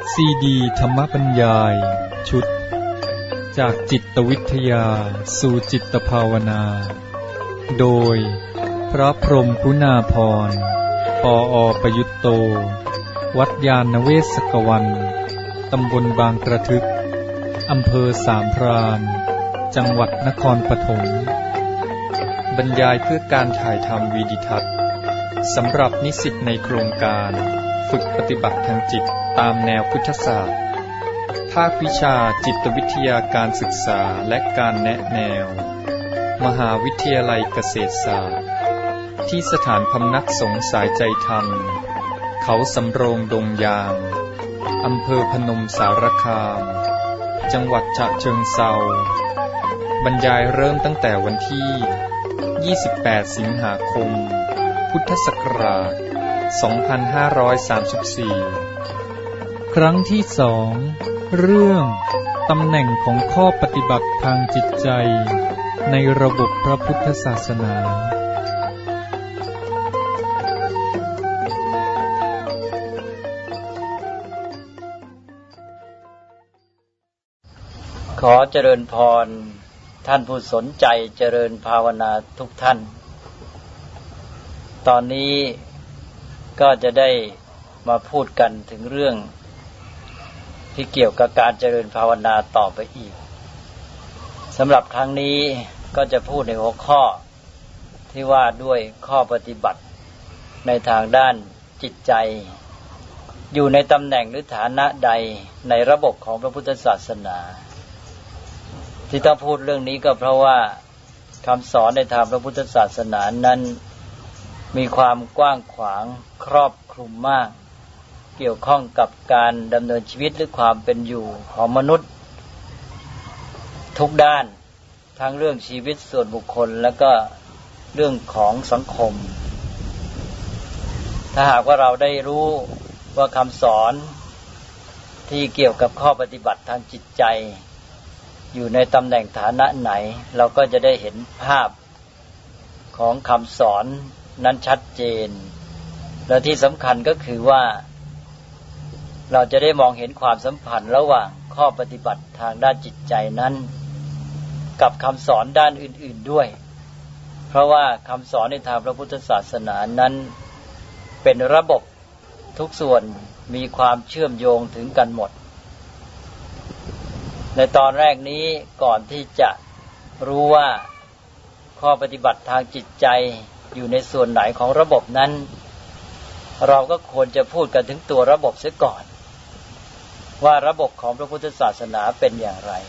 ซีดีธรรมบรรยายชุดจากจิตวิทยาสู่จิตภาวนาโดยพระพรหมคุณาภรณ์ ปอ.ประยุตโตวัดยานเวศกวันตำบลบางกระทึกอำเภอสามพรานจังหวัดนครปฐมบรรยายเพื่อการถ่ายทำวีดิทัศน์สำหรับนิสิตในโครงการฝึกปฏิบัติทางจิตตามแนวพุทธศาสตร์ภาควิชาจิตวิทยาการศึกษาและการแนะแนวมหาวิทยาลัยเกษตรศาสตร์ที่สถานพำนักสงฆ์สายใจธรรมเขาสำโรงดงยางอำเภอพนมสารคามจังหวัดฉะเชิงเทราบรรยายเริ่มตั้งแต่วันที่28สิงหาคมพุทธศักราช2534ครั้งที่2เรื่องตำแหน่งของข้อปฏิบัติทางจิตใจในระบบพระพุทธศาสนาขอเจริญพรท่านผู้สนใจเจริญภาวนาทุกท่านตอนนี้ก็จะได้มาพูดกันถึงเรื่องที่เกี่ยวกับการเจริญภาวนาต่อไปอีกสำหรับครั้งนี้ก็จะพูดในหัวข้อที่ว่าด้วยข้อปฏิบัติในทางด้านจิตใจอยู่ในตำแหน่งหรือฐานะใดในระบบของพระพุทธศาสนาที่ต้องพูดเรื่องนี้ก็เพราะว่าคำสอนในทางพระพุทธศาสนานั้นมีความกว้างขวางครอบคลุมมากเกี่ยวข้องกับการดำเนินชีวิตหรือความเป็นอยู่ของมนุษย์ทุกด้านทั้งเรื่องชีวิตส่วนบุคคลและก็เรื่องของสังคมถ้าหากว่าเราได้รู้ว่าคำสอนที่เกี่ยวกับข้อปฏิบัติทางจิตใจอยู่ในตำแหน่งฐานะไหนเราก็จะได้เห็นภาพของคำสอนนั้นชัดเจนและที่สำคัญก็คือว่าเราจะได้มองเห็นความสัมพันธ์ระหว่างข้อปฏิบัติทางด้านจิตใจนั้นกับคำสอนด้านอื่นๆด้วยเพราะว่าคำสอนในทางพระพุทธศาสนานั้นเป็นระบบทุกส่วนมีความเชื่อมโยงถึงกันหมดในตอนแรกนี้ก่อนที่จะรู้ว่าข้อปฏิบัติทางจิตใจอยู่ในส่วนไหนของระบบนั้นเราก็ควรจะพูดกันถึงตัวระบบเสียก่อนว่าระบบของพระพุทธศาสนาเป็นอย่างไร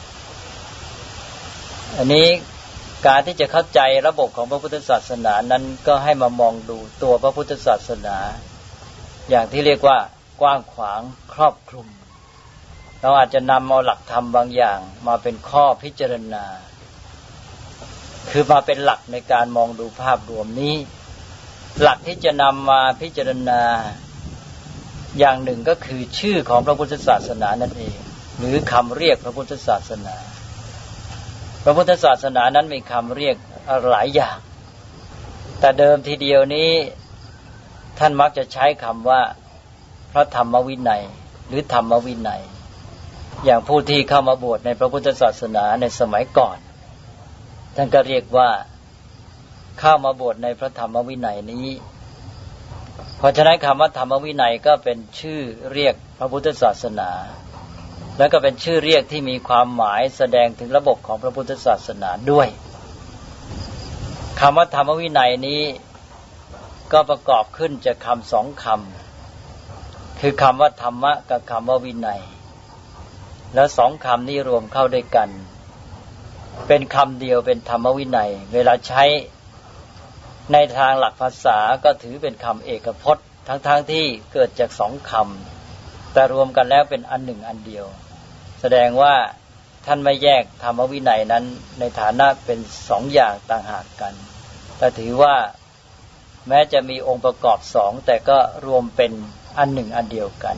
อันนี้การที่จะเข้าใจระบบของพระพุทธศาสนานั้นก็ให้มามองดูตัวพระพุทธศาสนาอย่างที่เรียกว่ากว้างขวางครอบคลุมเราอาจจะนำเอาหลักธรรมบางอย่างมาเป็นข้อพิจารณาคือมาเป็นหลักในการมองดูภาพรวมนี้หลักที่จะนำมาพิจารณาอย่างหนึ่งก็คือชื่อของพระพุทธศาสนานั่นเองหรือคำเรียกพระพุทธศาสนาพระพุทธศาสนานั้นมีคำเรียกหลายอย่างแต่เดิมทีเดียวนี้ท่านมักจะใช้คำว่าพระธรรมวินัยหรือธรรมวินัยอย่างผู้ที่เข้ามาบวชในพระพุทธศาสนาในสมัยก่อนท่านก็เรียกว่าเข้ามาบวชในพระธรรมวินัยนี้เพราะฉะนั้นคำว่าธรรมวินัยก็เป็นชื่อเรียกพระพุทธศาสนาและก็เป็นชื่อเรียกที่มีความหมายแสดงถึงระบบของพระพุทธศาสนาด้วยคำว่าธรรมวินัยนี้ก็ประกอบขึ้นจากคำสองคำคือคำว่าธรรมะกับคำว่าวินัยแล้วสองคำนี้รวมเข้าด้วยกันเป็นคำเดียวเป็นธรรมวินัยเวลาใช้ในทางหลักภาษาก็ถือเป็นคำเอกพจน์ทั้งที่เกิดจากสองคำแต่รวมกันแล้วเป็นอันหนึ่งอันเดียวแสดงว่าท่านไม่แยกธรรมวินัยนั้นในฐานะเป็นสองอย่างต่างหากกันแต่ถือว่าแม้จะมีองค์ประกอบสองแต่ก็รวมเป็นอันหนึ่งอันเดียวกัน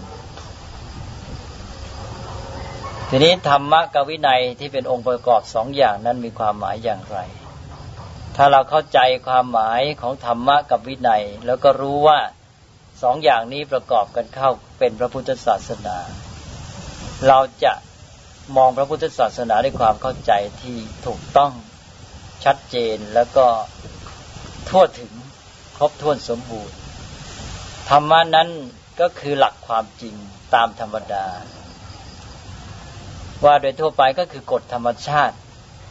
ทีนี้ธรรมะกับวินัยที่เป็นองค์ประกอบสองอย่างนั้นมีความหมายอย่างไรถ้าเราเข้าใจความหมายของธรรมะกับวินัยแล้วก็รู้ว่าสองอย่างนี้ประกอบกันเข้าเป็นพระพุทธศาสนาเราจะมองพระพุทธศาสนาด้วยความเข้าใจที่ถูกต้องชัดเจนแล้วก็ทั่วถึงครบถ้วนสมบูรณ์ธรรมะนั้นก็คือหลักความจริงตามธรรมดาว่าโดยทั่วไปก็คือกฎธรรมชาติ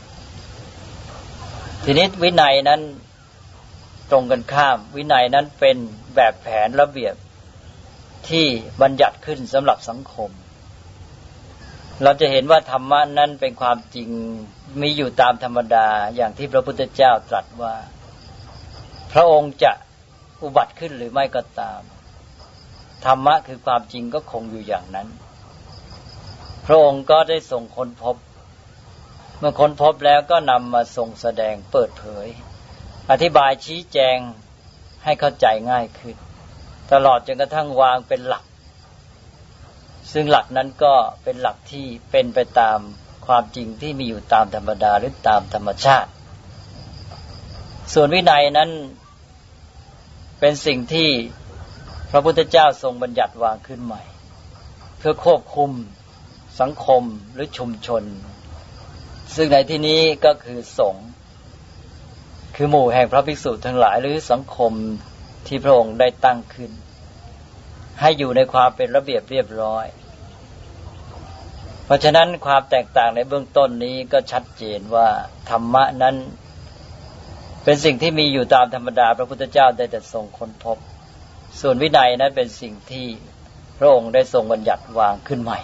ทีนี้วินัยนั้นตรงกันข้ามวินัยนั้นเป็นแบบแผนระเบียบที่บัญญัติขึ้นสำหรับสังคมเราจะเห็นว่าธรรมะนั้นเป็นความจริงมีอยู่ตามธรรมดาอย่างที่พระพุทธเจ้าตรัสว่าพระองค์จะอุบัติขึ้นหรือไม่ก็ตามธรรมะคือความจริงก็คงอยู่อย่างนั้นพระองค์ก็ได้ทรงค้นพบเมื่อค้นพบแล้วก็นำมาทรงแสดงเปิดเผยอธิบายชี้แจงให้เข้าใจง่ายขึ้นตลอดจนกระทั่งวางเป็นหลักซึ่งหลักนั้นก็เป็นหลักที่เป็นไปตามความจริงที่มีอยู่ตามธรรมดาหรือตามธรรมชาติส่วนวินัยนั้นเป็นสิ่งที่พระพุทธเจ้าทรงบัญญัติวางขึ้นใหม่เพื่อควบคุมสังคมหรือชุมชนซึ่งในที่นี้ก็คือสงฆ์คือหมู่แห่งพระภิกษุทั้งหลายหรือสังคมที่พระองค์ได้ตั้งขึ้นให้อยู่ในความเป็นระเบียบเรียบร้อยเพราะฉะนั้นความแตกต่างในเบื้องต้นนี้ก็ชัดเจนว่าธรรมะนั้นเป็นสิ่งที่มีอยู่ตามธรรมดาพระพุทธเจ้าได้แต่ทรงค้นพบส่วนวินัยนั้นเป็นสิ่งที่พระองค์ได้ทรงบัญญัติวางขึ้นใหม่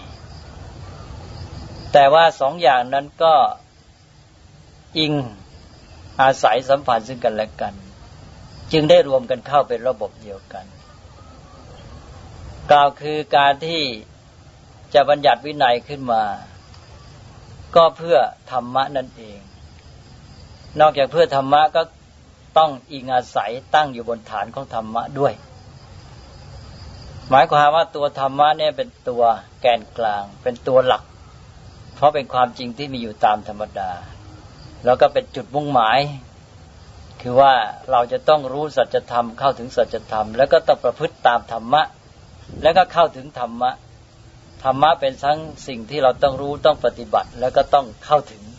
แต่ว่าสองอย่างนั้นก็อิงอาศัยสัมพันธ์ซึ่งกันและกันจึงได้รวมกันเข้าเป็นระบบเดียวกันกล่าวคือการที่จะบัญญัติวินัยขึ้นมาก็เพื่อธรรมะนั่นเองนอกจากเพื่อธรรมะก็ต้องอิงอาศัยตั้งอยู่บนฐานของธรรมะด้วยหมายความว่าตัวธรรมะเนี่ยเป็นตัวแกนกลางเป็นตัวหลักเพราะเป็นความจริงที่มีอยู่ตามธรรมดาแล้วก็เป็นจุดมุ่งหมายคือว่าเราจะต้องรู้สัจธรรมเข้าถึงสัจธรรมแล้วก็ต้องประพฤติตามธรรมะแล้วก็เข้าถึงธรรมะธรรมะเป็นทั้งสิ่งที่เราต้องรู้ต้องปฏิบัติแล้วก็ต้องเข้าถึง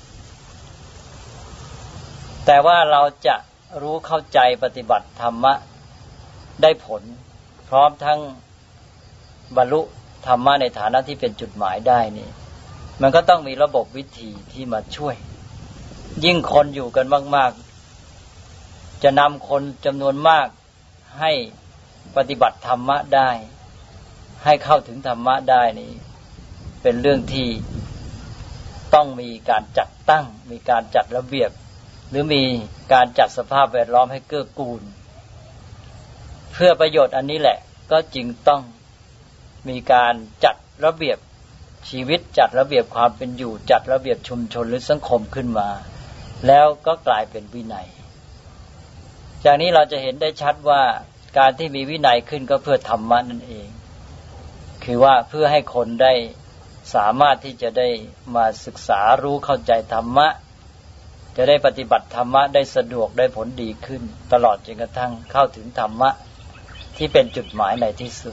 แต่ว่าเราจะรู้เข้าใจปฏิบัติธรรมะได้ผลพร้อมทั้งบรรลุธรรมะในฐานะที่เป็นจุดหมายได้นี่มันก็ต้องมีระบบวิธีที่มาช่วยยิ่งคนอยู่กันมากๆจะนำคนจำนวนมากให้ปฏิบัติธรรมะได้ให้เข้าถึงธรรมะได้นี่เป็นเรื่องที่ต้องมีการจัดตั้งมีการจัดระเบียบหรือมีการจัดสภาพแวดล้อมให้เกื้อกูลเพื่อประโยชน์อันนี้แหละก็จึงต้องมีการจัดระเบียบชีวิตจัดระเบียบความเป็นอยู่จัดระเบียบชุมชนหรือสังคมขึ้นมาแล้วก็กลายเป็นวินัยจากนี้เราจะเห็นได้ชัดว่าการที่มีวินัยขึ้นก็เพื่อธรรมะนั่นเองคือว่าเพื่อให้คนได้สามารถที่จะได้มาศึกษารู้เข้าใจธรรมะจะได้ปฏิบัติธรรมะได้สะดวกได้ผลดีขึ้นตลอดจนกระทั่งเข้าถึงธรรมะที่เป็นจุดหมายในที่สุด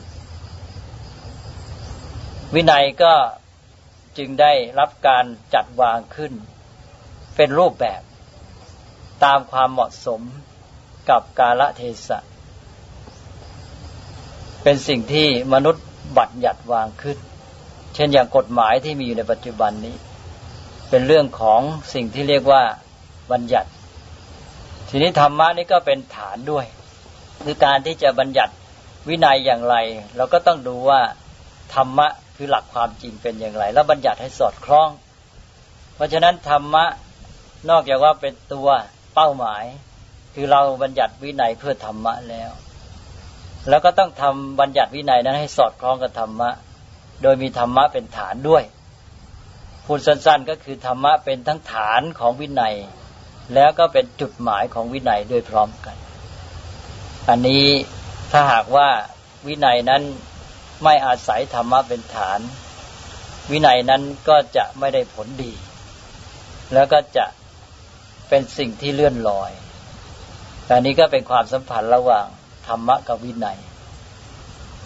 วินัยก็จึงได้รับการจัดวางขึ้นเป็นรูปแบบตามความเหมาะสมกับกาลเทศะเป็นสิ่งที่มนุษย์บัญญัติวางขึ้นเช่นอย่างกฎหมายที่มีอยู่ในปัจจุบันนี้เป็นเรื่องของสิ่งที่เรียกว่าบัญญัติทีนี้ธรรมะนี่ก็เป็นฐานด้วยคือการที่จะบัญญัติวินัยอย่างไรเราก็ต้องดูว่าธรรมะคือหลักความจริงเป็นอย่างไรแล้วบัญญัติให้สอดคล้องเพราะฉะนั้นธรรมะนอกจากว่าเป็นตัวเป้าหมายคือเราบัญญัติวินัยเพื่อธรรมะแล้วก็ต้องทำบัญญัติวินัยนั้นให้สอดคล้องกับธรรมะโดยมีธรรมะเป็นฐานด้วยพูดสั้นๆก็คือธรรมะเป็นทั้งฐานของวินัยแล้วก็เป็นจุดหมายของวินัยด้วยพร้อมกันอันนี้ถ้าหากว่าวินัยนั้นไม่อาศัยธรรมะเป็นฐานวินัยนั้นก็จะไม่ได้ผลดีแล้วก็จะเป็นสิ่งที่เลื่อนลอยแต่นี้ก็เป็นความสัมพันธ์ระหว่างธรรมะกับวินัย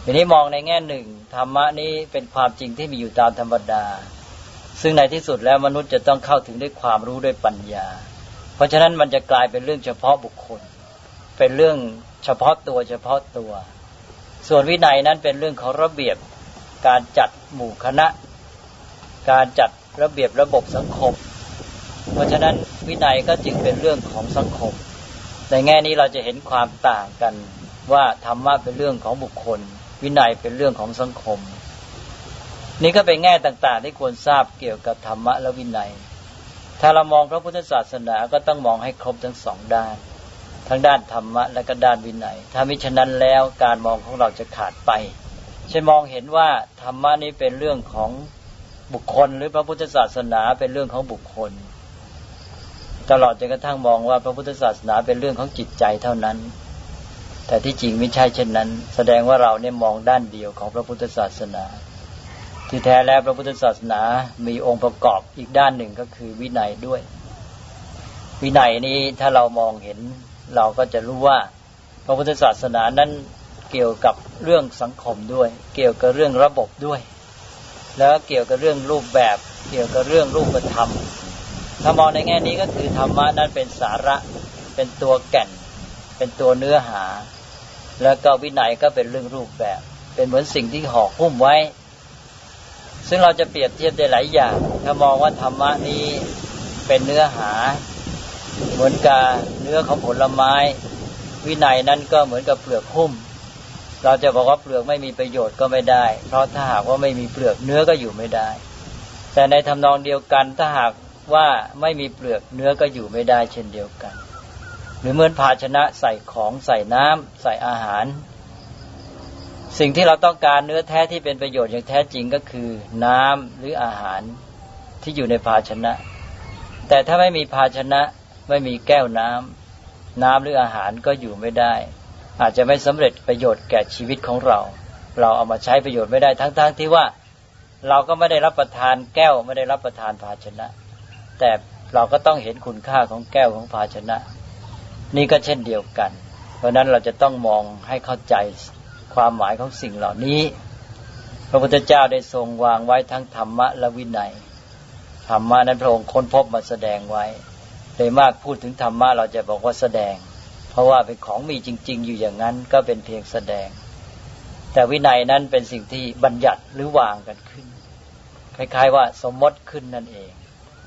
ทีนี้มองในแง่หนึ่งธรรมะนี้เป็นความจริงที่มีอยู่ตามธรรมดาซึ่งในที่สุดแล้วมนุษย์จะต้องเข้าถึงด้วยความรู้ด้วยปัญญาเพราะฉะนั้นมันจะกลายเป็นเรื่องเฉพาะบุคคลเป็นเรื่องเฉพาะตัวส่วนวินัยนั้นเป็นเรื่องของระเบียบการจัดหมู่คณะการจัดระเบียบระบบสังคมเพราะฉะนั้นวินัยก็จึงเป็นเรื่องของสังคมในแง่นี้เราจะเห็นความต่างกันว่าธรรมะเป็นเรื่องของบุคคลวินัยเป็นเรื่องของสังคมนี่ก็เป็นแง่ต่างๆที่ควรทราบเกี่ยวกับธรรมะและวินัยถ้าเรามองพระพุทธศาสนาก็ต้องมองให้ครบทั้งสองด้านทั้งด้านธรรมะและก็ด้านวินัยถ้ามิฉะนั้นแล้วการมองของเราจะขาดไปเช่นมองเห็นว่าธรรมะนี้เป็นเรื่องของบุคคลหรือพระพุทธศาสนาเป็นเรื่องของบุคคลตลอดจนกระทั่งมองว่าพระพุทธศาสนาเป็นเรื่องของจิตใจเท่านั้นแต่ที่จริงไม่ใช่เช่นนั้นแสดงว่าเราเนี่ยมองด้านเดียวของพระพุทธศาสนาที่แท้แล้วพระพุทธศาสนามีองค์ประกอบอีกด้านหนึ่งก็คือวินัยด้วยวินัยนี้ถ้าเรามองเห็นเราก็จะรู้ว่าพระพุทธศาสนานั้นเกี่ยวกับเรื่องสังคมด้วยเกี่ยวกับเรื่องระบบด้วยแล้วเกี่ยวกับเรื่องรูปแบบเกี่ยวกับเรื่องรูปธรรมถ้ามองในแง่นี้ก็คือธรรมะนั้นเป็นสาระเป็นตัวแก่นเป็นตัวเนื้อหาแล้วก็วินัยก็เป็นเรื่องรูปแบบเป็นเหมือนสิ่งที่ห่อหุ้มไว้ซึ่งเราจะเปรียบเทียบได้หลายอย่างถ้ามองว่าธรรมะนี้เป็นเนื้อหาเหมือนกับเนื้อของผลไม้วินัยนั้นก็เหมือนกับเปลือกหุ้มเราจะบอกว่าเปลือกไม่มีประโยชน์ก็ไม่ได้เพราะถ้าหากว่าไม่มีเปลือกเนื้อก็อยู่ไม่ได้แต่ในทำนองเดียวกันถ้าหากว่าไม่มีเปลือกเนื้อก็อยู่ไม่ได้เช่นเดียวกันหรือเหมือนภาชนะใส่ของใส่น้ำใส่อาหารสิ่งที่เราต้องการเนื้อแท้ที่เป็นประโยชน์อย่างแท้จริงก็คือน้ำหรืออาหารที่อยู่ในภาชนะแต่ถ้าไม่มีภาชนะไม่มีแก้วน้ำหรืออาหารก็อยู่ไม่ได้อาจจะไม่สำเร็จประโยชน์แก่ชีวิตของเราเอามาใช้ประโยชน์ไม่ได้ทั้งที่ว่าเราก็ไม่ได้รับประทานแก้วไม่ได้รับประทานภาชนะแต่เราก็ต้องเห็นคุณค่าของแก้วของภาชนะนี่ก็เช่นเดียวกันเพราะนั้นเราจะต้องมองให้เข้าใจความหมายของสิ่งเหล่านี้พระพุทธเจ้าได้ทรงวางไว้ทั้งธรรมะและวินัยธรรมะนั้นพระองค์ค้นพบมาแสดงไว้โดยมากพูดถึงธรรมะเราจะบอกว่าแสดงเพราะว่าเป็นของมีจริงๆอยู่อย่างนั้นก็เป็นเพียงแสดงแต่วินัยนั้นเป็นสิ่งที่บัญญัติหรือวางกันขึ้นคล้ายๆว่าสมมติขึ้นนั่นเอง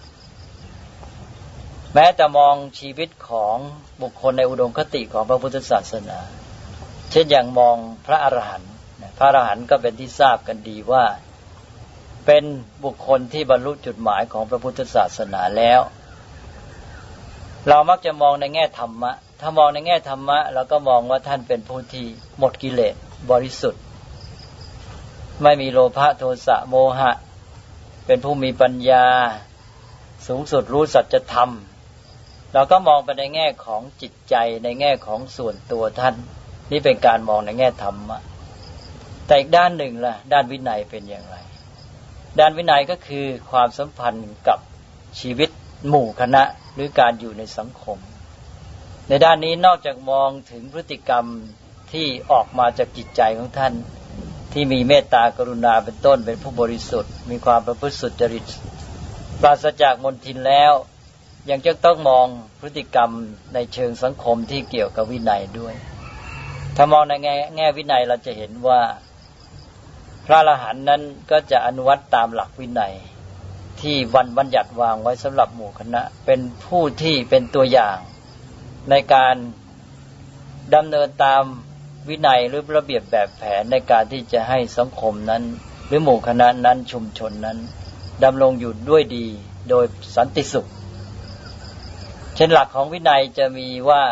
แม้แต่มองชีวิตของบุคคลในอุดมคติของพระพุทธศาสนาเช่นอย่างมองพระอรหันต์พระอรหันต์ก็เป็นที่ทราบกันดีว่าเป็นบุคคลที่บรรลุจุดหมายของพระพุทธศาสนาแล้วเรามักจะมองในแง่ธรรมะถ้ามองในแง่ธรรมะเราก็มองว่าท่านเป็นผู้ที่หมดกิเลสบริสุทธิ์ไม่มีโลภะโทสะโมหะเป็นผู้มีปัญญาสูงสุดรู้สัจธรรมเราก็มองไปในแง่ของจิตใจในแง่ของส่วนตัวท่านนี่เป็นการมองในแง่ธรรมะแต่อีกด้านหนึ่งล่ะด้านวินัยเป็นอย่างไรด้านวินัยก็คือความสัมพันธ์กับชีวิตหมู่คณะหรือการอยู่ในสังคมในด้านนี้นอกจากมองถึงพฤติกรรมที่ออกมาจากจิตใจของท่านที่มีเมตตากรุณาเป็นต้นเป็นผู้บริสุทธิ์มีความประพฤติสุจริตปราศจากมลทินแล้วยังจะต้องมองพฤติกรรมในเชิงสังคมที่เกี่ยวกับวินัยด้วยถ้ามองในแง่วินัยเราจะเห็นว่าพระอรหันต์นั้นก็จะอนุวัตตามหลักวินัยที่บัญญัติวางไว้สำหรับหมู่คณะเป็นผู้ที่เป็นตัวอย่างในการดำเนินตามวินัยหรือระเบียบแบบแผนในการที่จะให้สังคมนั้นหรือหมู่คณะนั้นชุมชนนั้นดำรงอยู่ด้วยดีโดยสันติสุขเช่นหลักของวินัยจะมีว่า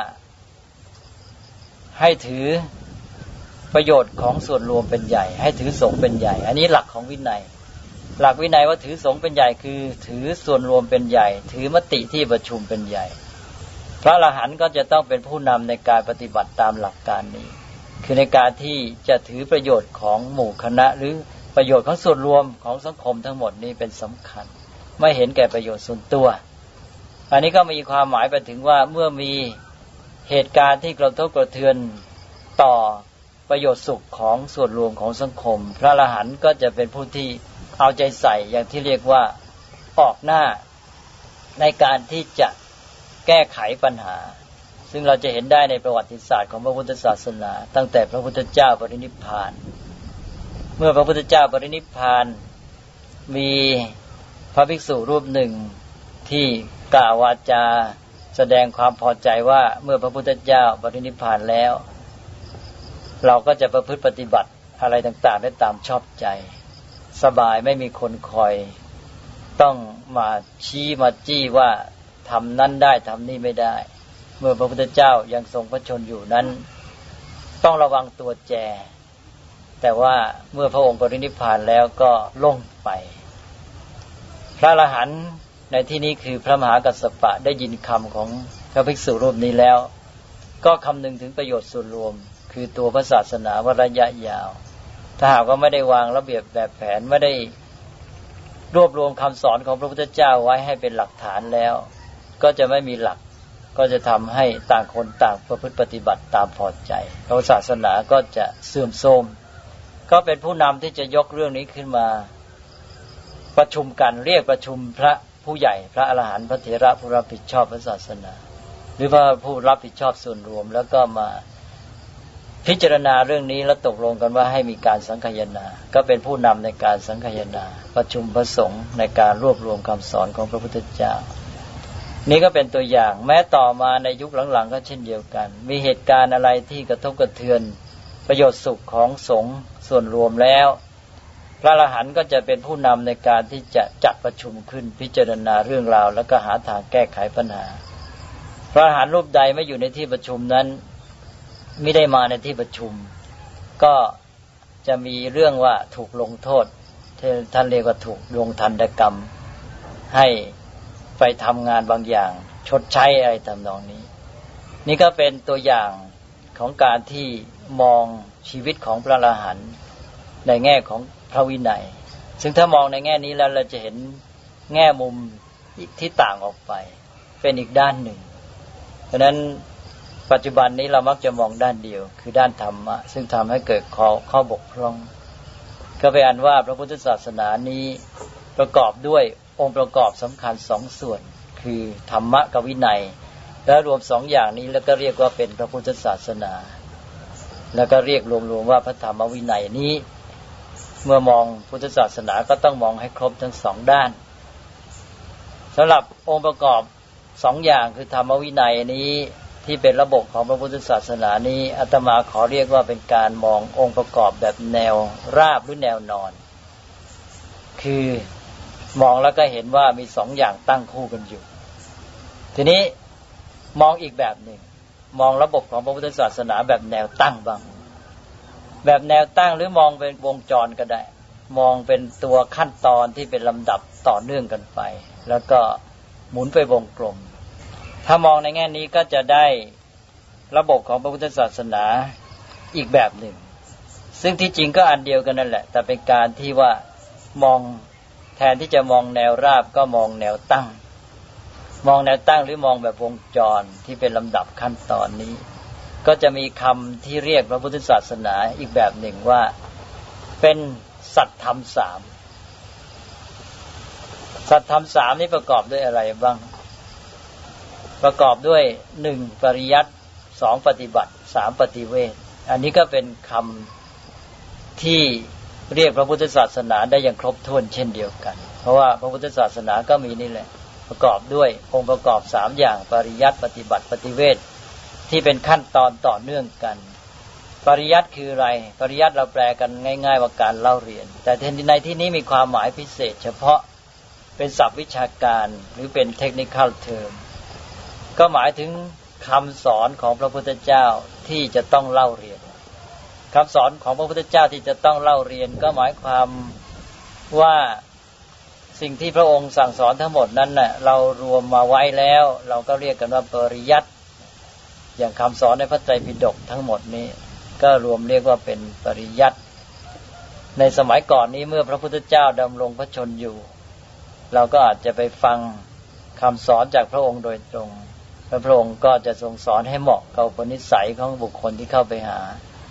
ให้ถือประโยชน์ของส่วนรวมเป็นใหญ่ให้ถือสงฆ์เป็นใหญ่อันนี้หลักของวินัยหลักวินัยว่าถือสงฆ์เป็นใหญ่คือถือส่วนรวมเป็นใหญ่ถือมติที่ประชุมเป็นใหญ่พระอรหันต์ก็จะต้องเป็นผู้นำในการปฏิบัติตามหลักการนี้คือในการที่จะถือประโยชน์ของหมู่คณะหรือประโยชน์ของส่วนรวมของสังคมทั้งหมดนี้เป็นสำคัญไม่เห็นแก่ประโยชน์ส่วนตัวอันนี้ก็มีความหมายไปถึงว่าเมื่อมีเหตุการณ์ที่กระทบกระเทือนต่อประโยชน์สุขของส่วนรวมของสังคมพระอรหันต์ก็จะเป็นผู้ที่เอาใจใส่อย่างที่เรียกว่าออกหน้าในการที่จะแก้ไขปัญหาซึ่งเราจะเห็นได้ในประวัติศาสตร์ของพระพุทธศาสนาตั้งแต่พระพุทธเจ้าปรินิพพานเมื่อพระพุทธเจ้าปรินิพพานมีพระภิกษุรูปหนึ่งที่กล่าววาจาแสดงความพอใจว่าเมื่อพระพุทธเจ้าปรินิพพานแล้วเราก็จะประพฤติปฏิบัติอะไรต่างๆได้ตามชอบใจสบายไม่มีคนคอยต้องมาชี้มาจี้ว่าทำนั้นได้ทำนี่ไม่ได้เมื่อพระพุทธเจ้ายังทรงพระชนอยู่นั้นต้องระวังตัวแจแต่ว่าเมื่อพระองค์ปรินิพพานแล้วก็ล่งไปพระอรหันต์ในที่นี้คือพระมหากัสสปะได้ยินคำของพระภิกษุรูปนี้แล้วก็คำนึงถึงประโยชน์ส่วนรวมคือตัวพระศาสนาว่าระยะยาวถ้าหากว่าไม่ได้วางระเบียบแบบแผนไม่ได้รวบรวมคำสอนของพระพุทธเจ้าไว้ให้เป็นหลักฐานแล้วก็จะไม่มีหลักก็จะทำให้ต่างคนต่างประพฤติปฏิบัติตามพอใจพระศาสนาก็จะเสื่อมโทรมก็เป็นผู้นำที่จะยกเรื่องนี้ขึ้นมาประชุมกันเรียกประชุมพระผู้ใหญ่พระอรหันต์พระเถระผู้รับผิดชอบพระศาสนาหรือว่าผู้รับผิดชอบส่วนรวมแล้วก็มาพิจารณาเรื่องนี้แล้วตกลงกันว่าให้มีการสังคายนาก็เป็นผู้นำในการสังคายนาประชุมพระสงฆ์ในการรวบรวมคำสอนของพระพุทธเจ้านี่ก็เป็นตัวอย่างแม้ต่อมาในยุคหลังๆก็เช่นเดียวกันมีเหตุการณ์อะไรที่กระทบกระเทือนประโยชน์สุขของสงฆ์ส่วนรวมแล้วพระอรหันต์ก็จะเป็นผู้นำในการที่จะจัดประชุมขึ้นพิจารณาเรื่องราวแล้วก็หาทางแก้ไขปัญหาพระอรหันต์รูปใดไม่อยู่ในที่ประชุมนั้นไม่ได้มาในที่ประชุมก็จะมีเรื่องว่าถูกลงโทษท่านเรียกว่าถูกลงทันตกรรมให้ไปทำงานบางอย่างชดใช้อะไรทำนองนี้นี่ก็เป็นตัวอย่างของการที่มองชีวิตของพระอรหันต์ในแง่ของพระวินัยซึ่งถ้ามองในแง่นี้แล้วเราจะเห็นแง่มุมที่ต่างออกไปเป็นอีกด้านหนึ่งเพราะนั้นปัจจุบันนี้เรามักจะมองด้านเดียวคือด้านธรรมะซึ่งทำให้เกิดข้อบกพร่องก็เป็นอันว่าพระพุทธศาสนานี้ประกอบด้วยองค์ประกอบสำคัญสองส่วนคือธรรมะกับวินัยและรวมสองอย่างนี้แล้วก็เรียกว่าเป็นพระพุทธศาสนาแล้วก็เรียกรวมๆว่าพระธรรมวินัยนี้เมื่อมองพุทธศาสนาก็ต้องมองให้ครบทั้งสองด้านสำหรับองค์ประกอบสองอย่างคือธรรมวินัยนี้ที่เป็นระบบของพระพุทธศาสนานี้อาตมาขอเรียกว่าเป็นการมององค์ประกอบแบบแนวราบหรือแนวนอนคือมองแล้วก็เห็นว่ามีสองอย่างตั้งคู่กันอยู่ทีนี้มองอีกแบบหนึ่งมองระบบของพระพุทธศาสนาแบบแนวตั้งบ้างแบบแนวตั้งหรือมองเป็นวงจรก็ได้มองเป็นตัวขั้นตอนที่เป็นลำดับต่อเนื่องกันไปแล้วก็หมุนไปวงกลมถ้ามองในแง่นี้ก็จะได้ระบบของพระพุทธศาสนาอีกแบบหนึ่งซึ่งที่จริงก็อันเดียวกันนั่นแหละแต่เป็นการที่ว่ามองแทนที่จะมองแนวราบก็มองแนวตั้งมองแนวตั้งหรือมองแบบวงจรที่เป็นลำดับขั้นตอนนี้ก็จะมีคำที่เรียกพระพุทธศาสนาอีกแบบหนึ่งว่าเป็นสัตธรรมสามสัตธรรมสามนี้ประกอบด้วยอะไรบ้างประกอบด้วย1ปริยัติ2ปฏิบัติ3ปฏิเวทอันนี้ก็เป็นคำที่เรียกพระพุทธศาสนาได้อย่างครบถ้วนเช่นเดียวกันเพราะว่าพระพุทธศาสนาก็มีนี่แหละประกอบด้วยองค์ประกอบ3อย่างปริยัติปฏิบัติปฏิเวทที่เป็นขั้นตอนต่อเนื่องกันปริยัติคืออะไรปริยัติเราแปลกันง่ายๆว่าการเล่าเรียนแต่ในที่นี้มีความหมายพิเศษเฉพาะเป็นศัพท์วิชาการหรือเป็นเทคนิคอลเทอมก็หมายถึงคำสอนของพระพุทธเจ้าที่จะต้องเล่าเรียนคำสอนของพระพุทธเจ้าที่จะต้องเล่าเรียนก็หมายความว่าสิ่งที่พระองค์สั่งสอนทั้งหมดนั้นน่ะเรารวมมาไว้แล้วเราก็เรียกกันว่าปริยัติอย่างคำสอนในพระไตรปิฎกทั้งหมดนี้ก็รวมเรียกว่าเป็นปริยัติในสมัยก่อนนี้เมื่อพระพุทธเจ้าดำรงพระชนอยู่เราก็อาจจะไปฟังคำสอนจากพระองค์โดยตรงพระองค์ก็จะทรงสอนให้เหมาะกับอุปนิสัยของบุคคลที่เข้าไปหา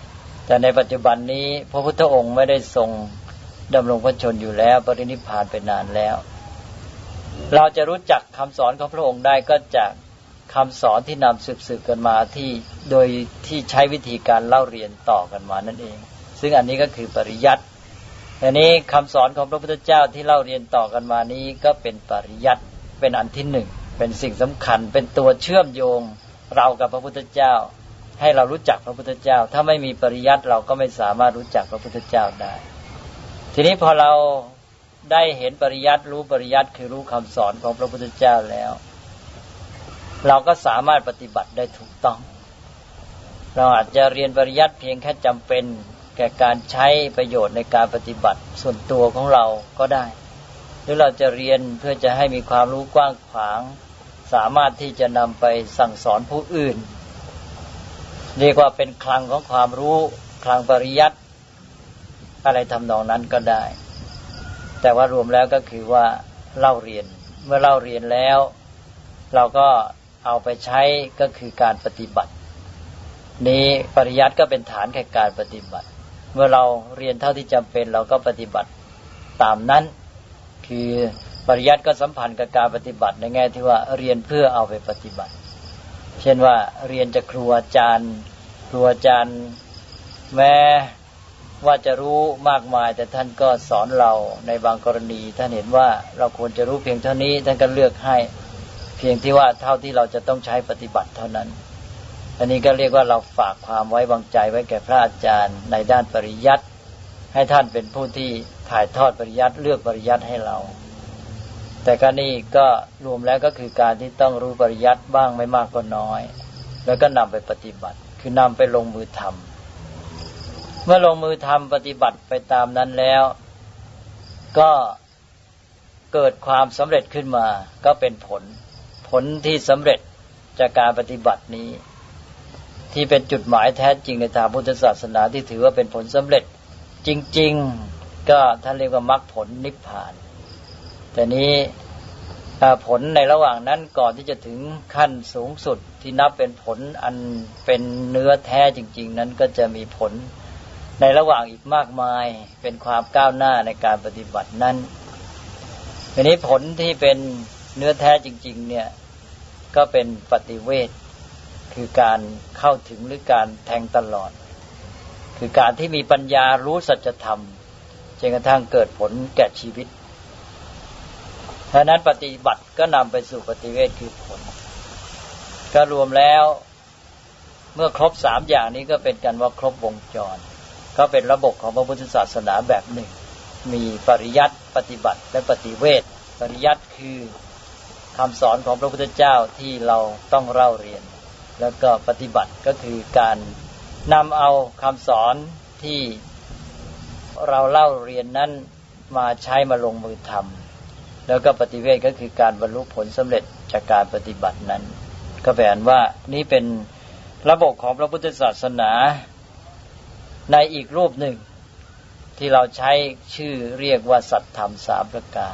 แต่ในปัจจุบันนี้พระพุทธองค์ไม่ได้ทรงดำรงพระชนอยู่แล้วปรินิพพานไปนานแล้วเราจะรู้จักคำสอนของพระองค์ได้ก็จากคำสอนที่นำสืบกันมาที่โดยที่ใช้วิธีการเล่าเรียนต่อกันมานั่นเองซึ่งอันนี้ก็คือปริยัติอันนี้คำสอนของพระพุทธเจ้าที่เล่าเรียนต่อกันมานี้ก็เป็นปริยัติเป็นอันที่หนึ่งเป็นสิ่งสำคัญเป็นตัวเชื่อมโยงเรากับพระพุทธเจ้าให้เรารู้จักพระพุทธเจ้าถ้าไม่มีปริยัติเราก็ไม่สามารถรู้จักพระพุทธเจ้าได้ทีนี้พอเราได้เห็นปริยัติรู้ปริยัติคือรู้คำสอนของพระพุทธเจ้าแล้วเราก็สามารถปฏิบัติได้ถูกต้องเราอาจจะเรียนปริยัติเพียงแค่จำเป็นแก่การใช้ประโยชน์ในการปฏิบัติส่วนตัวของเราก็ได้หรือเราจะเรียนเพื่อจะให้มีความรู้กว้างขวางสามารถที่จะนำไปสั่งสอนผู้อื่นเรียกว่าเป็นคลังของความรู้คลังปริยัติอะไรทำนองนั้นก็ได้แต่ว่ารวมแล้วก็คือว่าเล่าเรียนเมื่อเล่าเรียนแล้วเราก็เอาไปใช้ก็คือการปฏิบัตินี้ปริยัติก็เป็นฐานแห่งการปฏิบัติเมื่อเราเรียนเท่าที่จำเป็นเราก็ปฏิบัติตามนั้นคือปริยัติก็สัมพันธ์กับการปฏิบัติในแง่ที่ว่าเรียนเพื่อเอาไปปฏิบัติเช่นว่าเรียนจากครูอาจารย์แม้ว่าจะรู้มากมายแต่ท่านก็สอนเราในบางกรณีท่านเห็นว่าเราควรจะรู้เพียงเท่านี้ท่านก็เลือกให้เพียงที่ว่าเท่าที่เราจะต้องใช้ปฏิบัติเท่านั้นอันนี้ก็เรียกว่าเราฝากความไว้วางใจไว้แก่พระอาจารย์ในด้านปริยัติให้ท่านเป็นผู้ที่ถ่ายทอดปริยัติเลือกปริยัติให้เราแต่ก็นี่ก็รวมแล้วก็คือการที่ต้องรู้ปริยัติบ้างไม่มากก็น้อยแล้วก็นำไปปฏิบัติคือนำไปลงมือทำเมื่อลงมือทำปฏิบัติไปตามนั้นแล้วก็เกิดความสำเร็จขึ้นมาก็เป็นผลที่สำเร็จจากการปฏิบัตินี้ที่เป็นจุดหมายแท้จริงในทางพุทธศาสนาที่ถือว่าเป็นผลสำเร็จจริงๆก็ท่านเรียกว่ามรรคผลนิพพานแต่นี้ผลในระหว่างนั้นก่อนที่จะถึงขั้นสูงสุดที่นับเป็นผลอันเป็นเนื้อแท้จริงๆนั้นก็จะมีผลในระหว่างอีกมากมายเป็นความก้าวหน้าในการปฏิบัตินั้นทีนี้ผลที่เป็นเนื้อแท้จริงๆเนี่ยก็เป็นปฏิเวทคือการเข้าถึงหรือการแทงตลอดคือการที่มีปัญญารู้สัจธรรมจนกระทั่งเกิดผลแก่ชีวิตเพราะนั้นปฏิบัติก็นำไปสู่ปฏิเวทคือผลก็รวมแล้วเมื่อครบ3อย่างนี้ก็เป็นกันว่าครบวงจรก็เป็นระบบของพระพุทธศาสนาแบบหนึ่งมีปริยัติปฏิบัติและปฏิเวทปริยัติคือคำสอนของพระพุทธเจ้าที่เราต้องเล่าเรียนแล้วก็ปฏิบัติก็คือการนำเอาคำสอนที่เราเล่าเรียนนั้นมาใช้มาลงมือทำแล้วก็ปฏิเวทก็คือการบรรลุผลสำเร็จจากการปฏิบัตินั้นก็แปลว่านี่เป็นระบบของพระพุทธศาสนาในอีกรูปหนึ่งที่เราใช้ชื่อเรียกว่าสัตธรรม3ประการ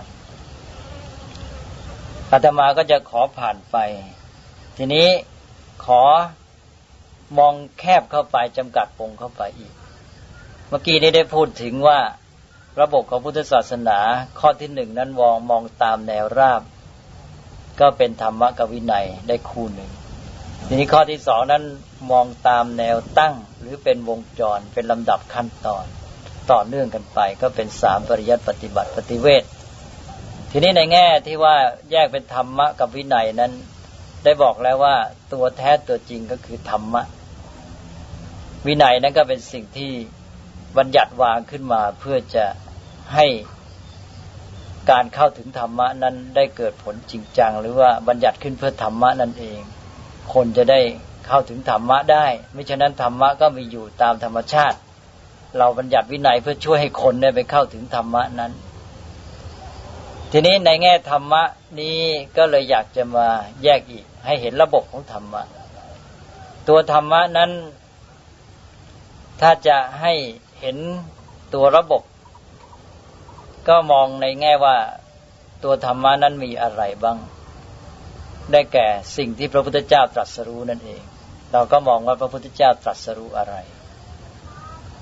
อาตมาก็จะขอผ่านไปทีนี้ขอมองแคบเข้าไปจำกัดวงเข้าไปอีกเมื่อกี้นี้ได้พูดถึงว่าระบบของพุทธศาสนาข้อที่1นั้นมองตามแนวราบก็เป็นธรรมะกับวินัยได้คู่หนึ่งทีนี้ข้อที่2นั้นมองตามแนวตั้งหรือเป็นวงจรเป็นลำดับขั้นตอนต่อเนื่องกันไปก็เป็น3ปริยัติปฏิบัติปฏิเวททีนี้ในแง่ที่ว่าแยกเป็นธรรมะกับวินัยนั้นได้บอกแล้วว่าตัวแท้ตัวจริงก็คือธรรมะวินัยนั้นก็เป็นสิ่งที่บัญญัติวางขึ้นมาเพื่อจะให้การเข้าถึงธรรมะนั้นได้เกิดผลจริงจังหรือว่าบัญญัติขึ้นเพื่อธรรมะนั่นเองคนจะได้เข้าถึงธรรมะได้ไม่ฉะนั้นธรรมะก็มีอยู่ตามธรรมชาติเราบัญญัติวินัยเพื่อช่วยให้คนได้ไปเข้าถึงธรรมะนั้นทีนี้ในแง่ธรรมะนี้ก็เลยอยากจะมาแยกอีกให้เห็นระบบของธรรมะตัวธรรมะนั้นถ้าจะให้เห็นตัวระบบก็มองในแง่ว่าตัวธรรมะนั้นมีอะไรบ้างได้แก่สิ่งที่พระพุทธเจ้าตรัสรู้นั่นเองเราก็มองว่าพระพุทธเจ้าตรัสรู้อะไร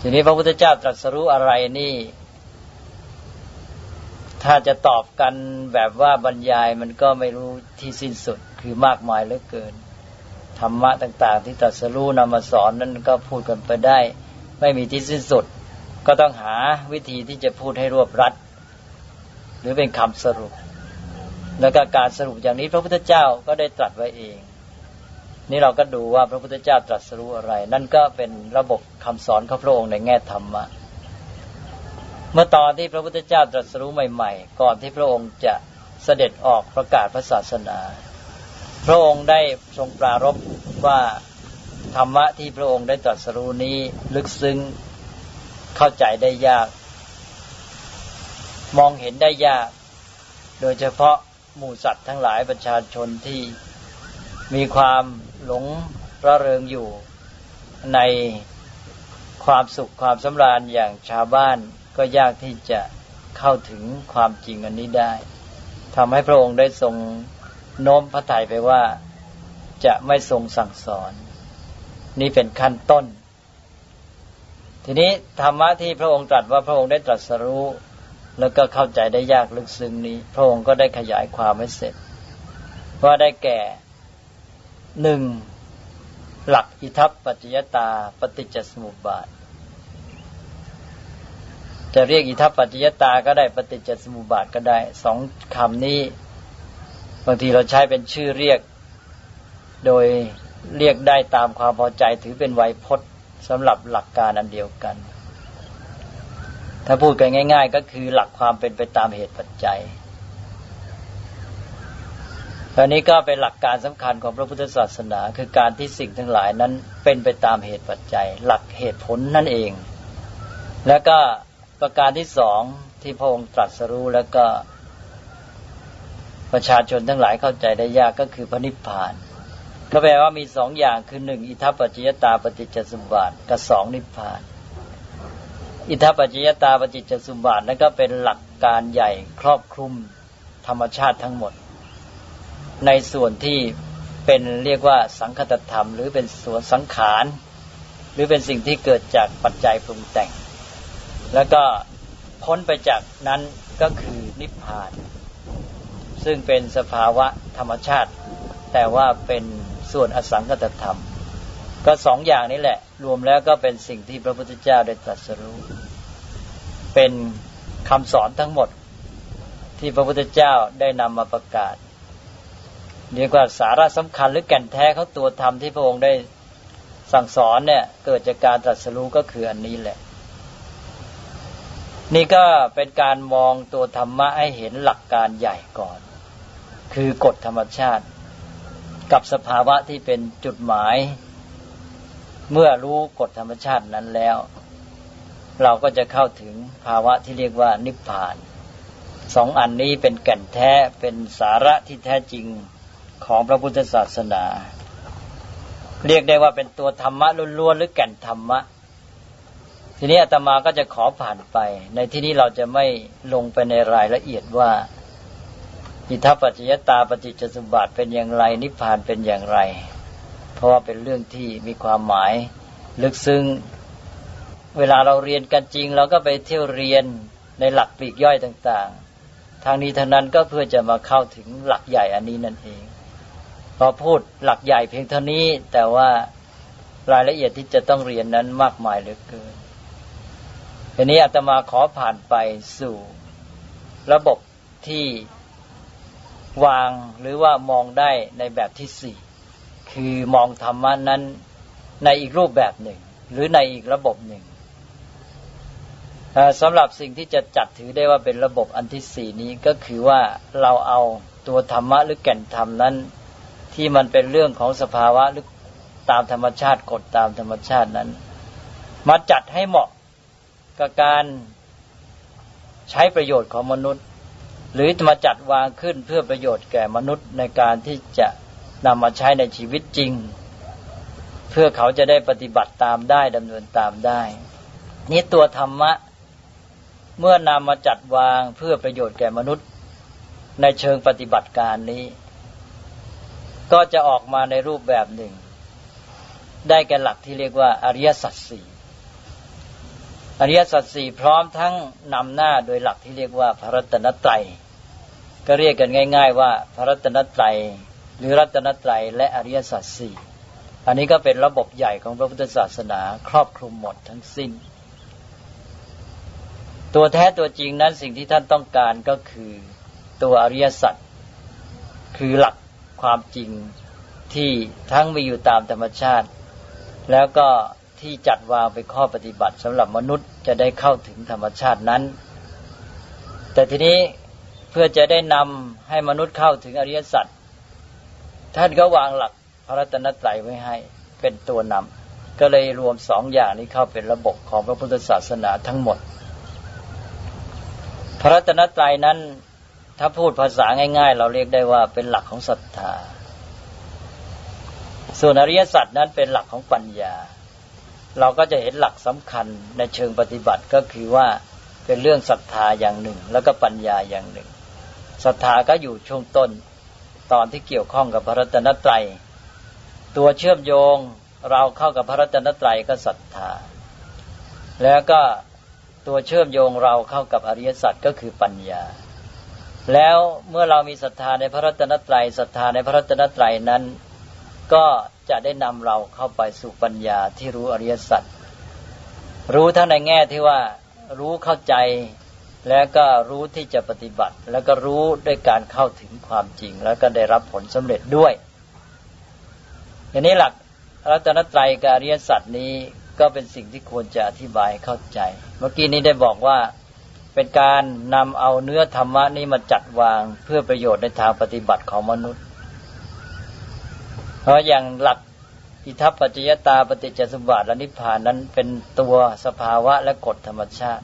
ทีนี้พระพุทธเจ้าตรัสรู้อะไรนี่ถ้าจะตอบกันแบบว่าบรรยายมันก็ไม่รู้ที่สิ้นสุดคือมากมายเหลือเกินธรรมะต่างๆที่ตรัสรู้นำมาสอนนั้นก็พูดกันไปได้ไม่มีที่สิ้นสุดก็ต้องหาวิธีที่จะพูดให้รวบรัดหรือเป็นคำสรุปแล้วก็การสรุปอย่างนี้พระพุทธเจ้าก็ได้ตรัสไว้เองนี่เราก็ดูว่าพระพุทธเจ้าตรัสรู้อะไรนั่นก็เป็นระบบคำสอนของพระองค์ในแง่ธรรมะเมื่อตอนที่พระพุทธเจ้าตรัสรู้ใหม่ๆก่อนที่พระองค์จะเสด็จออกประกาศพระศาสนาพระองค์ได้ทรงปรารภว่าธรรมะที่พระองค์ได้ตรัสรู้นี้ลึกซึ้งเข้าใจได้ยากมองเห็นได้ยากโดยเฉพาะหมู่สัตว์ทั้งหลายประชาชนที่มีความหลงระเริงอยู่ในความสุขความสำราญอย่างชาวบ้านก็ยากที่จะเข้าถึงความจริงอันนี้ได้ทำให้พระองค์ได้ทรงโน้มพระทัยไปว่าจะไม่ทรงสั่งสอนนี่เป็นขั้นต้นทีนี้ธรรมะที่พระองค์ตรัสว่าพระองค์ได้ตรัสรู้แล้วก็เข้าใจได้ยากลึกซึ้งนี้พระองค์ก็ได้ขยายความให้เสร็จว่าได้แก่1หลักอิทัปปัจจยตาปฏิจจสมุปบาทจะเรียกอิทัปปัจจยตาก็ได้ปฏิจจสมุปบาทก็ได้สองคำนี้บางทีเราใช้เป็นชื่อเรียกโดยเรียกได้ตามความพอใจถือเป็นไวยพจน์สำหรับหลักการอันเดียวกันถ้าพูดกันง่ายๆก็คือหลักความเป็นไปตามเหตุปัจจัยตอนนี้ก็เป็นหลักการสำคัญของพระพุทธศาสนาคือการที่สิ่งทั้งหลายนั้นเป็นไปตามเหตุปัจจัยหลักเหตุผลนั่นเองแล้วก็ประการที่สองที่พระองค์ตรัสรู้แล้วก็ประชาชนทั้งหลายเข้าใจได้ยากก็คือพระนิพพานก็แปลว่ามีสองอย่างคือ1อิทัปปัจจยตาปฏิจจสมุปบาทกับ2นิพพานอิทัปปัจจยตาปฏิจจสมุปบาทนั้นก็เป็นหลักการใหญ่ครอบคลุมธรรมชาติทั้งหมดในส่วนที่เป็นเรียกว่าสังคตธรรมหรือเป็นส่วนสังขารหรือเป็นสิ่งที่เกิดจากปัจจัยปรุงแต่งแล้วก็พ้นไปจากนั้นก็คือนิพพานซึ่งเป็นสภาวะธรรมชาติแต่ว่าเป็นส่วนอสังคตธรรมก็สองอย่างนี้แหละรวมแล้วก็เป็นสิ่งที่พระพุทธเจ้าได้ตรัสรู้เป็นคำสอนทั้งหมดที่พระพุทธเจ้าได้นำมาประกาศเรียกว่าสาระสำคัญหรือแก่นแท้ของตัวธรรมที่พระองค์ได้สั่งสอนเนี่ยเกิดจากการตรัสรู้ก็คืออันนี้แหละนี่ก็เป็นการมองตัวธรรมะให้เห็นหลักการใหญ่ก่อนคือกฎธรรมชาติกับสภาวะที่เป็นจุดหมายเมื่อรู้กฎธรรมชาตินั้นแล้วเราก็จะเข้าถึงภาวะที่เรียกว่านิพพานสองอันนี้เป็นแก่นแท้เป็นสาระที่แท้จริงของพระพุทธศาสนาเรียกได้ว่าเป็นตัวธรรมะล้วนๆหรือแก่นธรรมะทีนี้อาตมาก็จะขอผ่านไปในที่นี้เราจะไม่ลงไปในรายละเอียดว่าอิทัปปัจจยตาปฏิจจสมุปบาทเป็นอย่างไรนิพพานเป็นอย่างไรเพราะว่าเป็นเรื่องที่มีความหมายลึกซึ้งเวลาเราเรียนกันจริงเราก็ไปเที่ยวเรียนในหลักปลีกย่อยต่างๆทางนี้ทางนั้นก็เพื่อจะมาเข้าถึงหลักใหญ่อันนี้นั่นเองพอพูดหลักใหญ่เพียงเท่านี้แต่ว่ารายละเอียดที่จะต้องเรียนนั้นมากมายเหลือเกินทีนี้อาตมาขอผ่านไปสู่ระบบที่วางหรือว่ามองได้ในแบบที่สี่คือมองธรรมะนั้นในอีกรูปแบบหนึ่งหรือในอีกระบบหนึ่งสำหรับสิ่งที่จะจัดถือได้ว่าเป็นระบบอันที่สี่นี้ก็คือว่าเราเอาตัวธรรมะหรือแก่นธรรมนั้นที่มันเป็นเรื่องของสภาวะหรือตามธรรมชาติกฎตามธรรมชาตินั้นมาจัดให้เหมาะกับการใช้ประโยชน์ของมนุษย์หรือมาจัดวางขึ้นเพื่อประโยชน์แก่มนุษย์ในการที่จะนำมาใช้ในชีวิตจริงเพื่อเขาจะได้ปฏิบัติตามได้ดำเนินตามได้นี่ตัวธรรมะเมื่อนำมาจัดวางเพื่อประโยชน์แก่มนุษย์ในเชิงปฏิบัติการนี้ก็จะออกมาในรูปแบบหนึ่งได้แก่หลักที่เรียกว่าอริยสัจสี่อริยสัจสี่พร้อมทั้งนำหน้าโดยหลักที่เรียกว่าพระรัตนตรัยก็เรียกกันง่ายๆว่าพระรัตนตรัยหรือรัตนตรัยและอริยสัจสี่อันนี้ก็เป็นระบบใหญ่ของพระพุทธศาสนาครอบคลุมหมดทั้งสิ้นตัวแท้ตัวจริงนั้นสิ่งที่ท่านต้องการก็คือตัวอริยสัจคือหลักความจริงที่ทั้งมีอยู่ตามธรรมชาติแล้วก็ที่จัดวางเป็นข้อปฏิบัติสำหรับมนุษย์จะได้เข้าถึงธรรมชาตินั้นแต่ทีนี้เพื่อจะได้นำให้มนุษย์เข้าถึงอริยสัจท่านก็วางหลักพระรัตนตรัยไว้ให้เป็นตัวนำก็เลยรวมสองอย่างนี้เข้าเป็นระบบของพระพุทธศาสนาทั้งหมดพระรัตนตรัยนั้นถ้าพูดภาษาง่ายๆเราเรียกได้ว่าเป็นหลักของศรัทธาส่วนอริยสัจนั้นเป็นหลักของปัญญาเราก็จะเห็นหลักสำคัญในเชิงปฏิบัติก็คือว่าเป็นเรื่องศรัทธาอย่างหนึ่งแล้วก็ปัญญาอย่างหนึ่งศรัทธาก็อยู่ช่วงต้นตอนที่เกี่ยวข้องกับพระรัตนตรัยตัวเชื่อมโยงเราเข้ากับพระรัตนตรัยก็ศรัทธาแล้วก็ตัวเชื่อมโยงเราเข้ากับอริยสัจก็คือปัญญาแล้วเมื่อเรามีศรัทธาในพระรัตนตรัยศรัทธาในพระรัตนตรัยนั้นก็จะได้นำเราเข้าไปสู่ปัญญาที่รู้อริยสัจรู้ทั้งในแง่ที่ว่ารู้เข้าใจแล้วก็รู้ที่จะปฏิบัติแล้วก็รู้ด้วยการเข้าถึงความจริงแล้วก็ได้รับผลสำเร็จด้วยอย่างนี้หลักรัตนตรัยกับอริยสัจนี้ก็เป็นสิ่งที่ควรจะอธิบายเข้าใจเมื่อกี้นี้ได้บอกว่าเป็นการนำเอาเนื้อธรรมะนี้มาจัดวางเพื่อประโยชน์ในทางปฏิบัติของมนุษย์เพราะอย่างหลักอิทัปปัจจยตาปฏิจจสมุปบาทและนิพพานนั้นเป็นตัวสภาวะและกฎธรรมชาติ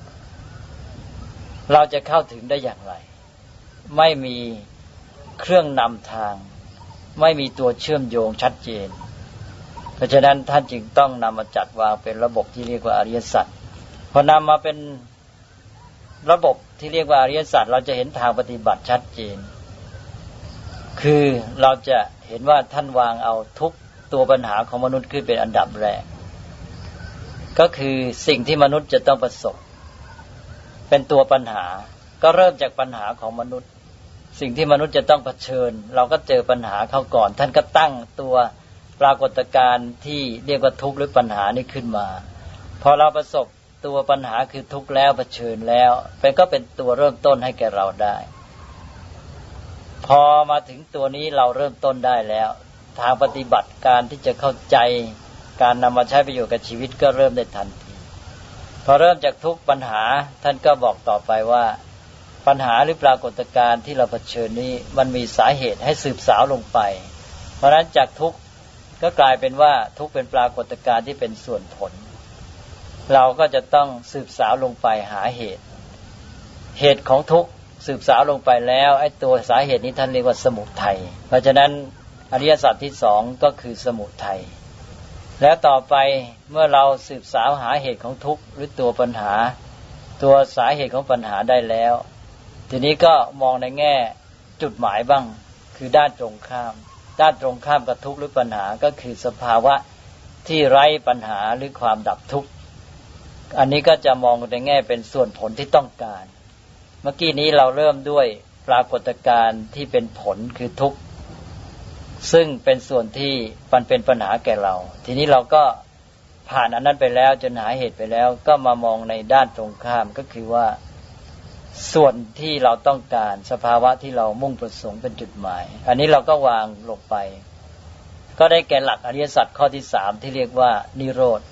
เราจะเข้าถึงได้อย่างไรไม่มีเครื่องนำทางไม่มีตัวเชื่อมโยงชัดเจนเพราะฉะนั้นท่านจึงต้องนำมาจัดวางเป็นระบบที่เรียกว่าอริยสัจพอนำมาเป็นระบบที่เรียกว่าอริยสัจเราจะเห็นทางปฏิบัติชัดเจนคือเราจะเห็นว่าท่านวางเอาทุกตัวปัญหาของมนุษย์ขึ้นเป็นอันดับแรกก็คือสิ่งที่มนุษย์จะต้องประสบเป็นตัวปัญหาก็เริ่มจากปัญหาของมนุษย์สิ่งที่มนุษย์จะต้องเผชิญเราก็เจอปัญหาเข้าก่อนท่านก็ตั้งตัวปรากฏการณ์ที่เรียกว่าทุกข์หรือปัญหานี้ขึ้นมาพอเราประสบตัวปัญหาคือทุกข์แล้วเผชิญแล้วก็เป็นตัวเริ่มต้นให้แก่เราได้พอมาถึงตัวนี้เราเริ่มต้นได้แล้วทางปฏิบัติการที่จะเข้าใจการนำมาใช้ประโยชน์กับชีวิตก็เริ่มได้ทันทีพอเริ่มจากทุกปัญหาท่านก็บอกต่อไปว่าปัญหาหรือปรากฏการณ์ที่เราเผชิญนี้มันมีสาเหตุให้สืบสาวลงไปเพราะฉะนั้นจากทุกก็กลายเป็นว่าทุกเป็นปรากฏการณ์ที่เป็นส่วนผลเราก็จะต้องสืบสาวลงไปหาเหตุของทุกสืบสาวลงไปแล้วไอ้ตัวสาเหตุนี้ท่านเรียกว่าสมุทัยเพราะฉะนั้นอริยสัจที่สองก็คือสมุทัยแล้วต่อไปเมื่อเราสืบสาวหาเหตุของทุกข์หรือตัวปัญหาตัวสาเหตุของปัญหาได้แล้วทีนี้ก็มองในแง่จุดหมายบ้างคือด้านตรงข้ามกับทุกข์หรือปัญหาก็คือสภาวะที่ไร้ปัญหาหรือความดับทุกข์อันนี้ก็จะมองในแง่เป็นส่วนผลที่ต้องการเมื่อกี้นี้เราเริ่มด้วยปรากฏการณ์ที่เป็นผลคือทุกข์ซึ่งเป็นส่วนที่มันเป็นปัญหาแก่เราทีนี้เราก็ผ่านอันนั้นไปแล้วจนหาเหตุไปแล้วก็มามองในด้านตรงข้ามก็คือว่าส่วนที่เราต้องการสภาวะที่เรามุ่งประสงค์เป็นจุดหมายอันนี้เราก็วางลงไปก็ได้แก่หลักอริยสัจข้อที่สามที่เรียกว่านิโรธ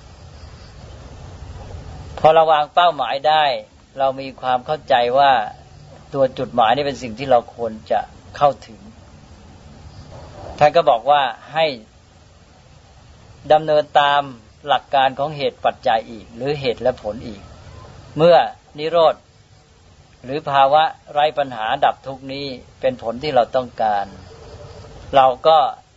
พอเราวางเป้าหมายได้เรามีความเข้าใจว่าตัวจุดหมายนี่เป็นสิ่งที่เราควรจะเข้าถึงท่านก็บอกว่าให้ดำเนินตามหลักการของเหตุปัจจัยอีกหรือเหตุและผลอีกเมื่อนิโรธหรือภาวะไร้ปัญหาดับทุกข์นี้เป็นผลที่เราต้องการเราก็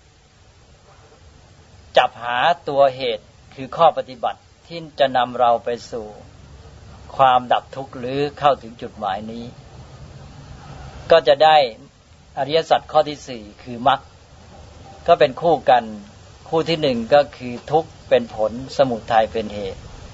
จับหาตัวเหตุคือข้อปฏิบัติที่จะนำเราไปสู่ความดับทุกข์หรือเข้าถึงจุดหมายนี้ก็จะได้อริยสัจข้อที่สี่คือมรรคก็เป็นคู่กันคู่ที่หนึ่งก็คือทุกข์เป็นผลสมุทัยเป็นเหตุ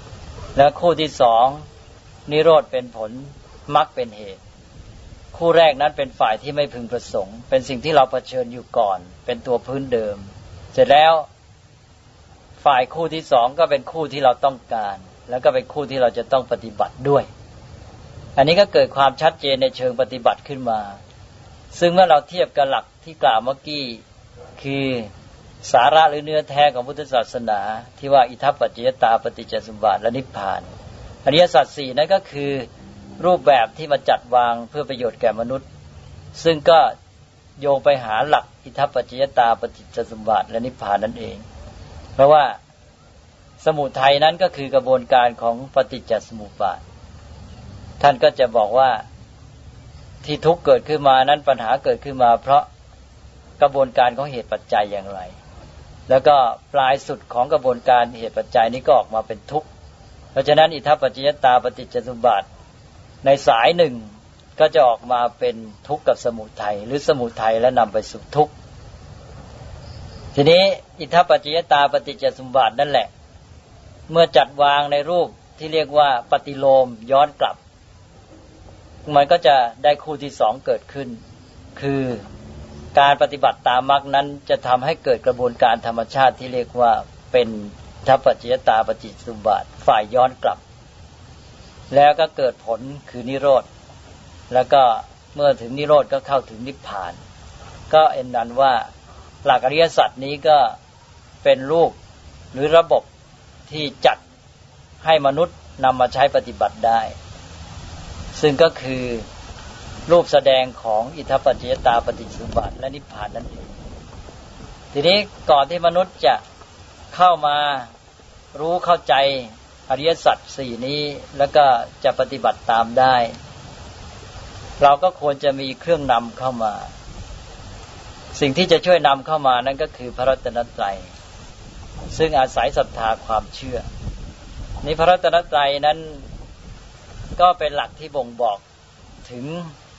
แล้วคู่ที่สองนิโรธเป็นผลมรรคเป็นเหตุคู่แรกนั้นเป็นฝ่ายที่ไม่พึงประสงค์เป็นสิ่งที่เราเผชิญอยู่ก่อนเป็นตัวพื้นเดิมเสร็จแล้วฝ่ายคู่ที่สองก็เป็นคู่ที่เราต้องการแล้วก็เป็นคู่ที่เราจะต้องปฏิบัติด้วยอันนี้ก็เกิดความชัดเจนในเชิงปฏิบัติขึ้นมาซึ่งเมื่อเราเทียบกับหลักที่กล่าวเมื่อกี้คือสาระหรือเนื้อแท้ของพุทธศาสนาที่ว่าอิทัปปัจจยตาปฏิจจสมุปบาทและนิพพานอริยสัจสี่นั้นก็คือรูปแบบที่มาจัดวางเพื่อประโยชน์แก่มนุษย์ซึ่งก็โยงไปหาหลักอิทัปปัจจยตาปฏิจจสมุปบาทและนิพพานนั่นเองเพราะว่าสมุทัยนั้นก็คือกระบวนการของปฏิจจสมุปบาทท่านก็จะบอกว่าที่ทุกข์เกิดขึ้นมานั้นปัญหาเกิดขึ้นมาเพราะกระบวนการของเหตุปัจจัยอย่างไรแล้วก็ปลายสุดของกระบวนการเหตุปัจจัยนี้ก็ออกมาเป็นทุกข์เพราะฉะนั้นอิทัปปัจจยตาปฏิจจสมุปบาทในสายหนึ่งก็จะออกมาเป็นทุกข์กับสมุทัยหรือสมุทัยแล้วนำไปสู่ทุกข์ทีนี้อิทัปปัจจยตาปฏิจจสมุปบาทนั่นแหละเมื่อจัดวางในรูปที่เรียกว่าปฏิโลมย้อนกลับมันก็จะได้คู่ที่สองเกิดขึ้นคือการปฏิบัติตามมรรคนั้นจะทำให้เกิดกระบวนการธรรมชาติที่เรียกว่าเป็นอิทัปปัจจยตาปฏิจจสมุปบาทฝ่ายย้อนกลับแล้วก็เกิดผลคือนิโรธแล้วก็เมื่อถึงนิโรธก็เข้าถึงนิพพานก็เอ็นนั้นว่าหลักอริยสัจนี้ก็เป็นรูปหรือระบบที่จัดให้มนุษย์นำมาใช้ปฏิบัติได้ซึ่งก็คือรูปแสดงของอิทัปปัจจยตาปฏิจจสมุปบาทและนิพพานนั่นเองทีนี้ก่อนที่มนุษย์จะเข้ามารู้เข้าใจอริยสัจสี่นี้แล้วก็จะปฏิบัติตามได้เราก็ควรจะมีเครื่องนำเข้ามาสิ่งที่จะช่วยนำเข้ามานั่นก็คือพระรัตนตรัยซึ่งอาศัยศรัทธาความเชื่อนี้พระรัตนตรัยนั้นก็เป็นหลักที่บ่งบอกถึง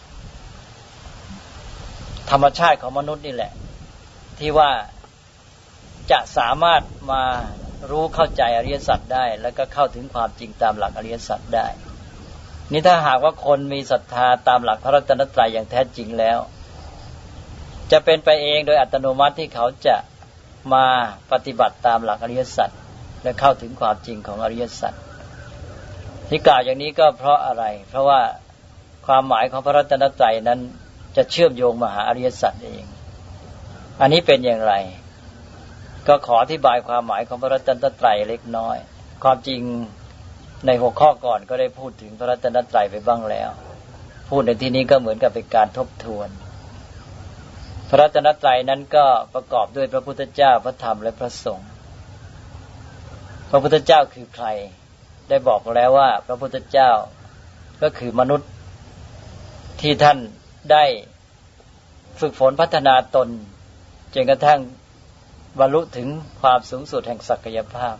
ธรรมชาติของมนุษย์นี่แหละที่ว่าจะสามารถมารู้เข้าใจอริยสัจได้แล้วก็เข้าถึงความจริงตามหลักอริยสัจได้นี่ถ้าหากว่าคนมีศรัทธาตามหลักพระรัตนตรัยอย่างแท้จริงแล้วจะเป็นไปเองโดยอัตโนมัติที่เขาจะมาปฏิบัติตามหลักอริยสัจและเข้าถึงความจริงของอริยสัจที่กล่าวอย่างนี้ก็เพราะอะไรเพราะว่าความหมายของพระรัตนตรัยนั้นจะเชื่อมโยงมาหาอริยสัจเองอันนี้เป็นอย่างไรก็ขออธิบายความหมายของพระรัตนตรัยเล็กน้อยความจริงในหัวข้อก่อนก็ได้พูดถึงพระรัตนตรัยไปบ้างแล้วพูดในที่นี้ก็เหมือนกับเป็นการทบทวนพระรัตนตรัยนั้นก็ประกอบด้วยพระพุทธเจ้าพระธรรมและพระสงฆ์พระพุทธเจ้าคือใครได้บอกแล้วว่าพระพุทธเจ้าก็คือมนุษย์ที่ท่านได้ฝึกฝนพัฒนาตนจนกระทั่งบรรลุถึงความสูงสุดแห่งศักยภาพ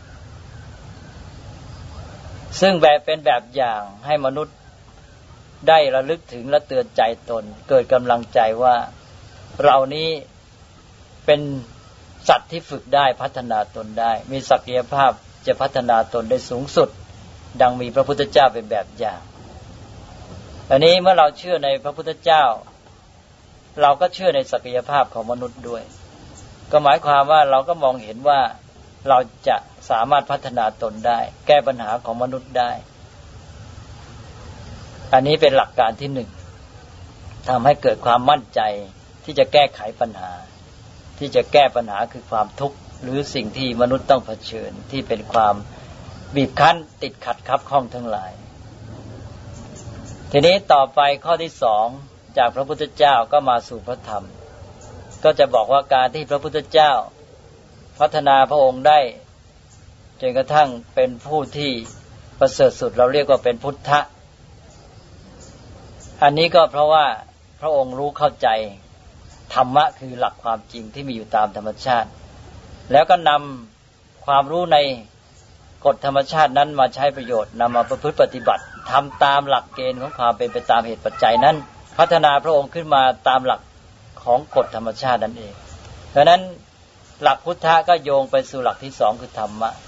ซึ่งเป็นแบบอย่างให้มนุษย์ได้ระลึกถึงและเตือนใจตนเกิดกำลังใจว่าเรานี้เป็นสัตว์ที่ฝึกได้พัฒนาตนได้มีศักยภาพจะพัฒนาตนได้สูงสุดดังมีพระพุทธเจ้าเป็นแบบอย่างอันนี้เมื่อเราเชื่อในพระพุทธเจ้าเราก็เชื่อในศักยภาพของมนุษย์ด้วยก็หมายความว่าเราก็มองเห็นว่าเราจะสามารถพัฒนาตนได้แก้ปัญหาของมนุษย์ได้อันนี้เป็นหลักการที่หนึ่งทำให้เกิดความมั่นใจที่จะแก้ไขปัญหาที่จะแก้ปัญหาคือความทุกข์หรือสิ่งที่มนุษย์ต้องเผชิญที่เป็นความบีบคั้นติดขัดคับข้องทั้งหลายทีนี้ต่อไปข้อที่สองจากพระพุทธเจ้าก็มาสู่พระธรรมก็จะบอกว่าการที่พระพุทธเจ้าพัฒนาพระองค์ได้จนกระทั่งเป็นผู้ที่ประเสริฐสุดเราเรียกว่าเป็นพุทธะอันนี้ก็เพราะว่าพระองค์รู้เข้าใจธรรมะคือหลักความจริงที่มีอยู่ตามธรรมชาติแล้วก็นำความรู้ในกฎธรรมชาตินั้นมาใช้ประโยชน์นำมาประพฤติปฏิบัติทำตามหลักเกณฑ์ของความเป็นไปตามเหตุปัจจัยนั้นพัฒนาพระองค์ขึ้นมาตามหลักของกฎธรรมชาตินั่นเองเพราะนั้นหลักพุทธะก็โยงไปสู่หลักที่สองคือธรรมะ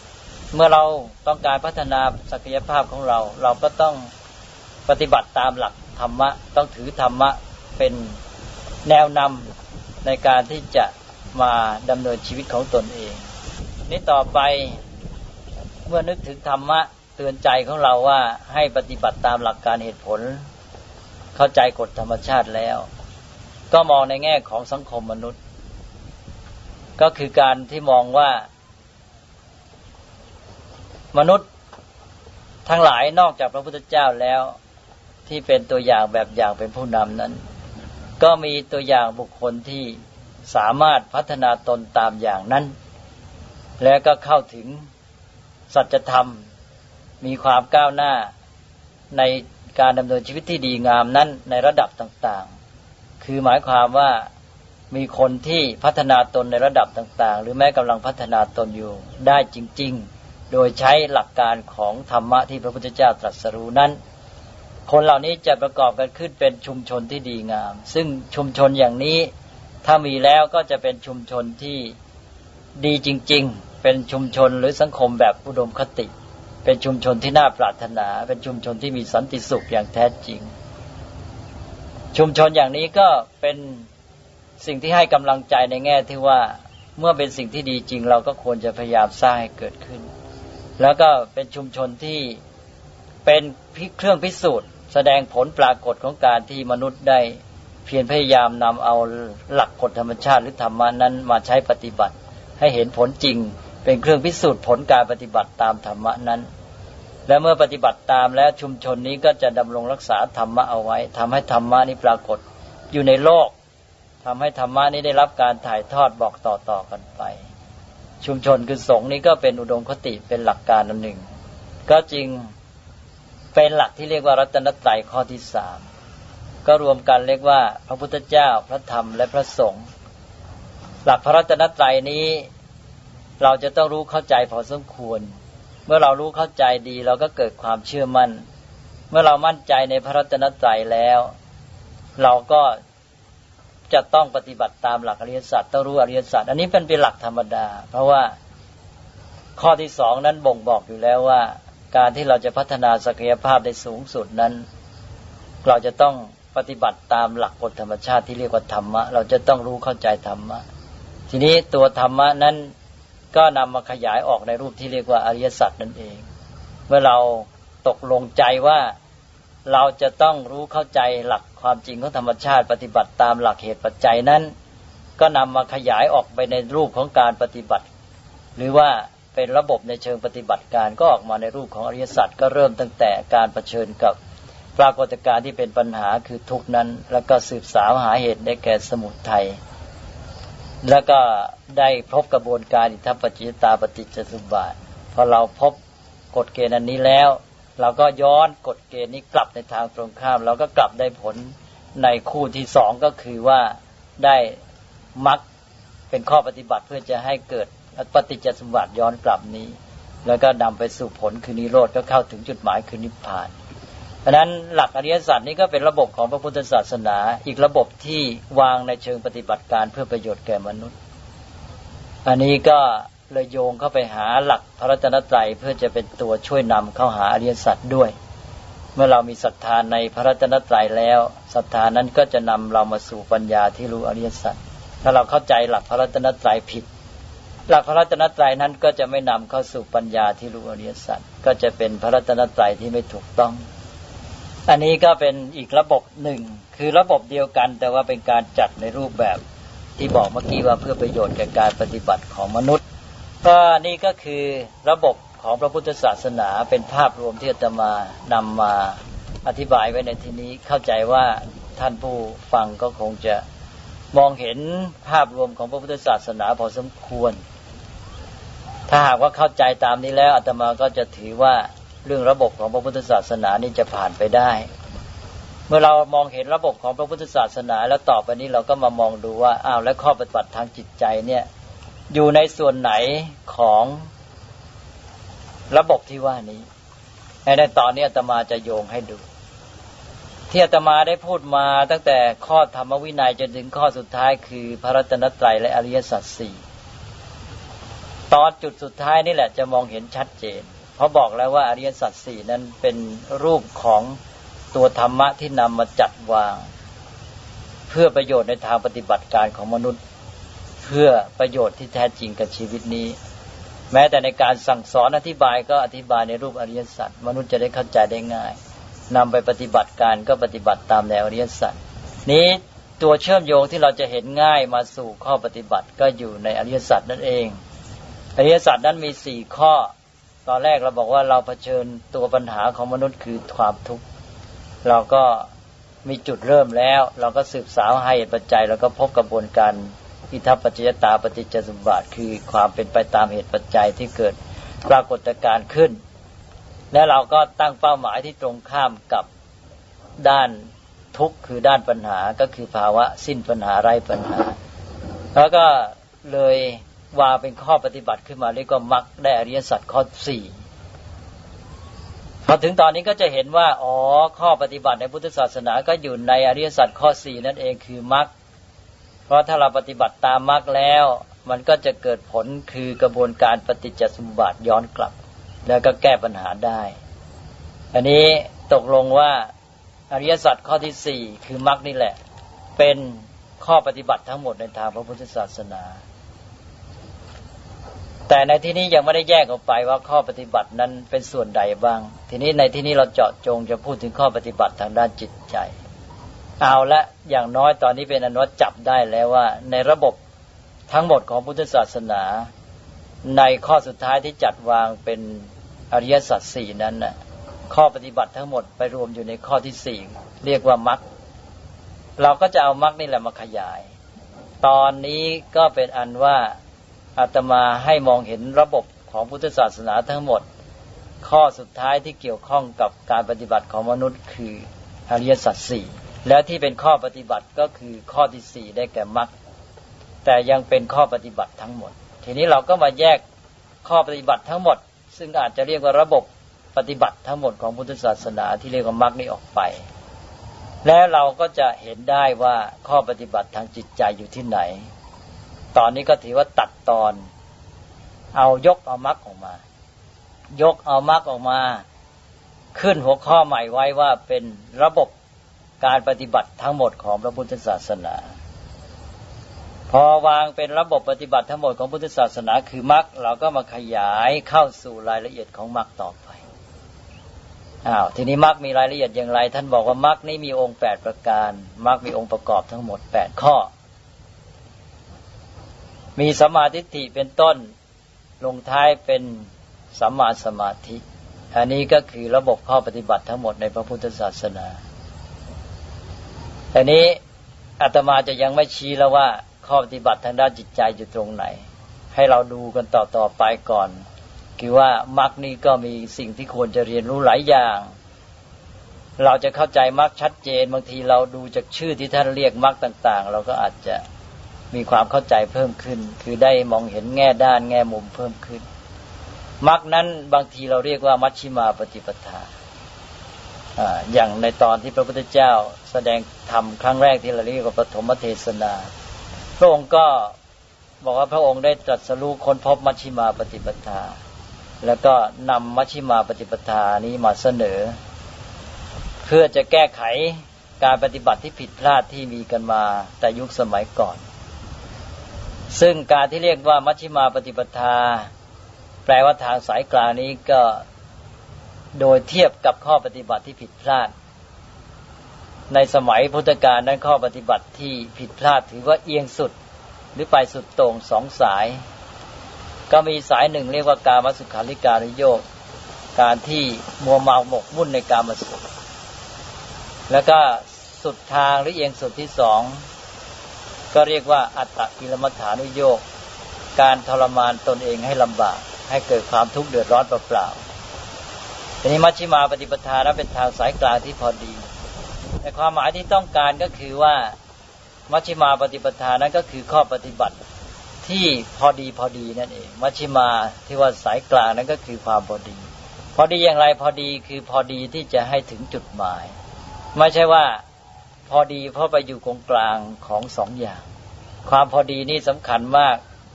เมื่อเราต้องการพัฒนาศักยภาพของเราเราก็ต้องปฏิบัติตามหลักธรรมะต้องถือธรรมะเป็นแนวนำในการที่จะมาดำเนินชีวิตของตนเองนี้ต่อไปเมื่อนึกถึงธรรมะเตือนใจของเราว่าให้ปฏิบัติตามหลักการเหตุผลเข้าใจกฎธรรมชาติแล้วก็มองในแง่ของสังคมมนุษย์ก็คือการที่มองว่ามนุษย์ทั้งหลายนอกจากพระพุทธเจ้าแล้วที่เป็นตัวอย่างแบบอย่างเป็นผู้นำนั้นก็มีตัวอย่างบุคคลที่สามารถพัฒนาตนตามอย่างนั้นและก็เข้าถึงสัจธรรมมีความก้าวหน้าในการดำเนินชีวิตที่ดีงามนั้นในระดับต่างๆคือหมายความว่ามีคนที่พัฒนาตนในระดับต่างๆหรือแม้กำลังพัฒนาตนอยู่ได้จริงๆโดยใช้หลักการของธรรมะที่พระพุทธเจ้าตรัสรู้นั้นคนเหล่านี้จะประกอบกันขึ้นเป็นชุมชนที่ดีงามซึ่งชุมชนอย่างนี้ถ้ามีแล้วก็จะเป็นชุมชนที่ดีจริงๆเป็นชุมชนหรือสังคมแบบอุดมคติเป็นชุมชนที่น่าปรารถนาเป็นชุมชนที่มีสันติสุขอย่างแท้จริงชุมชนอย่างนี้ก็เป็นสิ่งที่ให้กำลังใจในแง่ที่ว่าเมื่อเป็นสิ่งที่ดีจริงเราก็ควรจะพยายามสร้างให้เกิดขึ้นแล้วก็เป็นชุมชนที่เป็นเครื่องพิสูจน์แสดงผลปรากฏของการที่มนุษย์ได้เพียรพยายามนำเอาหลักกฎธรรมชาติหรือธรรมะนั้นมาใช้ปฏิบัติให้เห็นผลจริงเป็นเครื่องพิสูจน์ผลการปฏิบัติตามธรรมะนั้นและเมื่อปฏิบัติตามแล้วชุมชนนี้ก็จะดำรงรักษาธรรมะเอาไว้ทำให้ธรรมะนี้ปรากฏอยู่ในโลกทำให้ธรรมะนี้ได้รับการถ่ายทอดบอกต่อๆกันไปชุมชนคือสงฆ์นี้ก็เป็นอุดมคติเป็นหลักการอันหนึ่งก็จริงเป็นหลักที่เรียกว่ารัตนตรัยข้อที่3ก็รวมกันเรียกว่าพระพุทธเจ้าพระธรรมและพระสงฆ์หลักพระรัตนตรัยนี้เราจะต้องรู้เข้าใจพอสมควรเมื่อเรารู้เข้าใจดีเราก็เกิดความเชื่อมั่นเมื่อเรามั่นใจในพระรัตนตรัยแล้วเราก็จะต้องปฏิบัติตามหลักอริยสัจต้องรู้อริยสัจอันนี้เป็นหลักธรรมดาเพราะว่าข้อที่2นั้นบ่งบอกอยู่แล้วว่าการที่เราจะพัฒนาศักยภาพได้สูงสุดนั้นเราจะต้องปฏิบัติตามหลักกฎธรรมชาติที่เรียกว่าธรรมะเราจะต้องรู้เข้าใจธรรมะทีนี้ตัวธรรมะนั้นก็นำมาขยายออกในรูปที่เรียกว่าอริยสัจนั่นเองเมื่อเราตกลงใจว่าเราจะต้องรู้เข้าใจหลักความจริงของธรรมชาติปฏิบัติตามหลักเหตุปัจจัยนั้นก็นำมาขยายออกไปในรูปของการปฏิบัติหรือว่าเป็นระบบในเชิงปฏิบัติการก็ออกมาในรูปของอริยสัจก็เริ่มตั้งแต่การเผชิญกับปรากฏการณ์ที่เป็นปัญหาคือทุกข์นั้นแล้วก็สืบสาวหาเหตุได้แก่สมุทัยแล้วก็ได้พบกระบวนการอิทธิปัจจิตาปฏิจจสมุปบาทพอเราพบกฎเกณฑ์อันนี้แล้วเราก็ย้อนกฎเกณฑ์นี้กลับในทางตรงข้ามเราก็กลับได้ผลในคู่ที่2ก็คือว่าได้มรรคเป็นข้อปฏิบัติเพื่อจะให้เกิดปฏิจจสมุปบาทย้อนกลับนี้แล้วก็นำไปสู่ผลคือนิโรธก็เข้าถึงจุดหมายคือนิพพานเพราะนั้นหลักอริยสัจนี้ก็เป็นระบบของพระพุทธศาสนาอีกระบบที่วางในเชิงปฏิบัติการเพื่อประโยชน์แก่มนุษย์อันนี้ก็เลยโยงเข้าไปหาหลักพระรัตนตรัยเพื่อจะเป็นตัวช่วยนำเข้าหาอริยสัจด้วยเมื่อเรามีศรัทธาในพระรัตนตรัยแล้วศรัทธานั้นก็จะนำเรามาสู่ปัญญาที่รู้อริยสัจถ้าเราเข้าใจหลักพระรัตนตรัยผิดหลักพระรัตนตรัยนั้นก็จะไม่นำเข้าสู่ปัญญาที่รู้อริยสัจก็จะเป็นพระรัตนตรัยที่ไม่ถูกต้องอันนี้ก็เป็นอีกระบบหนึ่งคือระบบเดียวกันแต่ว่าเป็นการจัดในรูปแบบที่บอกเมื่อกี้ว่าเพื่อประโยชน์แก่การปฏิบัติของมนุษย์ก็นี่ก็คือระบบของพระพุทธศาสนาเป็นภาพรวมที่อาตมานำมาอธิบายไว้ในที่นี้เข้าใจว่าท่านผู้ฟังก็คงจะมองเห็นภาพรวมของพระพุทธศาสนาพอสมควรถ้าหากว่าเข้าใจตามนี้แล้วอาตมาก็จะถือว่าเรื่องระบบของพระพุทธศาสนานี้จะผ่านไปได้เมื่อเรามองเห็นระบบของพระพุทธศาสนาแล้วต่อไปนี้เราก็มามองดูว่าอ้าวแล้วข้อปฏิบัติทางจิตใจเนี่ยอยู่ในส่วนไหนของระบบที่ว่านี้ในตอนนี้อาตมาจะโยงให้ดูที่อาตมาได้พูดมาตั้งแต่ข้อธรรมวินัยจนถึงข้อสุดท้ายคือพระรัตนตรัยและอริยสัจ4 ตอนจุดสุดท้ายนี่แหละจะมองเห็นชัดเจนเพราะบอกแล้วว่าอริยสัจสี่นั้นเป็นรูปของตัวธรรมะที่นำมาจัดวางเพื่อประโยชน์ในทางปฏิบัติการของมนุษย์เพื่อประโยชน์ที่แท้จริงกับชีวิตนี้แม้แต่ในการสั่งสอนอธิบายก็อธิบายในรูปอริยสัจมนุษย์จะได้เข้าใจได้ง่ายนำไปปฏิบัติการก็ปฏิบัติตามแนวอริยสัจนี้ตัวเชื่อมโยงที่เราจะเห็นง่ายมาสู่ข้อปฏิบัติก็อยู่ในอริยสัจนั่นเองอริยสัจนั้นมี4ข้อตอนแรกเราบอกว่าเราเผชิญตัวปัญหาของมนุษย์คือความทุกข์เราก็มีจุดเริ่มแล้วเราก็สืบสาวหาเหตุปัจจัยแล้วก็พบกระบวนการอิทัปปัจจยตาปฏิจจสมุปบาทคือความเป็นไปตามเหตุปัจจัยที่เกิดปรากฏการณ์ขึ้นและเราก็ตั้งเป้าหมายที่ตรงข้ามกับด้านทุกข์คือด้านปัญหาก็คือภาวะสิ้นปัญหาไร้ปัญหาแล้วก็เลยวางเป็นข้อปฏิบัติขึ้นมาเรียกว่ามรรคได้อริยสัจข้อ4พอถึงตอนนี้ก็จะเห็นว่าข้อปฏิบัติในพุทธศาสนาก็อยู่ในอริยสัจข้อ4นั่นเองคือมรรคเพราะถ้าเราปฏิบัติตามมรรคแล้วมันก็จะเกิดผลคือกระบวนการปฏิจจสมุปบาทย้อนกลับแล้วก็แก้ปัญหาได้อันนี้ตกลงว่าอริยสัจข้อที่4คือมรรคนี่แหละเป็นข้อปฏิบัติทั้งหมดในทางพระพุทธศาสนาแต่ในที่นี้ยังไม่ได้แยกออกไปว่าข้อปฏิบัตินั้นเป็นส่วนใดบ้างทีนี้ในที่นี้เราเจาะจงจะพูดถึงข้อปฏิบัติทางด้านจิตใจเอาละอย่างน้อยตอนนี้เป็นอนุจับได้แล้วว่าในระบบทั้งหมดของพุทธศาสนาในข้อสุดท้ายที่จัดวางเป็นอริยสัจ4นั้นน่ะข้อปฏิบัติทั้งหมดไปรวมอยู่ในข้อที่4เรียกว่ามรรคเราก็จะเอามรรคนี่แหละมาขยายตอนนี้ก็เป็นอันว่าอาตมาให้มองเห็นระบบของพุทธศาสนาทั้งหมดข้อสุดท้ายที่เกี่ยวข้องกับการปฏิบัติของมนุษย์คืออริยสัจ4และที่เป็นข้อปฏิบัติก็คือข้อที่4ได้แก่มรรคแต่ยังเป็นข้อปฏิบัติทั้งหมดทีนี้เราก็มาแยกข้อปฏิบัติทั้งหมดซึ่งอาจจะเรียกว่าระบบปฏิบัติทั้งหมดของพุทธศาสนาที่เรียกว่ามรรคนี้ออกไปและเราก็จะเห็นได้ว่าข้อปฏิบัติทางจิตใจอยู่ที่ไหนตอนนี้ก็ถือว่าตัดตอนยกเอามรรคออกมายกเอามรรคออกมาขึ้นหัวข้อใหม่ไว้ว่าเป็นระบบการปฏิบัติทั้งหมดของพระพุทธศาสนาพอวางเป็นระบบปฏิบัติทั้งหมดของพุทธศาสนาคือมรรคเราก็มาขยายเข้าสู่รายละเอียดของมรรคต่อไปทีนี้มรรคมีรายละเอียดอย่างไรท่านบอกว่ามรรคนี้มีองค์8ประการมรรคมีองค์ประกอบทั้งหมด8ข้อมีสัมมาทิฏฐิเป็นต้นลงท้ายเป็นสัมมาสมาธิอันนี้ก็คือระบบข้อปฏิบัติทั้งหมดในพระพุทธศาสนาแต่นี้อาตมาจะยังไม่ชี้แล้วว่าข้อปฏิบัติทางด้านจิตใจอยู่ตรงไหนให้เราดูกันต่อไปก่อนคือว่ามรรคนี้ก็มีสิ่งที่ควรจะเรียนรู้หลายอย่างเราจะเข้าใจมรรคชัดเจนบางทีเราดูจากชื่อที่ท่านเรียกมรรคต่างๆเราก็อาจจะมีความเข้าใจเพิ่มขึ้นคือได้มองเห็นแง่ด้านแง่มุมเพิ่มขึ้นมรรคนั้นบางทีเราเรียกว่ามัชฌิมาปฏิปทาอย่างในตอนที่พระพุทธเจ้าแสดงธรรมครั้งแรกที่เราเรียกว่าปฐมเทศนาพระองค์ก็บอกว่าพระองค์ได้ตรัสรู้ค้นพบมัชฌิมาปฏิปทาแล้วก็นำมัชฌิมาปฏิปทานี้มาเสนอเพื่อจะแก้ไขการปฏิบัติที่ผิดพลาดที่มีกันมาแต่ยุคสมัยก่อนซึ่งการที่เรียกว่ามัชฌิมาปฏิปทาแปลว่าทางสายกลางนี้ก็โดยเทียบกับข้อปฏิบัติที่ผิดพลาดในสมัยพุทธกาลนั้นข้อปฏิบัติที่ผิดพลาดถือว่าเอียงสุดหรือไปสุดโต่ง2สายก็มีสายหนึ่งเรียกว่ากามสุขาริการุโยคการที่มัวเมาหมกมุ่นในกามสุขแล้วก็สุดทางหรือเอียงสุดที่2ก็เรียกว่าอัตตกิลมัฏฐานุโยคการทรมานตนเองให้ลำบากให้เกิดความทุกข์เดือดร้อนเปล่าๆทีนี้มัชฌิมาปฏิปทานั้นเป็นทางสายกลางที่พอดีแต่ความหมายที่ต้องการก็คือว่ามัชฌิมาปฏิปทานั้นก็คือข้อปฏิบัติที่พอดีนั่นเองมัชฌิมาที่ว่าสายกลางนั้นก็คือความพอดีอย่างไรพอดีคือพอดีที่จะให้ถึงจุดหมายไม่ใช่ว่าพอดีเพราะไปอยู่ตรงกลางของ2อย่างความพอดีนี่สำคัญมาก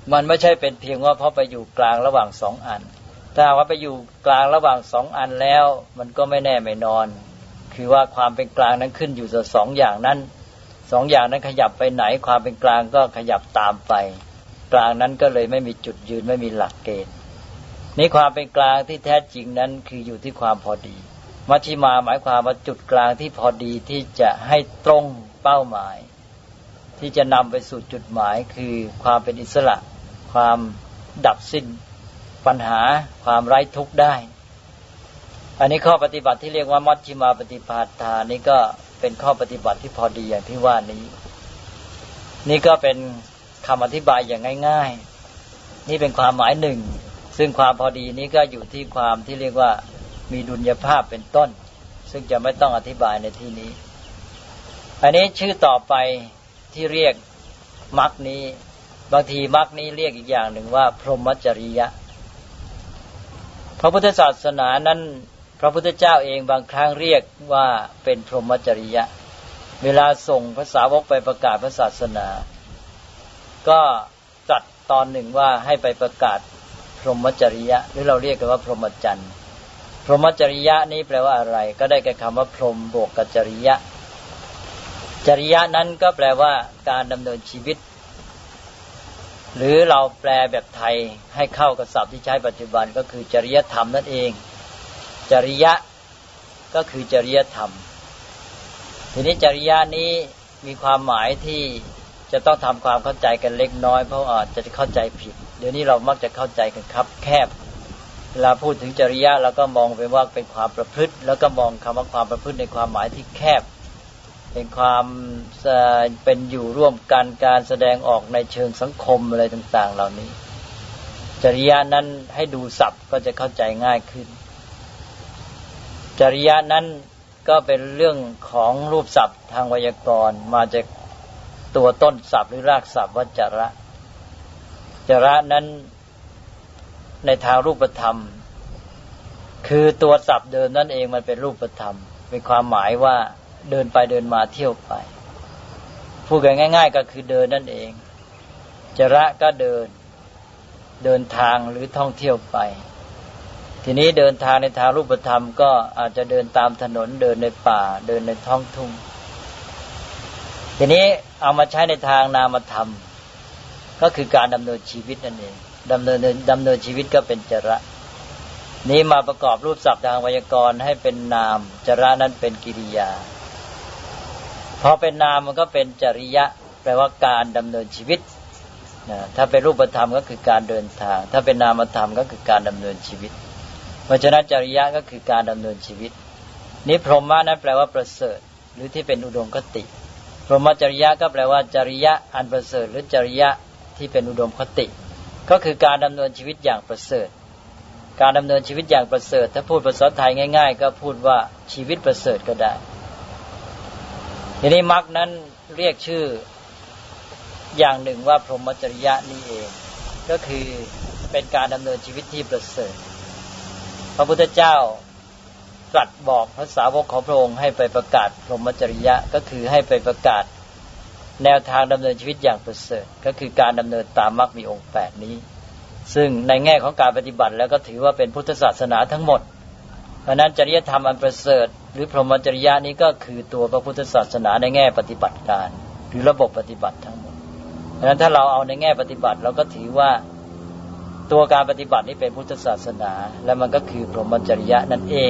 มันไม่ใช่เป็นเพียงว่าเพราะไปอยู่กลางระหว่างสองอันถ้าว่าไปอยู่กลางระหว่างสองอันแล้วมันก็ไม่แน่ไม่นอนคือว่าความเป็นกลางนั้นขึ้นอยู่กับสองอย่างนั้นสองอย่างนั้นขยับไปไหนความเป็นกลางก็ขยับตามไปกลางนั้นก็เลยไม่มีจุดยืนไม่มีหลักเกณฑ์นี่ความเป็นกลางที่แท้จริงนั้นคืออยู่ที่ความพอดีมัชฌิมาหมายความว่าจุดกลางที่พอดีที่จะให้ตรงเป้าหมายที่จะนำไปสู่จุดหมายคือความเป็นอิสระความดับสิ้นปัญหาความไร้ทุกข์ได้อันนี้ข้อปฏิบัติที่เรียกว่ามัชฌิมาปฏิปทานี่ก็เป็นข้อปฏิบัติที่พอดีอย่างที่ว่านี้นี่ก็เป็นคำอธิบายอย่างง่ายๆนี่เป็นความหมายหนึ่งซึ่งความพอดีนี้ก็อยู่ที่ความที่เรียกว่ามีดุลยภาพเป็นต้นซึ่งจะไม่ต้องอธิบายในที่นี้อันนี้ชื่อต่อไปที่เรียกมรรคนี้บางทีมรรคนี้เรียกอีกอย่างหนึ่งว่าพรหมจริยะพระพุทธศาสนานั้นพระพุทธเจ้าเองบางครั้งเรียกว่าเป็นพรหมจริยะเวลาส่งพระสาวกไปประกาศพระศาสนาก็ตรัสตอนหนึ่งว่าให้ไปประกาศพรหมจริยะหรือเราเรียกกันว่าพรหมจรรย์พรหมจริยะนี้แปลว่าอะไรก็ได้แก่คำว่าพรหมบวกกับจริยะจริยะนั้นก็แปลว่าการดำเนินชีวิตหรือเราแปลแบบไทยให้เข้ากับศัพท์ที่ใช้ปัจจุบันก็คือจริยธรรมนั่นเองจริยะก็คือจริยธรรมทีนี้จริยะนี้มีความหมายที่จะต้องทำความเข้าใจกันเล็กน้อยเพราะอาจจะเข้าใจผิดเดี๋ยวนี้เรามักจะเข้าใจกันคับแคบเวลาพูดถึงจริยะเราก็มองไปว่าเป็นความประพฤติแล้วก็มองคำว่าความประพฤติในความหมายที่แคบเป็นความเป็นอยู่ร่วมกันการแสดงออกในเชิงสังคมอะไรต่างๆเหล่านี้จริยะนั้นให้ดูศัพท์ก็จะเข้าใจง่ายขึ้นจริยะนั้นก็เป็นเรื่องของรูปศัพท์ทางไวยากรณ์มาจากตัวต้นศัพท์หรือรากศัพท์ว่าจระจระนั้นในทางรูปธรรมคือตัวศัพท์เดิมนั่นเองมันเป็นรูปธรรมเป็นความหมายว่าเดินไปเดินมาเที่ยวไปพูดง่ายๆก็คือเดินนั่นเองจระก็เดินทางหรือท่องเที่ยวไปทีนี้เดินทางในทางรูปธรรมก็อาจจะเดินตามถนนเดินในป่าเดินในท้องทุ่งทีนี้เอามาใช้ในทางนามธรรมก็คือการดำเนินชีวิตนั่นเองดำเนินชีวิตก็เป็นจระนี้มาประกอบรูปศัพท์ทางไวยากรณ์ให้เป็นนามจระนั้นเป็นกิริยาพอเป็นนามมันก็เป็นจริยะแปลว่าการดำเนินชีวิตถ้าเป็นรูปธรรมก็คือการเดินทางถ้าเป็นนามธรรมก็คือการดำเนินชีวิตเพราะฉะนั้นจริยะก็คือการดำเนินชีวิตนี้พรหมะนั้นแปลว่าประเสริฐหรือที่เป็นอุดมคติพรหมจริยะก็แปลว่าจริยะอันประเสริฐหรือจริยะที่เป็นอุดมคติก็คือการดำเนินชีวิตอย่างประเสริฐการดำเนินชีวิตอย่างประเสริฐถ้าพูดภาษาไทยง่ายๆก็พูดว่าชีวิตประเสริฐก็ได้ทีนี้มรรคนั้นเรียกชื่ออย่างหนึ่งว่าพรหมจริยะนี่เองก็คือเป็นการดำเนินชีวิตที่ประเสริฐพระพุทธเจ้าตรัสบอกพระสาวกของพระองค์ให้ไปประกาศพรหมจริยะก็คือให้ไปประกาศแนวทางดำเนินชีวิตอย่างประเสริฐก็คือการดำเนินตามมรรคมีองค์8นี้ซึ่งในแง่ของการปฏิบัติแล้วก็ถือว่าเป็นพุทธศาสนาทั้งหมดเพราะนั้นจริยธรรมอันประเสริฐหรือพรหมจริยะนี้ก็คือตัวพระพุทธศาสนาในแง่ปฏิบัติการหรือระบบปฏิบัติทั้งหมดเพราะนั้นถ้าเราเอาในแง่ปฏิบัติเราก็ถือว่าตัวการปฏิบัตินี้เป็นพุทธศาสนาและมันก็คือพรหมจริยะนั่นเอง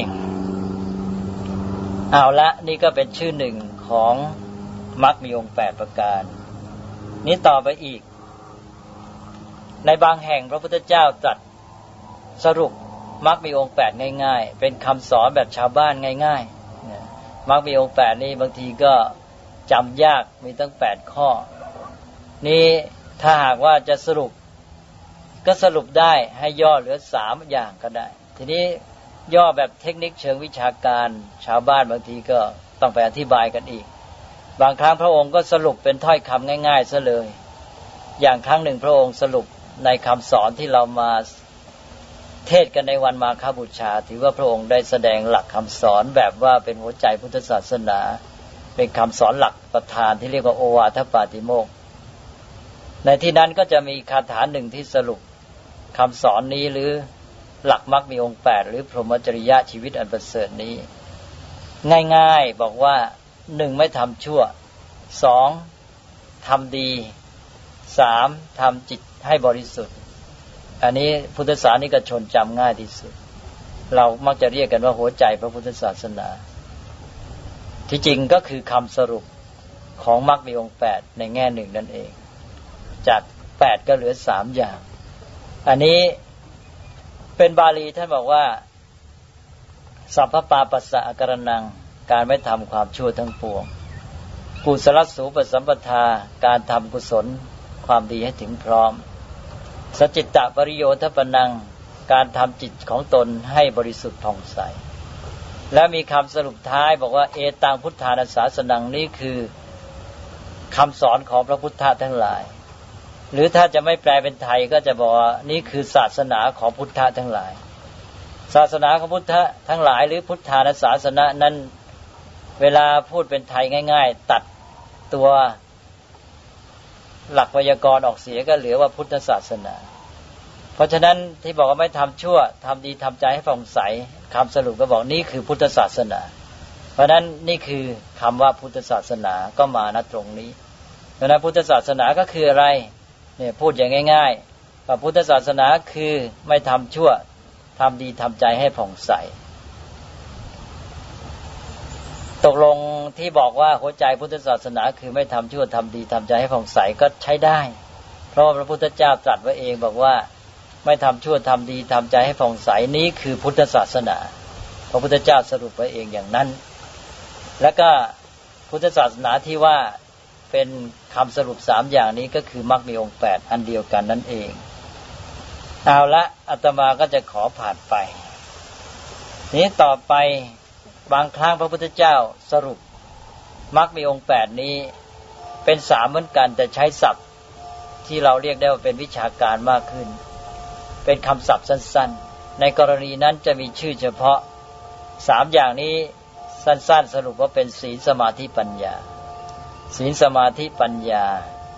เอาละนี่ก็เป็นชื่อหนึ่งของมรรคมีองค์8ประการนี้ต่อไปอีกในบางแห่งพระพุทธเจ้าตรัสสรุปมรรคมีองค์8ง่ายๆเป็นคำสอนแบบชาวบ้านง่ายๆมรรคมีองค์8นี่บางทีก็จำยากมีตั้ง8ข้อนี้ถ้าหากว่าจะสรุปก็สรุปได้ให้ย่อเหลือ3อย่างก็ได้ทีนี้ย่อแบบเทคนิคเชิงวิชาการชาวบ้านบางทีก็ต้องไปอธิบายกันอีกบางครั้งพระองค์ก็สรุปเป็นถ้อยคำง่ายๆซะเลยอย่างครั้งหนึ่งพระองค์สรุปในคำสอนที่เรามาเทศกันในวันมาฆบูชาถือว่าพระองค์ได้แสดงหลักคำสอนแบบว่าเป็นหัวใจพุทธศาสนาเป็นคำสอนหลักประธานที่เรียกว่าโอวาทปาติโมกข์ในที่นั้นก็จะมีคาถาหนึ่งที่สรุปคำสอนนี้หรือหลักมรรคมีองค์8หรือพรหมจริยะชีวิตอันประเสริฐนี้ง่ายๆบอกว่า1ไม่ทำชั่ว2ทำดี3ทำจิตให้บริสุทธิ์อันนี้พุทธศาสนิกชนจำง่ายที่สุดเรามักจะเรียกกันว่าหัวใจพระพุทธศาสนาที่จริงก็คือคำสรุปของมรรคมีองค์8ในแง่หนึ่งนั่นเองจาก8ก็เหลือ3อย่างอันนี้เป็นบาลีท่านบอกว่าสัพพปาปัสสะอการนังการไม่ทำความชั่วทั้งปวงกุศลสูปสัมปทาการทำกุศลความดีให้ถึงพร้อมสจิตตปริโยทัปปนังการทำจิตของตนให้บริสุทธิ์ผ่องใสและมีคำสรุปท้ายบอกว่าเอตังพุทธานาสาสนังนี้คือคำสอนของพระพุทธะทั้งหลายหรือถ้าจะไม่แปลเป็นไทยก็จะบอกว่านี่คือศาสนาของพุทธะทั้งหลายศาสนาของพุทธะทั้งหลายหรือพุทธานาศาสนะนั้นเวลาพูดเป็นไทยง่ายๆตัดตัวหลักไวยากรณ์ออกเสียก็เหลือว่าพุทธศาสนาเพราะฉะนั้นที่บอกว่าไม่ทำชั่วทำดีทำใจให้ผ่องใสคำสรุปก็บอกนี่คือพุทธศาสนาเพราะฉะนั้นนี่คือคำว่าพุทธศาสนาก็มาณตรงนี้เพราะฉะนั้นพุทธศาสนาก็คืออะไรเนี่ยพูดอย่างง่ายๆว่าพุทธศาสนาคือไม่ทำชั่วทำดีทำใจให้ผ่องใสตกลงที่บอกว่าหัวใจพุทธศาสนาคือไม่ทำชั่วทำดีทำใจให้ผ่องใสก็ใช้ได้เพราะพระพุทธเจ้าตรัสไว้เองบอกว่าไม่ทำชั่วทำดีทำใจให้ผ่องใสนี้คือพุทธศาสนาพระพุทธเจ้าสรุปไว้เองอย่างนั้นแล้วก็พุทธศาสนาที่ว่าเป็นคำสรุป3อย่างนี้ก็คือมรรคมีองค์8อันเดียวกันนั่นเองเอาละอาตมาก็จะขอผ่านไปนี้ต่อไปบางครั้งพระพุทธเจ้าสรุปมรรคมีองค์8นี้เป็น3เหมือนกันแต่ใช้ศัพท์ที่เราเรียกได้ว่าเป็นวิชาการมากขึ้นเป็นคำศัพท์สั้นๆในกรณีนั้นจะมีชื่อเฉพาะ3อย่างนี้สั้นๆสรุปว่าเป็นศีลสมาธิปัญญาศีลสมาธิปัญญา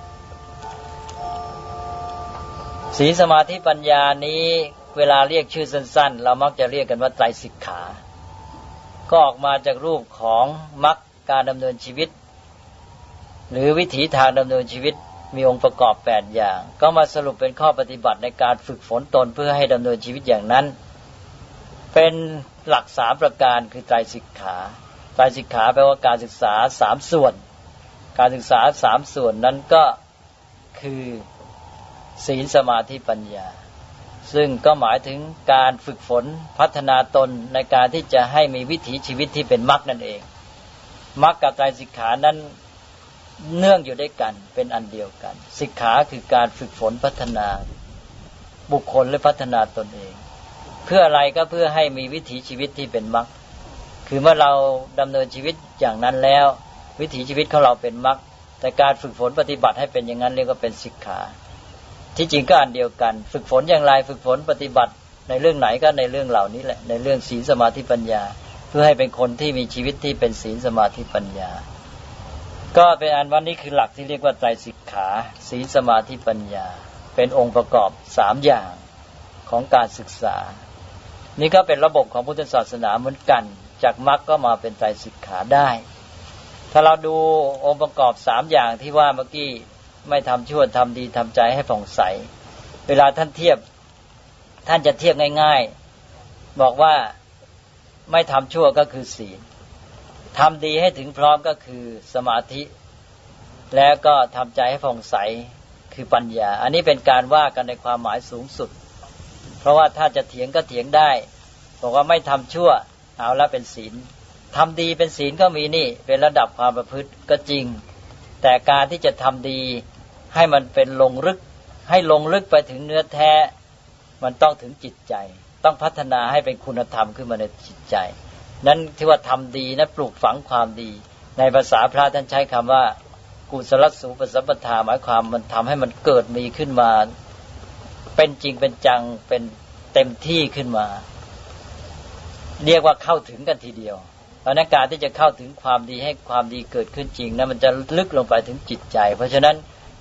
ศีลสมาธิปัญญานี้เวลาเรียกชื่อสั้นๆเรามักจะเรียกกันว่าไตรสิกขาก็ออกมาจากรูปของมรรคการดำเนินชีวิตหรือวิถีทางดำเนินชีวิตมีองค์ประกอบ8อย่างก็มาสรุปเป็นข้อปฏิบัติในการฝึกฝนตนเพื่อให้ดำเนินชีวิตอย่างนั้นเป็นหลัก3ประการคือไตรสิกขาไตรสิกขาแปลว่าการศึกษา3ส่วนการศึกษา3ส่วนนั้นก็คือศีลสมาธิปัญญาซึ่งก็หมายถึงการฝึกฝนพัฒนาตนในการที่จะให้มีวิถีชีวิตที่เป็นมรรคนั่นเองมรรคกับไตรสิกขานั้นเนื่องอยู่ด้วยกันเป็นอันเดียวกันสิกขาคือการฝึกฝนพัฒนาบุคคลและพัฒนาตนเองเพื่ออะไรก็เพื่อให้มีวิถีชีวิตที่เป็นมรรคคือเมื่อเราดำเนินชีวิตอย่างนั้นแล้ววิถีชีวิตของเราเป็นมรรคแต่การฝึกฝนปฏิบัติให้เป็นอย่างนั้นเรียกว่าเป็นสิกขาที่จริงก็อันเดียวกันฝึกฝนอย่างไรฝึกฝนปฏิบัติในเรื่องไหนก็ในเรื่องเหล่านี้แหละในเรื่องศีลสมาธิปัญญาเพื่อให้เป็นคนที่มีชีวิตที่เป็นศีลสมาธิปัญญาก็เป็นอันว่านี้คือหลักที่เรียกว่าไตรสิกขาศีลสมาธิปัญญาเป็นองค์ประกอบ3อย่างของการศึกษานี่ก็เป็นระบบของพุทธศาสนาเหมือนกันจากมรรคก็มาเป็นไตรสิกขาได้ถ้าเราดูองค์ประกอบ3อย่างที่ว่าเมื่อกี้ไม่ทำชั่วทำดีทำใจให้ผ่องใสเวลาท่านเทียบท่านจะเทียบง่ายๆบอกว่าไม่ทำชั่วก็คือศีลทำดีให้ถึงพร้อมก็คือสมาธิแล้วก็ทำใจให้ผ่องใสคือปัญญาอันนี้เป็นการว่ากันในความหมายสูงสุดเพราะว่าถ้าจะเถียงก็เถียงได้บอกว่าไม่ทำชั่วเอาละเป็นศีลทำดีเป็นศีลก็มีนี่เป็นระดับความประพฤติก็จริงแต่การที่จะทำดีให้มันเป็นลงลึกให้ลงลึกไปถึงเนื้อแท้มันต้องถึงจิตใจต้องพัฒนาให้เป็นคุณธรรมขึ้นมาในจิตใจนั้นที่ว่าทำดีนั้นปลูกฝังความดีในภาษาพระท่านใช้คำว่ากุศลสูปสัมปทาหมายความมันทำให้มันเกิดมีขึ้นมาเป็นจริงเป็นจังเป็นเต็มที่ขึ้นมาเรียกว่าเข้าถึงกันทีเดียวเพราะนั้นการที่จะเข้าถึงความดีให้ความดีเกิดขึ้นจริงนะมันจะลึกลงไปถึงจิตใจเพราะฉะนั้น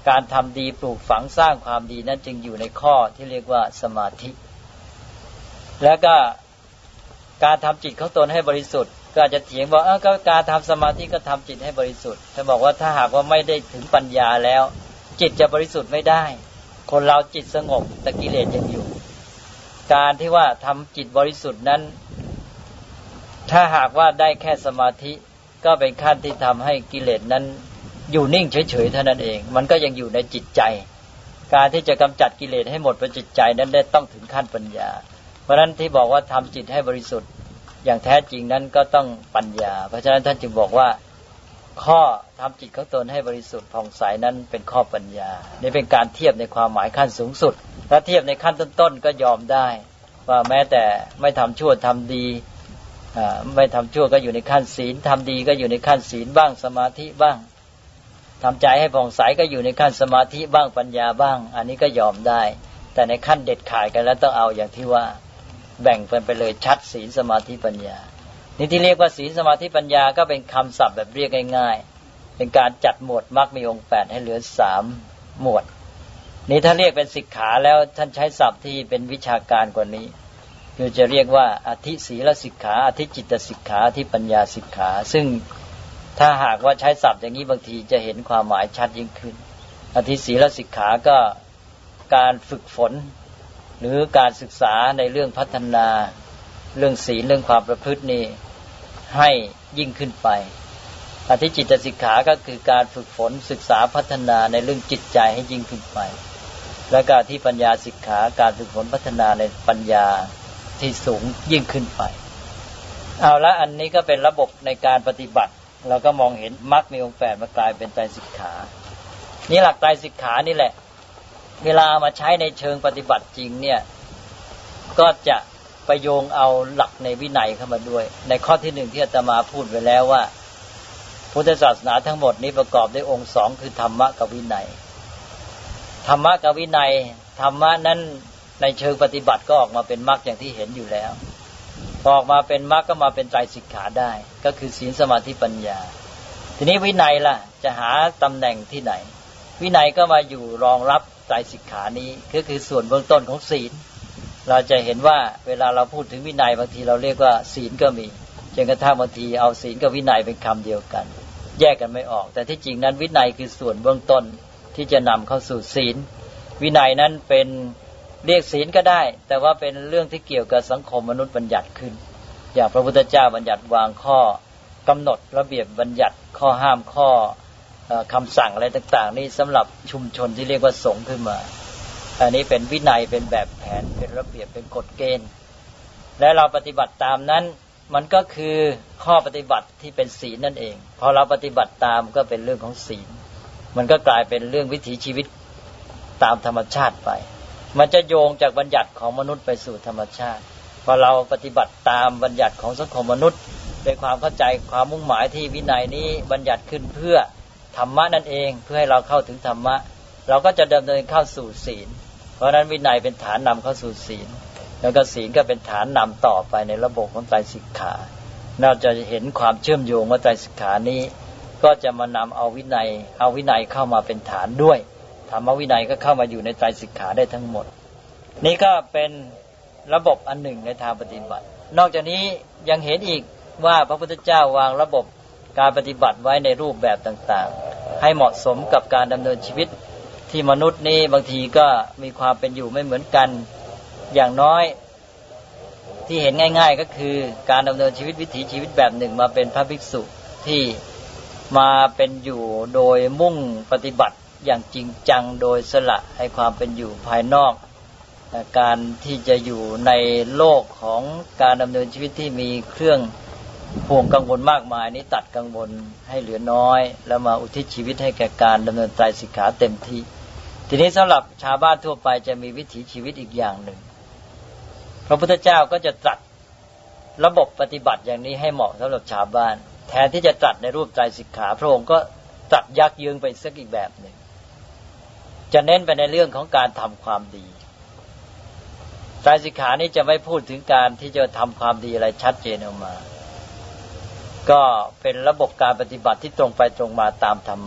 การทำดีปลูกฝังสร้างความดีนั้นจึงอยู่ในข้อที่เรียกว่าสมาธิแล้วก็การทำจิตของตนให้บริสุทธิ์ก็อาจจะเถียงบอกก็การทำสมาธิก็ทำจิตให้บริสุทธิ์ถ้าบอกว่าถ้าหากว่าไม่ได้ถึงปัญญาแล้วจิตจะบริสุทธิ์ไม่ได้คนเราจิตสงบแต่กิเลสยังอยู่การที่ว่าทำจิตบริสุทธิ์นั้นถ้าหากว่าได้แค่สมาธิก็เป็นขั้นที่ทำให้กิเลสนั้นอยู่นิ่งเฉยๆเท่านั้นเองมันก็ยังอยู่ในจิตใจการที่จะกำจัดกิเลสให้หมดไปจิตใจนั้นได้ต้องถึงขั้นปัญญาเพราะฉะนั้นที่บอกว่าทำจิตให้บริสุทธิ์อย่างแท้จริงนั้นก็ต้องปัญญาเพราะฉะนั้นท่านจึงบอกว่าข้อทำจิตของตนให้บริสุทธิ์ผ่องใสนั้นเป็นข้อปัญญานี่เป็นการเทียบในความหมายขั้นสูงสุดถ้าเทียบในขั้นต้นๆก็ยอมได้ว่าแม้แต่ไม่ทำชั่วทำดีไม่ทำชั่วก็อยู่ในขั้นศีลทำดีก็อยู่ในขั้นศีลบ้างสมาธิบ้างทำใจให้ผ่องใสก็อยู่ในขั้นสมาธิบ้างปัญญาบ้างอันนี้ก็ยอมได้แต่ในขั้นเด็ดขาดกันแล้วต้องเอาอย่างที่ว่าแบ่งไปเลยชัดศีลสมาธิปัญญานี่ที่เรียกว่าศีลสมาธิปัญญาก็เป็นคำศัพท์แบบเรียกง่ายๆเป็นการจัดหมวดมรรคมีองค์8ให้เหลือ3หมวดนี่ถ้าเรียกเป็นสิกขาแล้วท่านใช้ศัพท์ที่เป็นวิชาการกว่านี้คือจะเรียกว่าอธิศีลสิกขาอธิจิตตสิกขาอธิปัญญาสิกขาซึ่งถ้าหากว่าใช้ศัพท์อย่างนี้บางทีจะเห็นความหมายชัดยิ่งขึ้นอธิศีลสิกขาก็การฝึกฝนหรือการศึกษาในเรื่องพัฒนาเรื่องศีลเรื่องความประพฤตินี่ให้ยิ่งขึ้นไปอธิจิตตสิกขาก็คือการฝึกฝนศึกษาพัฒนาในเรื่องจิตใจให้ยิ่งขึ้นไปและก็ที่ปัญญาสิกขาการฝึกฝนพัฒนาในปัญญาที่สูงยิ่งขึ้นไปเอาละอันนี้ก็เป็นระบบในการปฏิบัติเราก็มองเห็นมรรคมีองค์8มากลายเป็นไตรสิกขานี่หลักไตรสิกขานี่แหละเวลามาใช้ในเชิงปฏิบัติจริงเนี่ยก็จะไปโยงเอาหลักในวินัยเข้ามาด้วยในข้อที่1ที่อาตมาพูดไว้แล้วว่าพุทธศาสนาทั้งหมดนี้ประกอบด้วยองค์2คือธรรมะกับวินัยธรรมะกับวินัยธรรมะนั้นในเชิงปฏิบัติก็ออกมาเป็นมรรคอย่างที่เห็นอยู่แล้วพอออกมาเป็นมรรคก็มาเป็นไตรสิกขาได้ก็คือศีลสมาธิปัญญาทีนี้วินัยล่ะจะหาตำแหน่งที่ไหนวินัยก็มาอยู่รองรับไตรสิกขานี้ก็คือส่วนเบื้องต้นของศีลเราจะเห็นว่าเวลาเราพูดถึงวินัยบางทีเราเรียกว่าศีลก็มีจนกระทั่งบางทีเอาศีลกับวินัยเป็นคำเดียวกันแยกกันไม่ออกแต่ที่จริงนั้นวินัยคือส่วนเบื้องต้นที่จะนำเข้าสู่ศีลวินัยนั้นเป็นเรียกศีลก็ได้แต่ว่าเป็นเรื่องที่เกี่ยวกับสังคมมนุษย์บัญญัติขึ้นอย่างพระพุทธเจ้าบัญญัติวางข้อกำหนดระเบียบบัญญัติข้อห้ามข้อคำสั่งอะไรต่างๆนี่สำหรับชุมชนที่เรียกว่าสงฆ์ขึ้นมาอันนี้เป็นวินัยเป็นแบบแผนเป็นระเบียบเป็นกฎเกณฑ์และเราปฏิบัติตามนั้นมันก็คือข้อปฏิบัติที่เป็นศีลนั่นเองพอเราปฏิบัติตามก็เป็นเรื่องของศีลมันก็กลายเป็นเรื่องวิถีชีวิตตามธรรมชาติไปมันจะโยงจากบัญญัติของมนุษย์ไปสู่ธรรมชาติพอเราปฏิบัติตามบัญญัติของสังคมมนุษย์ด้วยความเข้าใจความมุ่งหมายที่วินัยนี้บัญญัติขึ้นเพื่อธรรมะนั่นเองเพื่อให้เราเข้าถึงธรรมะเราก็จะดำเนินเข้าสู่ศีลเพราะฉะนั้นวินัยเป็นฐานนำเข้าสู่ศีลแล้วก็ศีลก็เป็นฐานนำต่อไปในระบบของไตรสิกขาเราจะเห็นความเชื่อมโยงว่าไตรสิกขานี้ก็จะมานำเอาวินัยเข้ามาเป็นฐานด้วยธรรมวินัยก็เข้ามาอยู่ในไตรสิกขาได้ทั้งหมดนี่ก็เป็นระบบอันหนึ่งในทางปฏิบัตินอกจากนี้ยังเห็นอีกว่าพระพุทธเจ้าวางระบบการปฏิบัติไว้ในรูปแบบต่างๆให้เหมาะสมกับการดำเนินชีวิตที่มนุษย์นี้บางทีก็มีความเป็นอยู่ไม่เหมือนกันอย่างน้อยที่เห็นง่ายๆก็คือการดำเนินชีวิตวิถีชีวิตแบบหนึ่งมาเป็นพระภิกษุที่มาเป็นอยู่โดยมุ่งปฏิบัติอย่างจริงจังโดยสละให้ความเป็นอยู่ภายนอกการที่จะอยู่ในโลกของการดำเนินชีวิตที่มีเครื่องห่วงกังวลมากมายนี้ตัดกังวลให้เหลือน้อยแล้วมาอุทิศชีวิตให้แก่การดำเนินไตรสิกขาเต็มที่ทีนี้สำหรับชาวบ้านทั่วไปจะมีวิถีชีวิตอีกอย่างหนึ่งพระพุทธเจ้าก็จะตรัสระบบปฏิบัติอย่างนี้ให้เหมาะสำหรับชาวบ้านแทนที่จะตรัสในรูปไตรสิกขาพระองค์ก็ตรัสยักเยื้องไปสักอีกแบบหนึ่งจะเน้นไปในเรื่องของการทำความดีไตรสิกขานี้จะไม่พูดถึงการที่จะทำความดีอะไรชัดเจนออกมาก็เป็นระบบการปฏิบัติที่ตรงไปตรงมาตามธรรมะ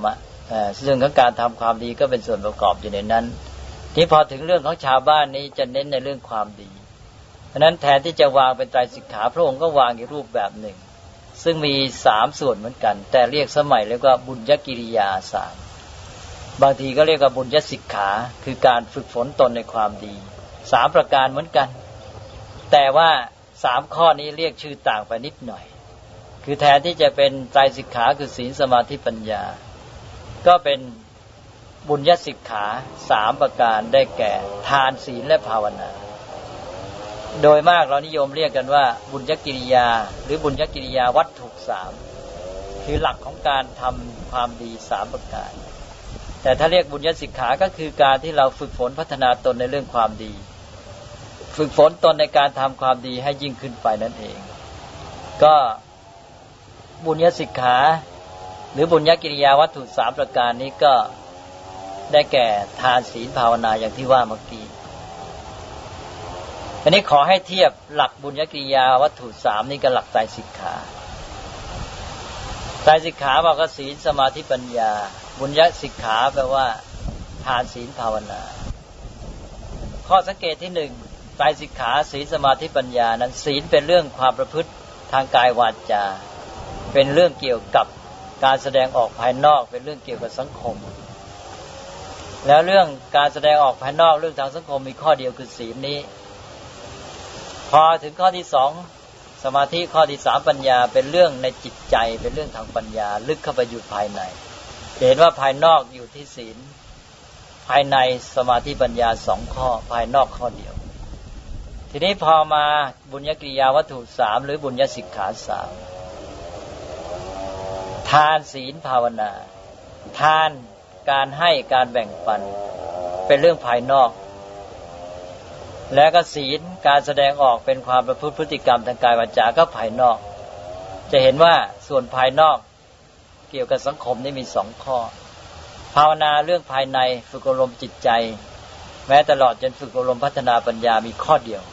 ซึ่งของการทำความดีก็เป็นส่วนประกอบอยู่ในนั้นที่พอถึงเรื่องของชาวบ้านนี้จะเน้นในเรื่องความดีเพราะนั้นแทนที่จะวางเป็นไตรสิกขาพระองค์ก็วางอีกรูปแบบหนึ่งซึ่งมี3ส่วนเหมือนกันแต่เรียกสมัยเรียกว่าบุญญกิริยา3บางทีก็เรียกว่าบุญญสิกขาคือการฝึกฝนตนในความดี3ประการเหมือนกันแต่ว่า3ข้อนี้เรียกชื่อต่างไปนิดหน่อยคือแทนที่จะเป็นไตรสิกขาคือศีลสมาธิปัญญาก็เป็นบุญญสิกขา3ประการได้แก่ทานศีลและภาวนาโดยมากเรานิยมเรียกกันว่าบุญญกิริยาหรือบุญญกิริยาวัตถุ3คือหลักของการทำความดี3ประการแต่ถ้าเรียกบุญญสิกขาก็คือการที่เราฝึกฝนพัฒนาตนในเรื่องความดีฝึกฝนตนในการทำความดีให้ยิ่งขึ้นไปนั่นเองก็บุญญสิกขาหรือบุญญกิริยาวัตถุ3ประการนี้ก็ได้แก่ทานศีลภาวนาอย่างที่ว่าเมื่อกี้อันนี้ขอให้เทียบหลักบุญญกิริยาวัตถุ3นี่กับหลักไตรสิกขาไตรสิกขาบอกว่าศีลสมาธิปัญญาบุญญสิกขาแปลว่าทานศีลภาวนาข้อสังเกตที่1ไตรสิกขาศีลสมาธิปัญญานั้นศีลเป็นเรื่องความประพฤติทางกายวาจาเป็นเรื่องเกี่ยวกับการแสดงออกภายนอกเป็นเรื่องเกี่ยวกับสังคมแล้วเรื่องการแสดงออกภายนอกเรื่องทางสังคมมีข้อเดียวคือศีลนี้พอถึงข้อที่2สมาธิข้อที่3ปัญญาเป็นเรื่องในจิตใจเป็นเรื่องทางปัญญาลึกเข้าไปอยู่ภายในเห็นว่าภายนอกอยู่ที่ศีลภายในสมาธิปัญญา2ข้อภายนอกข้อเดียวทีนี้พอมาบุญญกิริยาวัตถุ3หรือบุญญสิกขา3ทานศีลภาวนาทานการให้การแบ่งปันเป็นเรื่องภายนอกและก็ศีลการแสดงออกเป็นความประพฤติพฤติกรรมทางกายวาจาก็ภายนอกจะเห็นว่าส่วนภายนอกเกี่ยวกับสังคมนี่มี2ข้อภาวนาเรื่องภายในฝึกอบรมจิตใจแม้ตลอดจนฝึกอบรมพัฒนาปัญญามีข้อเดียว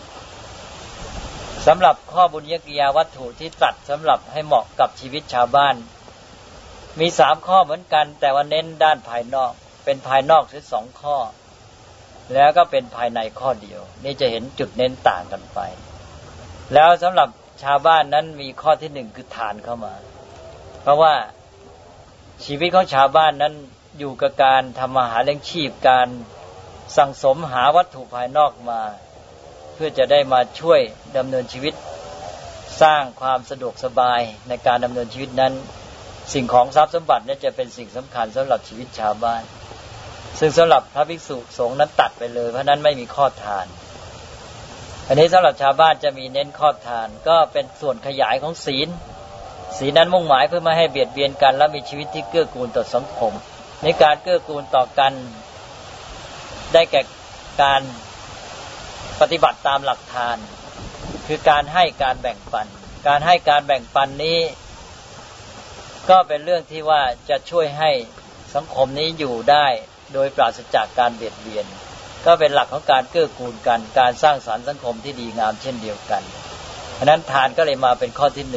สำหรับข้อบุญญกิริยาวัตถุที่ตัดสำหรับให้เหมาะกับชีวิตชาวบ้านมี3ข้อเหมือนกันแต่ว่าเน้นด้านภายนอกเป็นภายนอกถึง2ข้อแล้วก็เป็นภายในข้อเดียวนี่จะเห็นจุดเน้นต่างกันไปแล้วสำหรับชาวบ้านนั้นมีข้อที่1คือทานเข้ามาเพราะว่าชีวิตของชาวบ้านนั้นอยู่กับการทำมาหาเลี้ยงชีพการสั่งสมหาวัตถุภายนอกมาเพื่อจะได้มาช่วยดำเนินชีวิตสร้างความสะดวกสบายในการดำเนินชีวิตนั้นสิ่งของทรัพย์สมบัติเนี่ยจะเป็นสิ่งสำคัญสำหรับชีวิตชาวบ้านซึ่งสำหรับพระภิกษุสงฆ์นั้นตัดไปเลยเพราะนั้นไม่มีข้อทานอันนี้สำหรับชาวบ้านจะมีเน้นข้อทานก็เป็นส่วนขยายของศีลนั้นมุ่งหมายเพื่อไม่ให้เบียดเบียนกันและมีชีวิตที่เกื้อกูลต่อสังคมในการเกื้อกูลต่อกันได้แก่การปฏิบัติตามหลักทานคือการให้การแบ่งปันการให้การแบ่งปันนี้ก็เป็นเรื่องที่ว่าจะช่วยให้สังคมนี้อยู่ได้โดยปราศจากการเบียดเบียนก็เป็นหลักของการเกื้อกูลกันการสร้างสรรค์สังคมที่ดีงามเช่นเดียวกันเพราะนั้นทานก็เลยมาเป็นข้อที่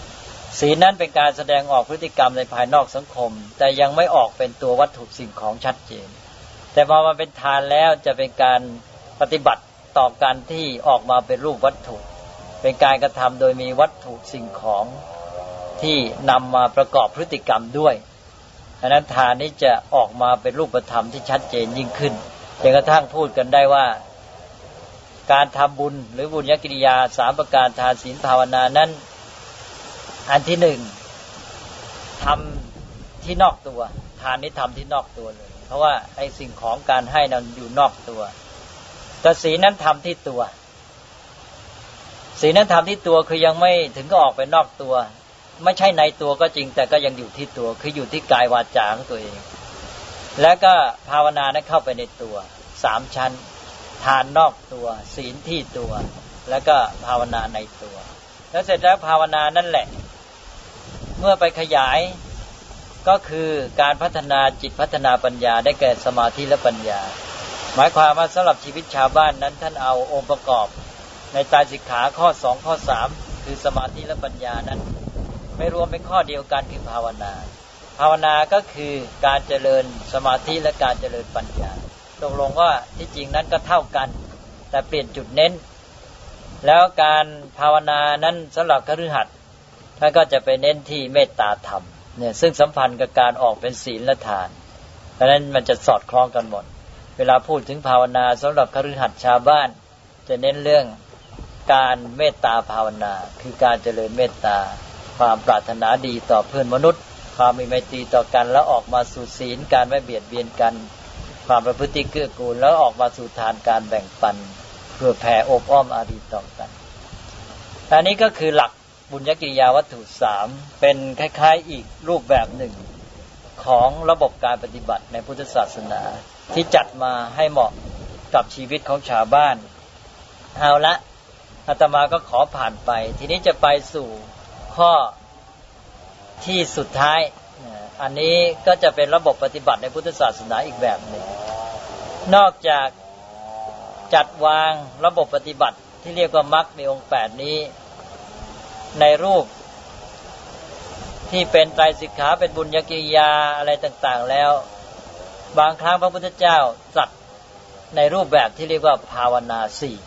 1ศีลนั้นเป็นการแสดงออกพฤติกรรมในภายนอกสังคมแต่ยังไม่ออกเป็นตัววัตถุสิ่งของชัดเจนแต่พอมาเป็นทานแล้วจะเป็นการปฏิบัติต่อกันที่ออกมาเป็นรูปวัตถุเป็นการกระทำโดยมีวัตถุสิ่งของที่นำมาประกอบพฤติกรรมด้วยฉะนั้นทานนี้จะออกมาเป็นรูปธรรมที่ชัดเจนยิ่งขึ้นจนกระทั่งพูดกันได้ว่าการทำบุญหรือบุญญกิริยา3ประการทานศีลภาวนานั้นอันที่1ทำที่นอกตัวทานนี้ทำที่นอกตัวเลยเพราะว่าไอ้สิ่งของการให้นั้นอยู่นอกตัวแต่ศีลนั้นทำที่ตัวศีลนั้นทำที่ตัวคือยังไม่ถึงก็ออกไปนอกตัวไม่ใช่ในตัวก็จริงแต่ก็ยังอยู่ที่ตัวคืออยู่ที่กายวาจาของตัวเองแล้วก็ภาวนานั้นเข้าไปในตัว3ชั้นทานนอกตัวศีลที่ตัวแล้วก็ภาวนาในตัวแล้วเสร็จแล้วภาวนานั่นแหละเมื่อไปขยายก็คือการพัฒนาจิตพัฒนาปัญญาได้แก่สมาธิและปัญญาหมายความว่าสำหรับชีวิตชาวบ้านนั้นท่านเอาองค์ประกอบในไตรสิกขาข้อ2ข้อ3คือสมาธิและปัญญานั้นไม่รวมเป็นข้อเดียวกันคือภาวนาภาวนาก็คือการเจริญสมาธิและการเจริญปัญญาตกลงว่าที่จริงนั้นก็เท่ากันแต่เปลี่ยนจุดเน้นแล้วการภาวนานั้นสำหรับคฤหัสถ์ท่านก็จะไปเน้นที่เมตตาธรรมเนี่ยซึ่งสัมพันธ์กับการออกเป็นศีลและทานเพราะฉะนั้นมันจะสอดคล้องกันหมดเวลาพูดถึงภาวนาสำหรับคฤหัสถ์ชาวบ้านจะเน้นเรื่องการเมตตาภาวนาคือการเจริญเมตตาความปรารถนาดีต่อเพื่อนมนุษย์ความมีไมตรีต่อกันแล้วออกมาสู่ศีลการไม่เบียดเบียนกันความประพฤติเกื้อกูลแล้วออกมาสู่ทานการแบ่งปันเพื่อแผ่อบอ้อมอารีต่อกันอันนี้ก็คือหลักบุญญกิริยาวัตถุ3เป็นคล้ายๆอีกรูปแบบหนึ่งของระบบการปฏิบัติในพุทธศาสนาที่จัดมาให้เหมาะกับชีวิตของชาวบ้านเอาละอาตมาก็ขอผ่านไปทีนี้จะไปสู่ข้อที่สุดท้ายอันนี้ก็จะเป็นระบบปฏิบัติในพุทธศาสนาอีกแบบหนึ่งนอกจากจัดวางระบบปฏิบัติที่เรียกว่ามรรคมีองค์8นี้ในรูปที่เป็นไตรสิกขาเป็นบุญญกิริยาอะไรต่างๆแล้วบางครั้งพระพุทธเจ้าตรัสในรูปแบบที่เรียกว่าภาวนา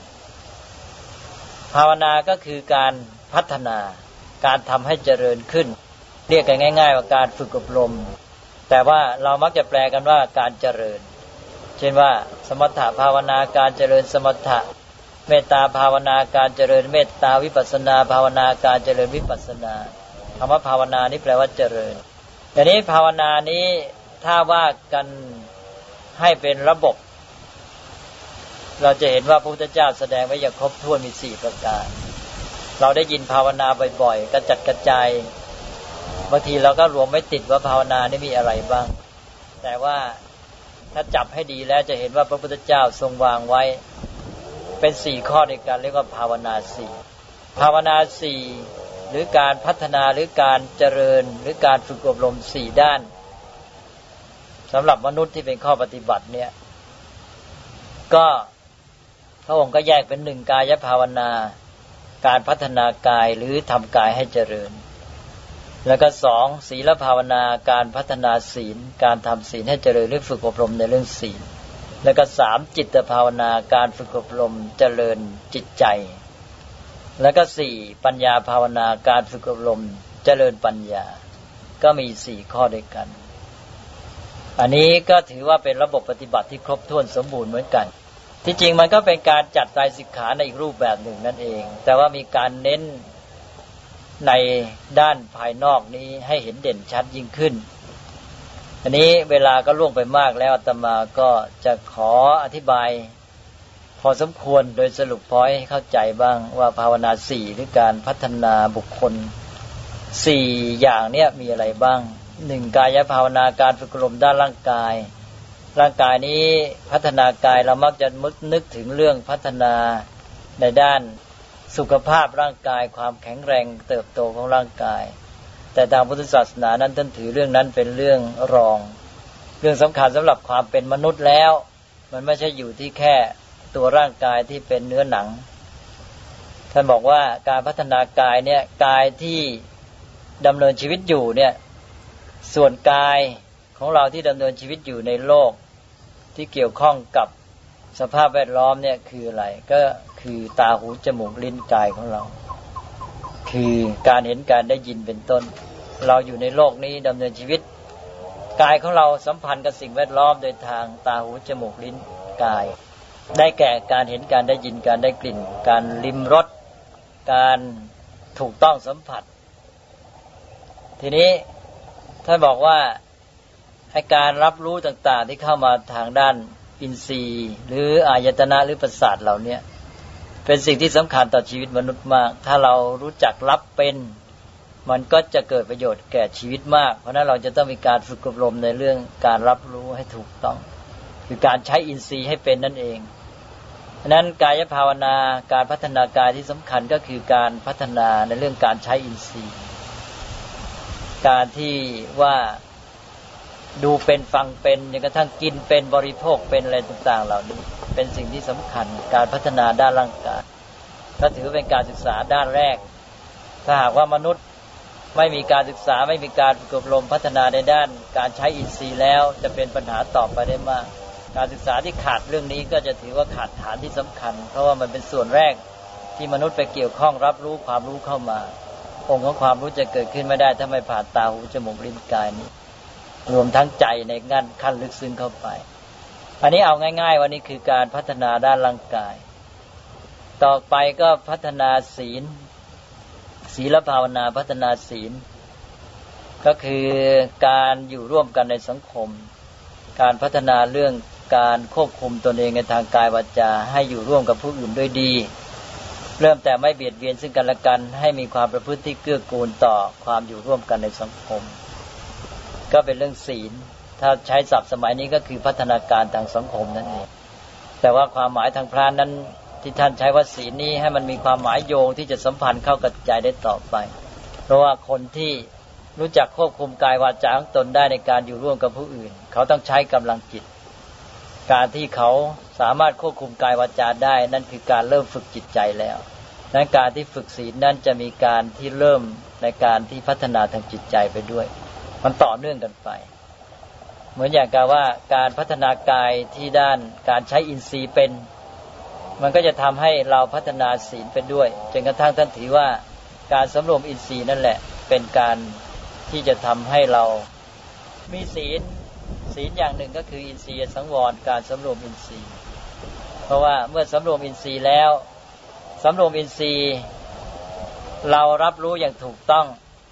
4ภาวนาก็คือการพัฒนาการทำให้เจริญขึ้นเรียกกันง่ายๆว่าการฝึกอบรมแต่ว่าเรามักจะแปลกันว่าการเจริญเช่นว่าสมถะภาวนาการเจริญสมถะเมตตาภาวนาการเจริญเมตตาวิปัสสนาภาวนาการเจริญวิปัสสนาคำว่าภาวนานี่แปลว่าเจริญแต่นี้ภาวนานี้ถ้าว่ากันให้เป็นระบบเราจะเห็นว่าพระพุทธเจ้าแสดงไว้อย่างครบถ้วนมี4ประการเราได้ยินภาวนาบ่อยๆกระจัดกระจายบางทีเราก็รวมไม่ติดว่าภาวนานี่มีอะไรบ้างแต่ว่าถ้าจับให้ดีแล้วจะเห็นว่าพระพุทธเจ้าทรงวางไว้เป็น4ข้อในการเรียกว่าภาวนา4ภาวนา4หรือการพัฒนาหรือการเจริญหรือการฝึกอบรม4ด้านสำหรับมนุษย์ที่เป็นข้อปฏิบัติเนี่ยก็พระองค์ก็แยกเป็น1กายภาวนาการพัฒนากายหรือทำกายให้เจริญแล้วก็2ศีลภาวนาการพัฒนาศีลการทำศีลให้เจริญหรือฝึกอบรมในเรื่องศีลแล้วก็3จิตภาวนาการฝึกอบรมเจริญจิตใจแล้วก็4ปัญญาภาวนาการฝึกอบรมเจริญปัญญาก็มี4ข้อด้วยกันอันนี้ก็ถือว่าเป็นระบบปฏิบัติที่ครบถ้วนสมบูรณ์เหมือนกันที่จริงมันก็เป็นการจัดไตรสิกขาในอีกรูปแบบหนึ่งนั่นเองแต่ว่ามีการเน้นในด้านภายนอกนี้ให้เห็นเด่นชัดยิ่งขึ้นอันนี้เวลาก็ล่วงไปมากแล้วอาตมาก็จะขออธิบายพอสมควรโดยสรุปพอให้เข้าใจบ้างว่าภาวนา4หรือการพัฒนาบุคคล4อย่างเนี้ยมีอะไรบ้าง1กายภาวนาการฝึกอบรมด้านร่างกายนี้พัฒนากายเรามักจะนึกถึงเรื่องพัฒนาในด้านสุขภาพร่างกายความแข็งแรงเติบโตของร่างกายแต่ทางพุทธศาสนานั้นท่านถือเรื่องนั้นเป็นเรื่องรองเรื่องสำคัญสำหรับความเป็นมนุษย์แล้วมันไม่ใช่อยู่ที่แค่ตัวร่างกายที่เป็นเนื้อหนังท่านบอกว่าการพัฒนากายเนี่ยกายที่ดำเนินชีวิตอยู่เนี่ยส่วนกายของเราที่ดำเนินชีวิตอยู่ในโลกที่เกี่ยวข้องกับสภาพแวดล้อมเนี่ยคืออะไรก็คือตาหูจมูกลิ้นกายของเราคือการเห็นการได้ยินเป็นต้นเราอยู่ในโลกนี้ดำเนินชีวิตกายของเราสัมพันธ์กับสิ่งแวดล้อมโดยทางตาหูจมูกลิ้นกายได้แก่การเห็นการได้ยินการได้กลิ่นการลิ้มรสการถูกต้องสัมผัสทีนี้ท่านบอกว่าให้การรับรู้ต่างๆที่เข้ามาทางด้านอินทรีย์หรืออายตนะหรือประสาทเหล่านี้เป็นสิ่งที่สำคัญต่อชีวิตมนุษย์มากถ้าเรารู้จักรับเป็นมันก็จะเกิดประโยชน์แก่ชีวิตมากเพราะนั้นเราจะต้องมีการฝึกอบรมในเรื่องการรับรู้ให้ถูกต้องคือการใช้อินทรีย์ให้เป็นนั่นเองฉะนั้นกายภาวนาการพัฒนากายที่สำคัญก็คือการพัฒนาในเรื่องการใช้อินทรีย์การที่ว่าดูเป็นฟังเป็นจนกระทั่งกินเป็นบริโภคเป็นอะไรต่างๆเหล่านี้เป็นสิ่งที่สำคัญการพัฒนาด้านร่างกายก็ถือเป็นการศึกษาด้านแรกถ้าหากว่ามนุษย์ไม่มีการศึกษาไม่มีการอบรมพัฒนาในด้านการใช้อินทรีย์แล้วจะเป็นปัญหาต่อไปได้มากการศึกษาที่ขาดเรื่องนี้ก็จะถือว่าขาดฐานที่สำคัญเพราะว่ามันเป็นส่วนแรกที่มนุษย์ไปเกี่ยวข้องรับรู้ความรู้เข้ามาองค์ของความรู้จะเกิดขึ้นไม่ได้ถ้าไม่ผ่านตาหูจมูกลิ้นกายนี้รวมทั้งใจในงั้นขั้นลึกซึ้งเข้าไปอันนี้เอาง่ายๆวันนี้คือการพัฒนาด้านร่างกายต่อไปก็พัฒนาศีลศีลภาวนาพัฒนาศีลก็คือการอยู่ร่วมกันในสังคมการพัฒนาเรื่องการควบคุมตนเองในทางกายวาจาให้อยู่ร่วมกับผู้อื่นด้วยดีเริ่มแต่ไม่เบียดเบียนซึ่งกันและกันให้มีความประพฤติที่เกื้อกูลต่อความอยู่ร่วมกันในสังคมก็เป็นเรื่องศีลถ้าใช้ศัพท์สมัยนี้ก็คือพัฒนาการทางสังคมนั่นเองแต่ว่าความหมายทางพระนั้นที่ท่านใช้ว่าศีลนี้ให้มันมีความหมายโยงที่จะสัมพันธ์เข้ากับใจได้ต่อไปเพราะว่าคนที่รู้จักควบคุมกายวาจาของตนได้ในการอยู่ร่วมกับผู้อื่นเขาต้องใช้กำลังจิตการที่เขาสามารถควบคุมกายวาจาได้นั่นคือการเริ่มฝึกจิตใจแล้วดังนั้นการที่ฝึกศีลนั้นจะมีการที่เริ่มในการที่พัฒนาทางจิตใจไปด้วยมันต่อเนื่องกันไปเหมือนอย่างกับว่าการพัฒนากายที่ด้านการใช้อินทรีย์เป็นมันก็จะทำให้เราพัฒนาศีลไปด้วยจนกระทั่งท่านถือว่าการสำรวมอินทรีย์นั่นแหละเป็นการที่จะทำให้เรามีศีลอย่างหนึ่งก็คืออินทรีย์สังวรการสำรวมอินทรีย์เพราะว่าเมื่อสำรวมอินทรีย์แล้วสำรวมอินทรีย์เรารับรู้อย่างถูกต้อง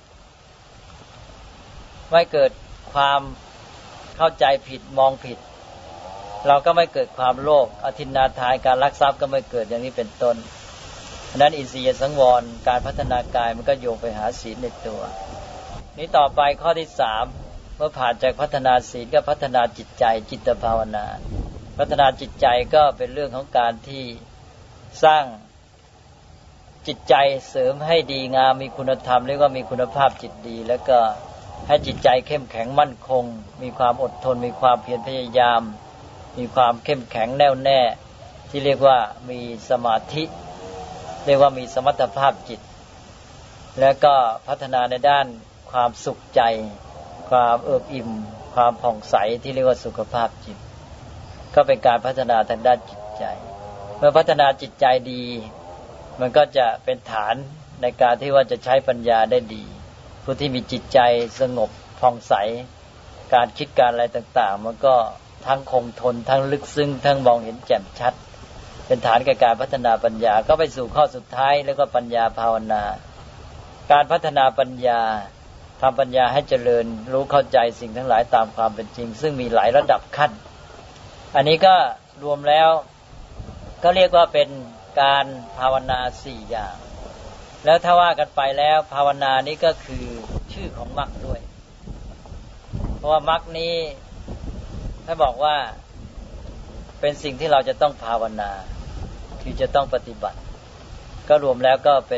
ไม่เกิดความเข้าใจผิดมองผิดเราก็ไม่เกิดความโลภอทินนาทานการลักทรัพย์ก็ไม่เกิดอย่างนี้เป็นต้นฉะนั้นอินทรีย์สังวรการพัฒนากายมันก็โยงไปหาศีลในตัวนี้ต่อไปข้อที่3เมื่อผ่านจากพัฒนาศีลก็พัฒนาจิตใจจิตภาวนาพัฒนาจิตใจก็เป็นเรื่องของการที่สร้างจิตใจเสริมให้ดีงามมีคุณธรรมเรียกว่ามีคุณภาพจิตดีแล้วก็ให้จิตใจเข้มแข็งมั่นคงมีความอดทนมีความเพียรพยายามมีความเข้มแข็งแน่วแน่ที่เรียกว่ามีสมาธิเรียกว่ามีสมรรถภาพจิตแล้วก็พัฒนาในด้านความสุขใจความเอิบอิ่มความผ่องใสที่เรียกว่าสุขภาพจิตก็เป็นการพัฒนาทางด้านจิตใจเมื่อพัฒนาจิตใจดีมันก็จะเป็นฐานในการที่ว่าจะใช้ปัญญาได้ดีผู้ที่มีจิตใจสงบผ่องใสการคิดการอะไรต่างๆมันก็ทั้งคงทนทั้งลึกซึ้งทั้งมองเห็นแจ่มชัดเป็นฐานแก่การพัฒนาปัญญาก็ไปสู่ข้อสุดท้ายแล้วก็ปัญญาภาวนาการพัฒนาปัญญาทำปัญญาให้เจริญรู้เข้าใจสิ่งทั้งหลายตามความเป็นจริงซึ่งมีหลายระดับขั้นอันนี้ก็รวมแล้วก็เรียกว่าเป็นการภาวนา4อย่างแล้วถ้าว่ากันไปแล้วภาวนานี้ก็คือชื่อของมรรคด้วยเพราะว่ามรรคนี้ถ้าบอกว่าเป็นสิ่งที่เราจะต้องภาวนาคือจะต้องปฏิบัติก็รวมแล้วก็เป็น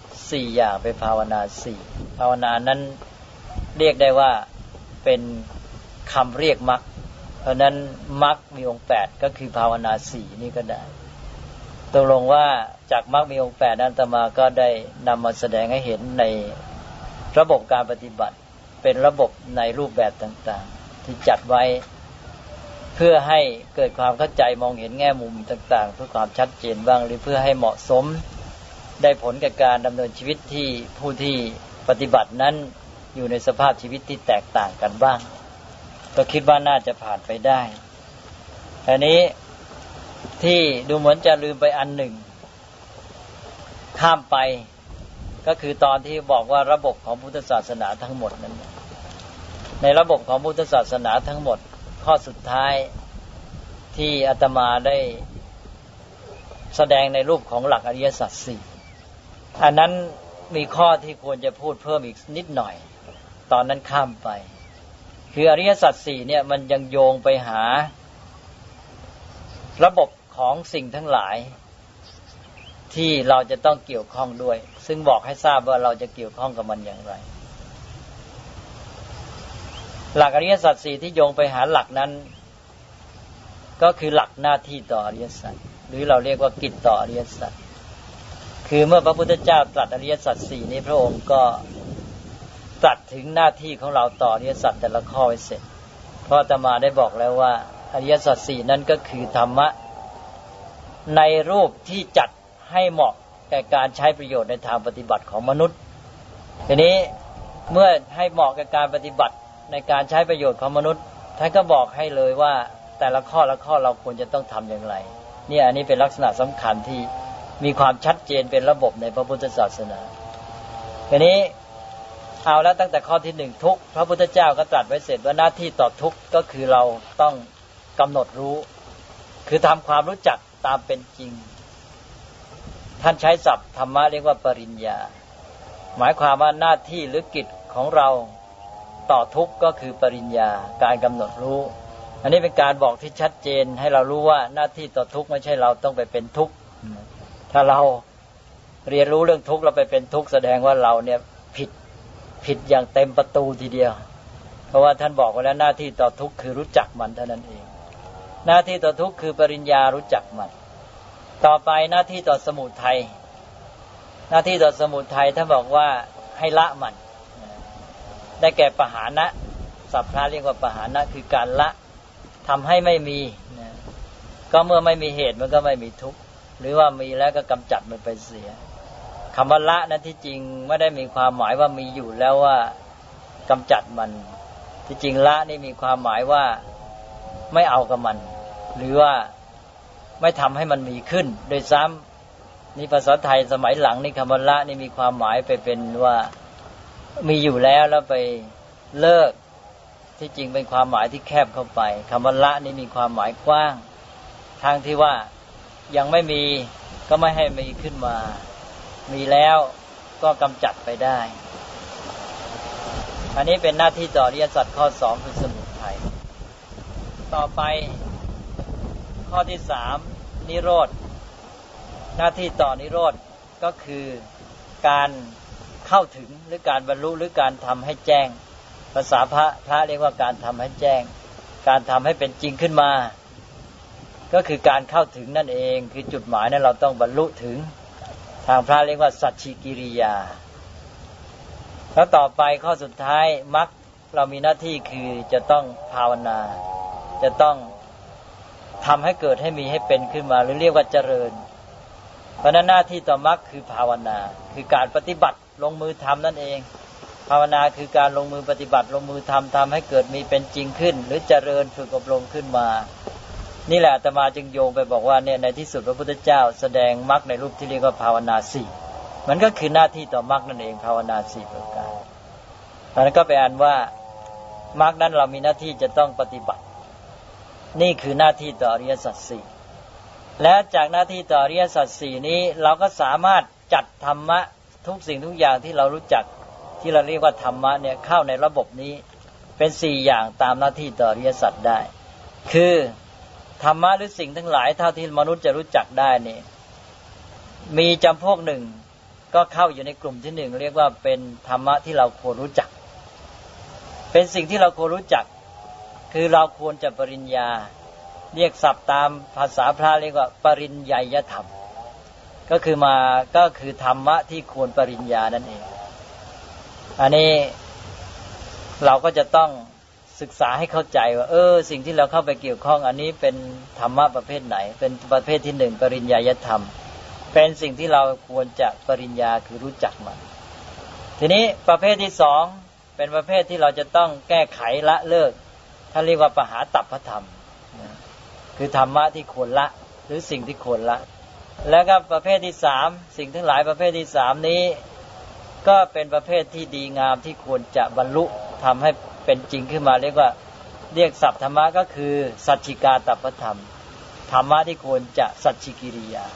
4อย่างเป็นภาวนา4ภาวนานั้นเรียกได้ว่าเป็นคำเรียกมรรคเพราะนั้นมรรคมีองค์8ก็คือภาวนา4นี่ก็ได้ตกลงว่าจากมรรคมีองค์8นั้นอาตมาก็ได้นำมาแสดงให้เห็นในระบบการปฏิบัติเป็นระบบในรูปแบบต่างๆที่จัดไว้เพื่อให้เกิดความเข้าใจมองเห็นแง่มุมต่างๆเพื่อความชัดเจนบ้างหรือเพื่อให้เหมาะสมได้ผลกับการดำเนินชีวิตที่ผู้ที่ปฏิบัตินั้นอยู่ในสภาพชีวิตที่แตกต่างกันบ้างก็คิดว่าน่าจะผ่านไปได้อันนี้ที่ดูเหมือนจะลืมไปอันหนึ่งข้ามไปก็คือตอนที่บอกว่าระบบของพุทธศาสนาทั้งหมดนั้นในระบบของพุทธศาสนาทั้งหมดข้อสุดท้ายที่อาตมาได้แสดงในรูปของหลักอริยสัจ4อันนั้นมีข้อที่ควรจะพูดเพิ่มอีกนิดหน่อยตอนนั้นข้ามไปคืออริยสัจ4เนี่ยมันยังโยงไปหาระบบของสิ่งทั้งหลายที่เราจะต้องเกี่ยวข้องด้วยซึ่งบอกให้ทราบว่าเราจะเกี่ยวข้องกับมันอย่างไรหลักอริยสัจ4ที่โยงไปหาหลักนั้นก็คือหลักหน้าที่ต่ออริยสัจหรือเราเรียกว่ากิจต่ออริยสัจคือเมื่อพระพุทธเจ้าตรัสอริยสัจ4นี้พระองค์ก็ตรัสถึงหน้าที่ของเราต่ออริยสัจแต่ละข้อไว้เสร็จเพราะอาตมาได้บอกแล้วว่าอริยสัจสี่นั้นก็คือธรรมะในรูปที่จัดให้เหมาะแก่การใช้ประโยชน์ในทางปฏิบัติของมนุษย์ทีนี้เมื่อให้เหมาะกับการปฏิบัติในการใช้ประโยชน์ของมนุษย์ท่านก็บอกให้เลยว่าแต่ละข้อละข้อเราควรจะต้องทำอย่างไรเนี่ยอันนี้เป็นลักษณะสำคัญที่มีความชัดเจนเป็นระบบในพระพุทธศาสนาทีนี้เอาแล้วตั้งแต่ข้อที่หนึ่งทุกข์พระพุทธเจ้าก็ตรัสไว้เสร็จว่าหน้าที่ต่อทุกข์ก็คือเราต้องกำหนดรู้คือทำความรู้จักตามเป็นจริงท่านใช้ศัพท์ธรรมะเรียกว่าปริญญาหมายความว่าหน้าที่หรือกิจของเราต่อทุกข์ก็คือปริญญาการกำหนดรู้อันนี้เป็นการบอกที่ชัดเจนให้เรารู้ว่าหน้าที่ต่อทุกข์ไม่ใช่เราต้องไปเป็นทุกข์ถ้าเราเรียนรู้เรื่องทุกข์เราไปเป็นทุกข์แสดงว่าเราเนี่ยผิดอย่างเต็มประตูทีเดียวเพราะว่าท่านบอกไว้แล้วหน้าที่ต่อทุกข์คือรู้จักมันเท่านั้นเองหน้าที่ต่อทุกข์คือปริญญารู้จักมันต่อไปหน้าที่ต่อสมุทัยหน้าที่ต่อสมุทัยท่านบอกว่าให้ละมันได้แก่ปหานะศัพท์พระเรียกว่าปหานะคือการละทำให้ไม่มีก็เมื่อไม่มีเหตุมันก็ไม่มีทุกข์หรือว่ามีแล้วก็กำจัดมันไปเสียคำว่าละนั้นที่จริงไม่ได้มีความหมายว่ามีอยู่แล้วว่ากำจัดมันที่จริงละนี่มีความหมายว่าไม่เอากับมันหรือว่าไม่ทำให้มันมีขึ้นโดยซ้ำนี่ภาษาไทยสมัยหลังนี่คำว่าละนี่มีความหมายไปเป็นว่ามีอยู่แล้วไปเลิกที่จริงเป็นความหมายที่แคบเข้าไปคำว่าละนี่มีความหมายกว้างทางที่ว่ายังไม่มีก็ไม่ให้มีขึ้นมามีแล้วก็กำจัดไปได้อันนี้เป็นหน้าที่ต่ออริยสัจข้อ2คือสมุทัยต่อไปข้อที่3นิโรธหน้าที่ต่อนิโรธก็คือการเข้าถึงหรือการบรรลุหรือการทำให้แจ้งภาษาพระเรียกว่าการทำให้แจ้งการทำให้เป็นจริงขึ้นมาก็คือการเข้าถึงนั่นเองคือจุดหมายนั้นเราต้องบรรลุถึงทางพระเรียกว่าสัจฉิกิริยาแล้วต่อไปข้อสุดท้ายมรรคเรามีหน้าที่คือจะต้องภาวนาจะต้องทำให้เกิดให้มีให้เป็นขึ้นมาหรือเรียกว่าเจริญเพราะนั้นหน้าที่ต่อมรรคคือภาวนาคือการปฏิบัติลงมือทำนั่นเองภาวนาคือการลงมือปฏิบัติลงมือทำให้เกิดมีเป็นจริงขึ้นหรือเจริญฝึกอบรมขึ้นมานี่แหละอาตมาจึงโยงไปบอกว่าเนี่ยในที่สุดพระพุทธเจ้าแสดงมรรคในรูปที่เรียกว่าภาวนา4มันก็คือหน้าที่ต่อมรรคนั่นเองภาวนา4ประการเพราะนั้นก็ไปอ่านว่ามรรคนั้นเรามีหน้าที่จะต้องปฏิบัตินี่คือหน้าที่ต่ออริยสัจ4และจากหน้าที่ต่ออริยสัจ4นี้เราก็สามารถจัดธรรมะทุกสิ่งทุกอย่างที่เรารู้จักที่เราเรียกว่าธรรมะเนี่ยเข้าในระบบนี้เป็น4อย่างตามหน้าที่ต่ออริยสัจได้คือธรรมะหรือสิ่งทั้งหลายเท่าที่มนุษย์จะรู้จักได้นี่มีจำพวกหนึ่งก็เข้าอยู่ในกลุ่มที่1เรียกว่าเป็นธรรมะที่เราควรรู้จักเป็นสิ่งที่เราควรรู้จักคือเราควรจะปริญญาเรียกศัพท์ตามภาษาพระเรียกว่าปริญญาธรรมก็คือธรรมะที่ควรปริญญานั่นเองอันนี้เราก็จะต้องศึกษาให้เข้าใจว่าสิ่งที่เราเข้าไปเกี่ยวข้องอันนี้เป็นธรรมะประเภทไหนเป็นประเภทที่1ปริญญาธรรมเป็นสิ่งที่เราควรจะปริญญาคือรู้จักมันทีนี้ประเภทที่2เป็นประเภทที่เราจะต้องแก้ไขละเลิกท่านเรียกว่าปหาตัพพธรรมคือธรรมะที่ควรละหรือสิ่งที่ควรละแล้วก็ประเภทที่3สิ่งทั้งหลายประเภทที่3นี้ก็เป็นประเภทที่ดีงามที่ควรจะบรรลุทำให้เป็นจริงขึ้นมาเรียกศัพท์ธรรมะก็คือสัจฉิกาตัพพธรรมธรรมะที่ควรจะสัจฉิกิริยา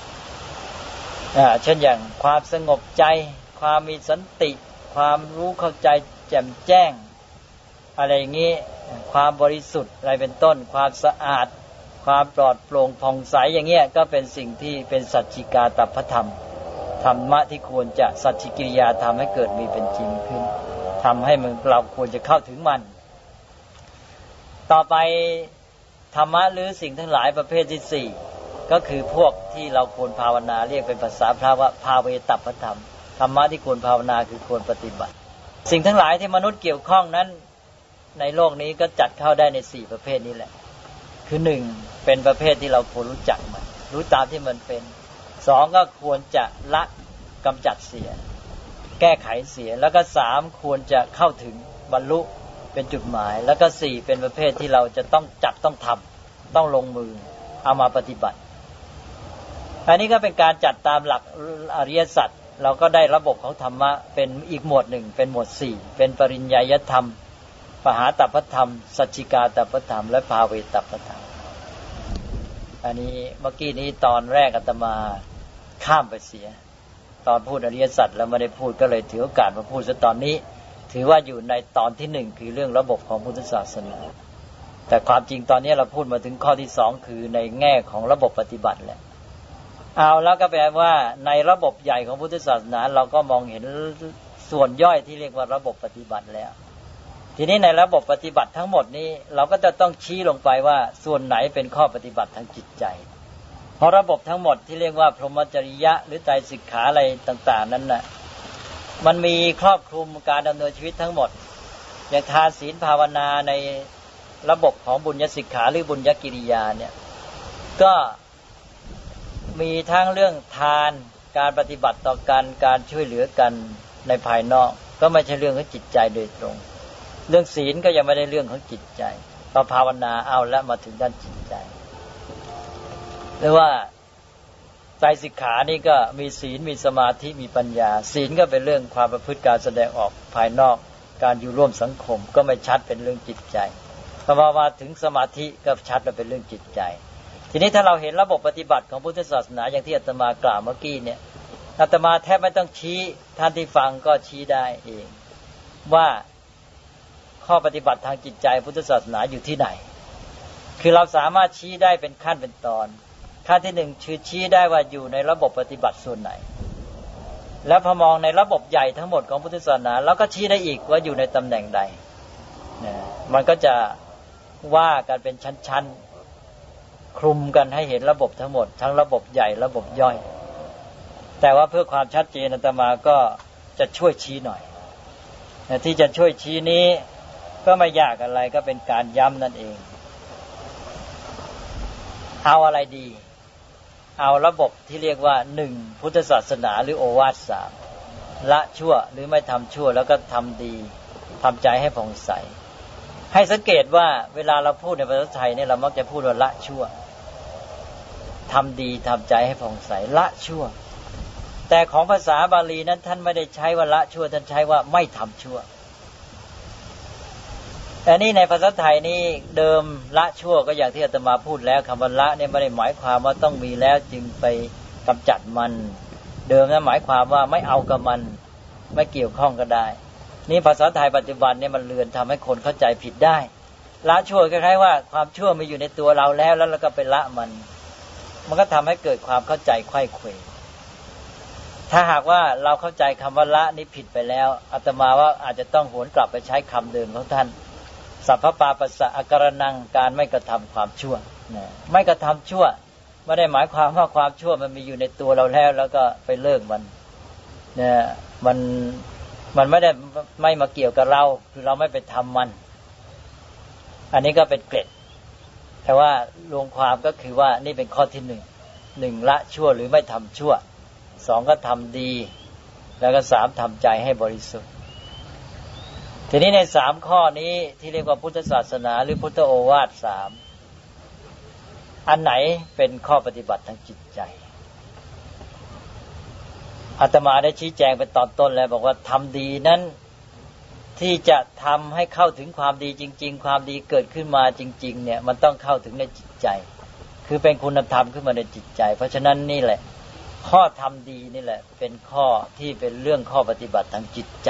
เช่นอย่างความสงบใจความมีสันติความรู้เข้าใจแจ่มแจ้งอะไรอย่างนี้ความบริสุทธิ์อะไรเป็นต้นความสะอาดความปลอดโปร่งผ่องใสอย่างเงี้ยก็เป็นสิ่งที่เป็นสัจฉิกาตัพพธรรมธรรมะที่ควรจะสัจฉิกิริยาทำให้เกิดมีเป็นจริงขึ้นทำให้เราควรจะเข้าถึงมันต่อไปธรรมะหรือสิ่งทั้งหลายประเภทที่4ก็คือพวกที่เราควรภาวนาเรียกเป็นภาษาพระว่าภาเวตัพพธรรมธรรมะที่ควรภาวนาคือควรปฏิบัติสิ่งทั้งหลายที่มนุษย์เกี่ยวข้องนั้นในโลกนี้ก็จัดเข้าได้ใน4ประเภทนี้แหละคือ1เป็นประเภทที่เราควรรู้จักมันรู้ตามที่มันเป็น2ก็ควรจะละกำจัดเสียแก้ไขเสียแล้วก็3ควรจะเข้าถึงบรรลุเป็นจุดหมายแล้วก็4เป็นประเภทที่เราจะต้องจับต้องทำต้องลงมือเอามาปฏิบัติอันนี้ก็เป็นการจัดตามหลักอริยสัจเราก็ได้ระบบของธรรมะเป็นอีกหมวดหนึ่งเป็นหมวด4เป็นปริญญาธรรมปหาตัพพธรรมสัจจิกาตัพพธรรมและภาเวตัพพธรรมอันนี้เมื่อกี้นี้ตอนแรกอาตมาข้ามไปเสียตอนพูดอริยสัจแล้วไม่ได้พูดก็เลยถือโอกาสมาพูดซะตอนนี้ถือว่าอยู่ในตอนที่1คือเรื่องระบบของพุทธศาสนาแต่ความจริงตอนนี้เราพูดมาถึงข้อที่2คือในแง่ของระบบปฏิบัติแหละเอาแล้วก็แปลว่าในระบบใหญ่ของพุทธศาสนาเราก็มองเห็นส่วนย่อยที่เรียกว่าระบบปฏิบัติแล้วทีนี้ในระบบปฏิบัติทั้งหมดนี้เราก็จะต้องชี้ลงไปว่าส่วนไหนเป็นข้อปฏิบัติทางจิตใจเพราะระบบทั้งหมดที่เรียกว่าพรหมจริยะหรือไตรสิกขาอะไรต่างๆนั้นน่ะมันมีครอบคลุมการดำเนินชีวิตทั้งหมดอย่างทานศีลภาวนาในระบบของบุญญสิกขาหรือบุญญกิริยาเนี่ยก็มีทั้งเรื่องทานการปฏิบัติต่อกันการช่วยเหลือกันในภายนอกก็ไม่ใช่เรื่องของจิตใจโดยตรงเรื่องศีลก็ยังไม่ได้เรื่องของจิตใจพอภาวนาเอาแล้วมาถึงด้านจิตใจหรือว่าไตรสิกขานี่ก็มีศีลมีสมาธิมีปัญญาศีลก็เป็นเรื่องความประพฤติการแสดงออกภายนอกการอยู่ร่วมสังคมก็ไม่ชัดเป็นเรื่องจิตใจพอมาถึงสมาธิก็ชัดว่าเป็นเรื่องจิตใจทีนี้ถ้าเราเห็นระบบปฏิบัติของพุทธศาสนาอย่างที่อาตมากล่าวเมื่อกี้เนี่ยอาตมาแทบไม่ต้องชี้ท่านที่ฟังก็ชี้ได้เองว่าข้อปฏิบัติทางจิตใจพุทธศาสนาอยู่ที่ไหนคือเราสามารถชี้ได้เป็นขั้นเป็นตอนขั้นที่1คือชี้ได้ว่าอยู่ในระบบปฏิบัติส่วนไหนแล้วพอมองในระบบใหญ่ทั้งหมดของพุทธศาสนาเราก็ชี้ได้อีกว่าอยู่ในตำแหน่งใดมันก็จะว่ากันเป็นชั้นๆคลุมกันให้เห็นระบบทั้งหมดทั้งระบบใหญ่ระบบย่อยแต่ว่าเพื่อความชัดเจนอาตมาก็จะช่วยชี้หน่อยที่จะช่วยชี้นี้ก็ไม่ยากอะไรก็เป็นการย้ำนั่นเองเอาอะไรดีเอาระบบที่เรียกว่า1พุทธศาสนาหรือโอวาท3ละชั่วหรือไม่ทำชั่วแล้วก็ทำดีทำใจให้ผ่องใสให้สังเกตว่าเวลาเราพูดในภาษาไทยเนี่ยเรามักจะพูดว่าละชั่วทำดีทำใจให้ผ่องใสละชั่วแต่ของภาษาบาลีนั้นท่านไม่ได้ใช้ว่าละชั่วท่านใช้ว่าไม่ทำชั่วแต่นี่ในภาษาไทยนี่เดิมละชั่วก็อย่างที่อาตมาพูดแล้วคำว่าละเนี่ยไม่ได้หมายความว่าต้องมีแล้วจึงไปกำจัดมันเดิมนั้นหมายความว่าไม่เอากับมันไม่เกี่ยวข้องก็ได้นี่ภาษาไทยปัจจุบันเนี่ยมันเลือนทำให้คนเข้าใจผิดได้ละชั่วคล้ายๆว่าความชั่วมีอยู่ในตัวเราแล้วเราก็ไปละมันก็ทำให้เกิดความเข้าใจไขว้เขวถ้าหากว่าเราเข้าใจคำว่าละนี่ผิดไปแล้วอาตมาว่าอาจจะต้องหวนกลับไปใช้คำเดิมของท่านสัพพปาปัสสะอการนังการไม่กระทำความชั่วไม่กระทำชั่วไม่ได้หมายความว่าความชั่วมันมีอยู่ในตัวเราแล้วก็ไปเลิกมันเนี่ยมันไม่ได้ไม่มาเกี่ยวกับเราคือเราไม่ไปทำมันอันนี้ก็เป็นเกร็ดแต่ว่ารวมความก็คือว่านี่เป็นข้อที่1ละชั่วหรือไม่ทำชั่ว2ก็ทำดีแล้วก็3ทำใจให้บริสุทธิ์ทีนี้ใน3ข้อนี้ที่เรียกว่าพุทธศาสนาหรือพุทธโอวาท3อันไหนเป็นข้อปฏิบัติทางจิตใจอาตมาได้ชี้แจงเป็นตอนต้นแล้วบอกว่าทำดีนั้นที่จะทำให้เข้าถึงความดีจริงๆความดีเกิดขึ้นมาจริงๆเนี่ยมันต้องเข้าถึงในจิตใจคือเป็นคุณธรรมขึ้นมาในจิตใจเพราะฉะนั้นนี่แหละข้อทำดีนี่แหละเป็นข้อที่เป็นเรื่องข้อปฏิบัติทางจิตใจ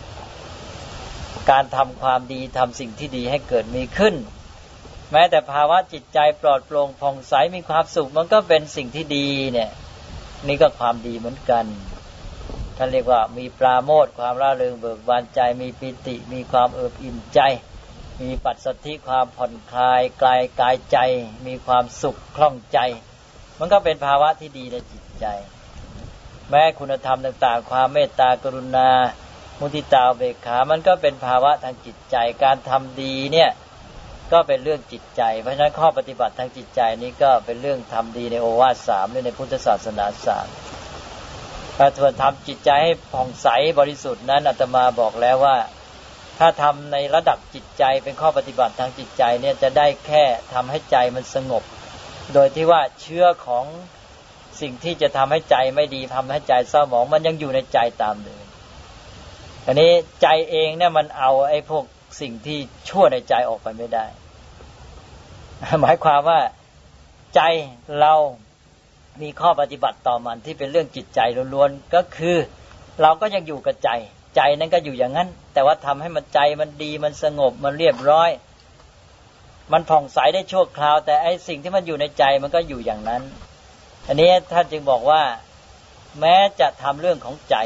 การทำความดีทำสิ่งที่ดีให้เกิดมีขึ้นแม้แต่ภาวะจิตใจปลอดโปร่งผ่องใสมีความสุขมันก็เป็นสิ่งที่ดีเนี่ยนี่ก็ความดีเหมือนกันท่านเรียกว่ามีปราโมทย์ความร่าเริงเบิกบานใจมีปิติมีความเอิบอิ่มใจมีปัสสัทธิความผ่อนคลายกายใจมีความสุขคล่องใจมันก็เป็นภาวะที่ดีในจิตใจแม้คุณธรรมต่างๆความเมตตากรุณามุทิตาอุเบกขามันก็เป็นภาวะทางจิตใจการทำดีเนี่ยก็เป็นเรื่องจิตใจเพราะฉะนั้นข้อปฏิบัติทางจิตใจนี้ก็เป็นเรื่องทำดีในโอวาท3หรือในพุทธศาสนา3การทำจิตใจให้ผ่องใสบริสุทธิ์นั้นอาตมาบอกแล้วว่าถ้าทำในระดับจิตใจเป็นข้อปฏิบัติทางจิตใจเนี่ยจะได้แค่ทำให้ใจมันสงบโดยที่ว่าเชื้อของสิ่งที่จะทำให้ใจไม่ดีทำให้ใจเศร้าหมองมันยังอยู่ในใจตามเดิมอันนี้ใจเองเนี่ยมันเอาไอ้พวกสิ่งที่ชั่วในใจออกไปไม่ได้หมายความว่าใจเรามีข้อปฏิบัติต่อมันที่เป็นเรื่องจิตใจล้วนๆก็คือเราก็ยังอยู่กับใจใจนั้นก็อยู่อย่างนั้นแต่ว่าทำให้มันใจมันดีมันสงบมันเรียบร้อยมันผ่องใสได้ชั่วคราวแต่ไอ้สิ่งที่มันอยู่ในใจมันก็อยู่อย่างนั้นอันนี้ท่านจึงบอกว่าแม้จะทำเรื่องของใจ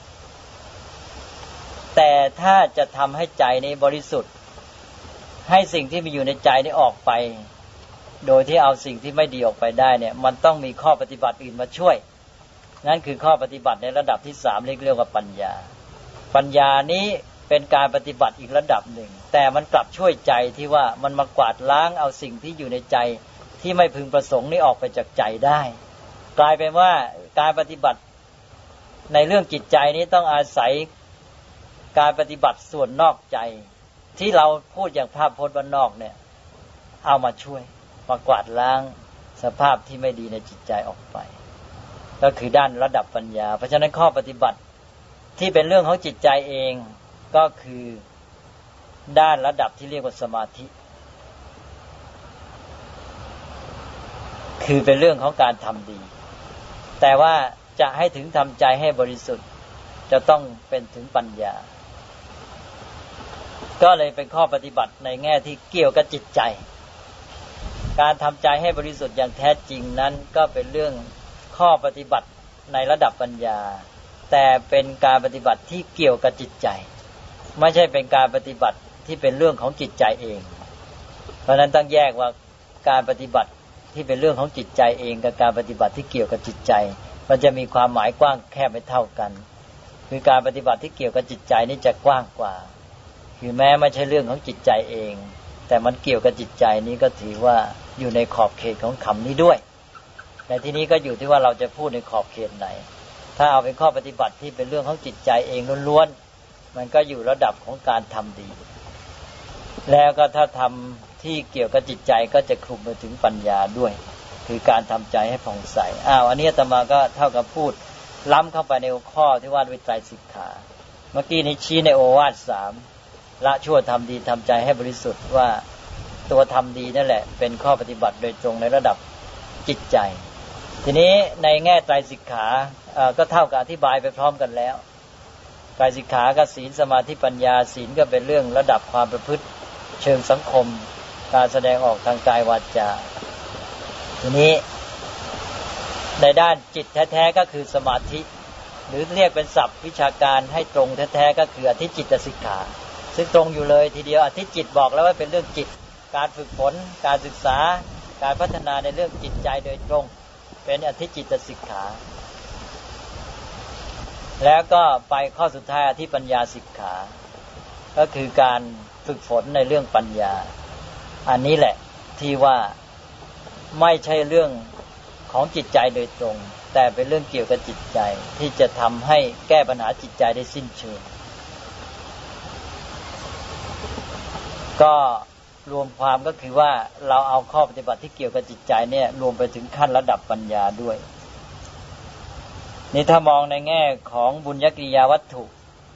แต่ถ้าจะทำให้ใจนี้บริสุทธิ์ให้สิ่งที่มีอยู่ในใจนี้ออกไปโดยที่เอาสิ่งที่ไม่ดีออกไปได้เนี่ยมันต้องมีข้อปฏิบัติอื่นมาช่วยนั่นคือข้อปฏิบัติในระดับที่3เรียกว่าปัญญาปัญญานี้เป็นการปฏิบัติอีกระดับหนึ่งแต่มันกลับช่วยใจที่ว่ามันมากวาดล้างเอาสิ่งที่อยู่ในใจที่ไม่พึงประสงค์นี้ออกไปจากใจได้กลายเป็นว่าการปฏิบัติในเรื่องจิตใจนี้ต้องอาศัยการปฏิบัติส่วนนอกใจที่เราพูดอย่างภาพพจน์ว่านอกเนี่ยเอามาช่วยมากวาดล้างสภาพที่ไม่ดีในจิตใจออกไปก็คือด้านระดับปัญญาเพราะฉะนั้นข้อปฏิบัติที่เป็นเรื่องของจิตใจเองก็คือด้านระดับที่เรียกว่าสมาธิคือเป็นเรื่องของการทำดีแต่ว่าจะให้ถึงทำใจให้บริสุทธิ์จะต้องเป็นถึงปัญญาก็เลยเป็นข้อปฏิบัติในแง่ที่เกี่ยวกับจิตใจการทำใจให้บริสุทธิ์อย่างแท้จริงนั้นก็เป็นเรื่องข้อปฏิบัติในระดับปัญญาแต่เป็นการปฏิบัติที่เกี่ยวกับจิตใจไม่ใช่เป็นการปฏิบัติที่เป็นเรื่องของจิตใจเองเพราะนั้นต้องแยกว่าการปฏิบัติที่เป็นเรื่องของจิตใจเองกับการปฏิบัติที่เกี่ยวกับจิตใจมันจะมีความหมายกว้างแคบไม่เท่ากันคือการปฏิบัติที่เกี่ยวกับจิตใจนี่จะกว้างกว่าคือแม้ไม่ใช่เรื่องของจิตใจเองแต่มันเกี่ยวกับจิตใจนี้ก็ถือว่าอยู่ในขอบเขตของคำนี้ด้วยแต่ที่นี้ก็อยู่ที่ว่าเราจะพูดในขอบเขตไหนถ้าเอาเป็นข้อปฏิบัติที่เป็นเรื่องของจิตใจเองล้วนๆมันก็อยู่ระดับของการทำดีแล้วก็ถ้าทำที่เกี่ยวกับจิตใจก็จะคลุมไปถึงปัญญาด้วยคือการทำใจให้ผ่องใสอันนี้อาตมาก็เท่ากับพูดล้ำเข้าไปในข้อที่ว่าด้วยไตรสิกขาเมื่อกี้นี้ชี้ในโอวาท3ละชั่วทำดีทำใจให้บริสุทธิ์ว่าตัวทำดีนั่นแหละเป็นข้อปฏิบัติโดยตรงในระดับจิตใจทีนี้ในแง่ไตรสิกขาก็เท่ากับอธิบายไปพร้อมกันแล้วไตรสิกขากับศีลสมาธิปัญญาศีลก็เป็นเรื่องระดับความประพฤติเชิงสังคมการแสดงออกทางกายวาจาทีนี้ในด้านจิตแท้ๆก็คือสมาธิหรือเรียกเป็นศัพท์วิชาการให้ตรงแท้ๆก็คืออธิจิตสิกขาซึ่งตรงอยู่เลยทีเดียวอธิจิตบอกแล้วว่าเป็นเรื่องจิตการฝึกฝนการศึกษาการพัฒนาในเรื่องจิตใจโดยตรงเป็นอธิจิตสิกขาแล้วก็ไปข้อสุดท้ายอธิปัญญาสิกขาก็คือการฝึกฝนในเรื่องปัญญาอันนี้แหละที่ว่าไม่ใช่เรื่องของจิตใจโดยตรงแต่เป็นเรื่องเกี่ยวกับจิตใจที่จะทำให้แก้ปัญหาจิตใจได้สิ้นเชิงก็รวมความก็คือว่าเราเอาข้อปฏิบัติที่เกี่ยวกับจิตใจเนี่ยรวมไปถึงขั้นระดับปัญญาด้วยนี่ถ้ามองในแง่ของบุญญกิริยาวัตถุ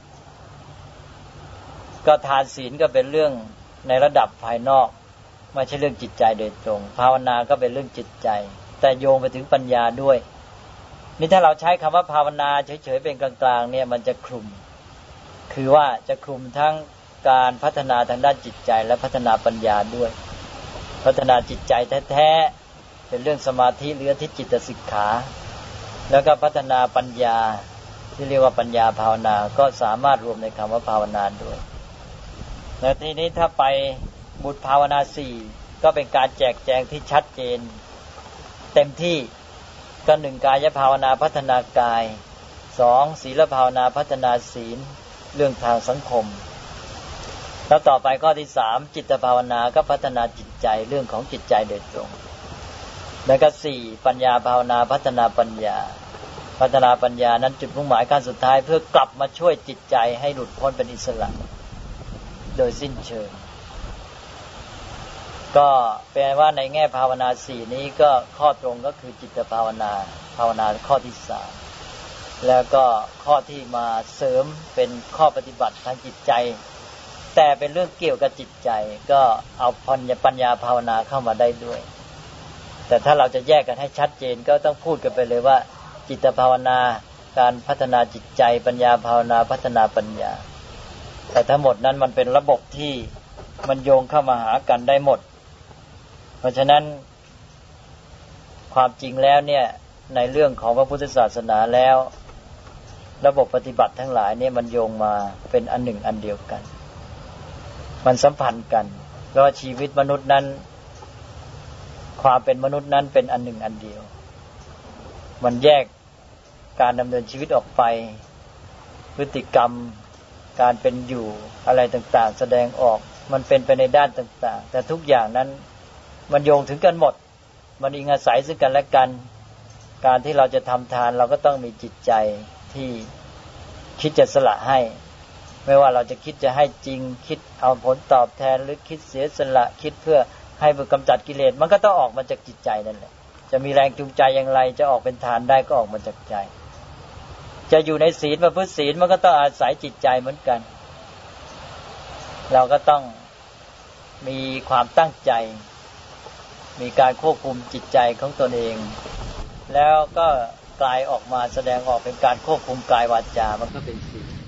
ก็ทานศีลก็เป็นเรื่องในระดับภายนอกไม่ใช่เรื่องจิตใจโดยตรงภาวนาก็เป็นเรื่องจิตใจแต่โยงไปถึงปัญญาด้วยนี่ถ้าเราใช้คำว่าภาวนาเฉยๆเป็นกลางๆเนี่ยมันจะคลุมคือว่าจะคลุมทั้งการพัฒนาทางด้านจิตใจและพัฒนาปัญญาด้วยพัฒนาจิตใจแท้ๆเป็นเรื่องสมาธิหรืออธิจิตสิกขาแล้วก็พัฒนาปัญญาที่เรียกว่าปัญญาภาวนาก็สามารถรวมในคำว่าภาวนาด้วยและทีนี้ถ้าไปบุตรภาวนา4ก็เป็นการแจกแจงที่ชัดเจนเต็มที่ก็1กายภาวนาพัฒนากาย2ศีลภาวนาพัฒนาศีลเรื่องทางสังคมแล้วต่อไปข้อที่3จิตภาวนาก็พัฒนาจิตใจเรื่องของจิตใจโดยตรงแล้วก็4ปัญญาภาวนาพัฒนาปัญญาพัฒนาปัญญานั้นจุดมุ่งหมายขั้นสุดท้ายเพื่อกลับมาช่วยจิตใจให้หลุดพ้นเป็นอิสระโดยสิ้นเชิงก็แปลว่าในแง่ภาวนา4นี้ก็ข้อตรงก็คือจิตภาวนาภาวนาข้อที่3แล้วก็ข้อที่มาเสริมเป็นข้อปฏิบัติทางจิตใจแต่เป็นเรื่องเกี่ยวกับจิตใจก็เอาปัญญาภาวนาเข้ามาได้ด้วยแต่ถ้าเราจะแยกกันให้ชัดเจนก็ต้องพูดกันไปเลยว่าจิตภาวนาการพัฒนาจิตใจปัญญาภาวนาพัฒนาปัญญาแต่ทั้งหมดนั้นมันเป็นระบบที่มันโยงเข้ามาหากันได้หมดเพราะฉะนั้นความจริงแล้วเนี่ยในเรื่องของพระพุทธศาสนาแล้วระบบปฏิบัติทั้งหลายเนี่ยมันโยงมาเป็นอันหนึ่งอันเดียวกันมันสัมพันธ์กันเพราะว่าชีวิตมนุษย์นั้นความเป็นมนุษย์นั้นเป็นอันหนึ่งอันเดียวมันแยกการดำเนินชีวิตออกไปพฤติกรรมการเป็นอยู่อะไรต่างๆแสดงออกมันเป็นไปในด้านต่างๆแต่ทุกอย่างนั้นมันโยงถึงกันหมดมันอิงอาศัยซึ่งกันและกันการที่เราจะทำทานเราก็ต้องมีจิตใจที่คิดจะสละให้ไม่ว่าเราจะคิดจะให้จริงคิดเอาผลตอบแทนหรือคิดเสียสละคิดเพื่อให้กำจัดกิเลสมันก็ต้องออกมาจากจิตใจนั่นแหละจะมีแรงจูงใจอย่างไรจะออกเป็นทานได้ก็ออกมาจากใจจะอยู่ในศีลประพฤติศีลมันก็ต้องอาศัยจิตใจเหมือนกันเราก็ต้องมีความตั้งใจมีการควบคุมจิตใจของตนเองแล้วก็กลายออกมาแสดงออกเป็นการควบคุมกายวาจามันก็เป็นศีล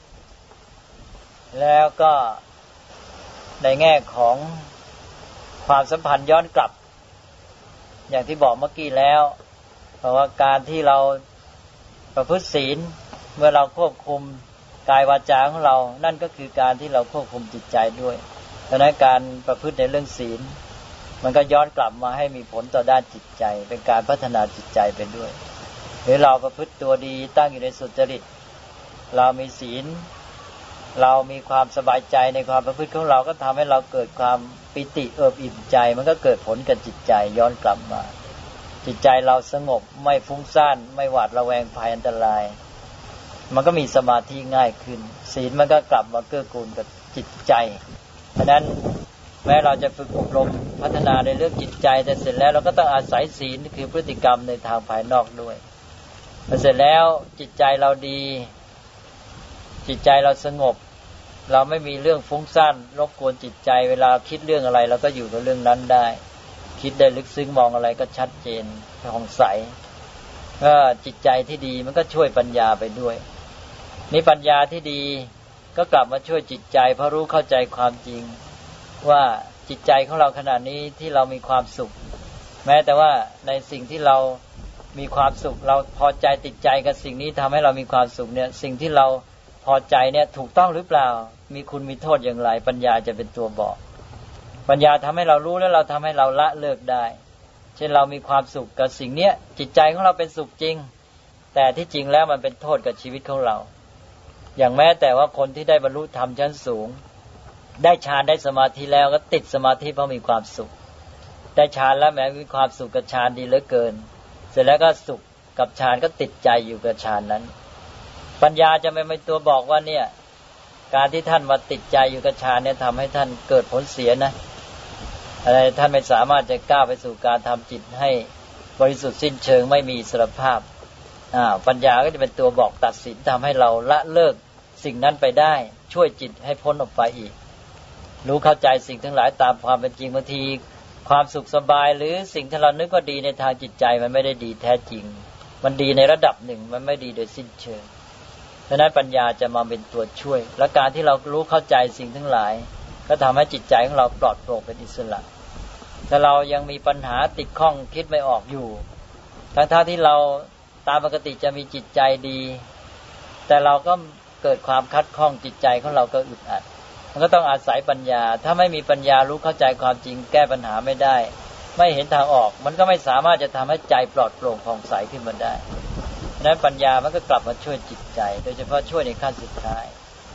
แล้วก็ในแง่ของความสัมพันธ์ย้อนกลับอย่างที่บอกเมื่อกี้แล้วเพราะว่าการที่เราประพฤติศีลเมื่อเราควบคุมกายวาจาของเรานั่นก็คือการที่เราควบคุมจิตใจด้วยดังนั้นการประพฤติในเรื่องศีลมันก็ย้อนกลับมาให้มีผลต่อด้านจิตใจเป็นการพัฒนาจิตใจไปด้วยหรือเราประพฤติตัวดีตั้งอยู่ในสุจริตเรามีศีลเรามีความสบายใจในความประพฤติของเราก็ทำให้เราเกิดความปิติเอิบอิ่มใจมันก็เกิดผลกับจิตใจย้อนกลับมาจิตใจเราสงบไม่ฟุ้งซ่านไม่หวาดระแวงภัยอันตรายมันก็มีสมาธิง่ายขึ้นศีลมันก็กลับมาเกื้อกูลกับจิตใจเพราะนั้นแม้เราจะฝึกอบรมพัฒนาในเรื่องจิตใจแต่เสร็จแล้วเราก็ต้องอาศัยศีลคือพฤติกรรมในทางภายนอกด้วยพอเสร็จแล้วจิตใจเราดีจิตใจเราสงบเราไม่มีเรื่องฟุ้งซ่านรบกวนจิตใจเวลาคิดเรื่องอะไรเราก็อยู่กับเรื่องนั้นได้คิดได้ลึกซึ้งมองอะไรก็ชัดเจนผ่องใสก็จิตใจที่ดีมันก็ช่วยปัญญาไปด้วยนี่ปัญญาที่ดีก็กลับมาช่วยจิตใจเพราะรู้เข้าใจความจริงว่าจิตใจของเราขณะนี้ที่เรามีความสุขแม้แต่ว่าในสิ่งที่เรามีความสุขเราพอใจติดใจกับสิ่งนี้ทำให้เรามีความสุขเนี่ยสิ่งที่เราพอใจเนี่ยถูกต้องหรือเปล่ามีคุณมีโทษอย่างไรปัญญาจะเป็นตัวบอกปัญญาทำให้เรารู้แล้วเราทำให้เราละเลิกได้เช่นเรามีความสุขกับสิ่งเนี้ยจิตใจของเราเป็นสุขจริงแต่ที่จริงแล้วมันเป็นโทษกับชีวิตของเราอย่างแม้แต่ว่าคนที่ได้บรรลุธรรมชั้นสูงได้ฌานได้สมาธิแล้วก็ติดสมาธิเพราะมีความสุขได้ฌานแล้วแม้มีความสุขกับฌานดีเหลือเกินเสร็จแล้วก็สุขกับฌานก็ติดใจอยู่กับฌานนั้นปัญญาจะไม่เป็นตัวบอกว่าเนี่ยการที่ท่านมาติดใจอยู่กับฌานเนี่ยทำให้ท่านเกิดผลเสียนะอะไรท่านไม่สามารถจะก้าวไปสู่การทำจิตให้บริสุทธิ์สิ้นเชิงไม่มีอิสรภาพปัญญาก็จะเป็นตัวบอกตัดสินทำให้เราละเลิกสิ่งนั้นไปได้ช่วยจิตให้พ้นออกไปอีกรู้เข้าใจสิ่งทั้งหลายตามความเป็นจริงบางทีความสุขสบายหรือสิ่งที่เรานึกว่าดีในทางจิตใจมันไม่ได้ดีแท้จริงมันดีในระดับหนึ่งมันไม่ดีโดยสิ้นเชิงดังนั้นปัญญาจะมาเป็นตัวช่วยและการที่เรารู้เข้าใจสิ่งทั้งหลายก็ทำให้จิตใจของเราปลอดโปร่งเป็นอิสระถ้าเรายังมีปัญหาติดข้องคิดไม่ออกอยู่ทั้งที่เราตามปกติจะมีจิตใจดีแต่เราก็เกิดความคัดข้องจิตใจของเราก็อึดอัดมันก็ต้องอาศัยปัญญาถ้าไม่มีปัญญารู้เข้าใจความจริงแก้ปัญหาไม่ได้ไม่เห็นทางออกมันก็ไม่สามารถจะทำให้ใจปลอดโปร่งผ่องใสขึ้นมาได้นั้นปัญญามันก็กลับมาช่วยจิตใจโดยเฉพาะช่วยในขั้นสุดท้าย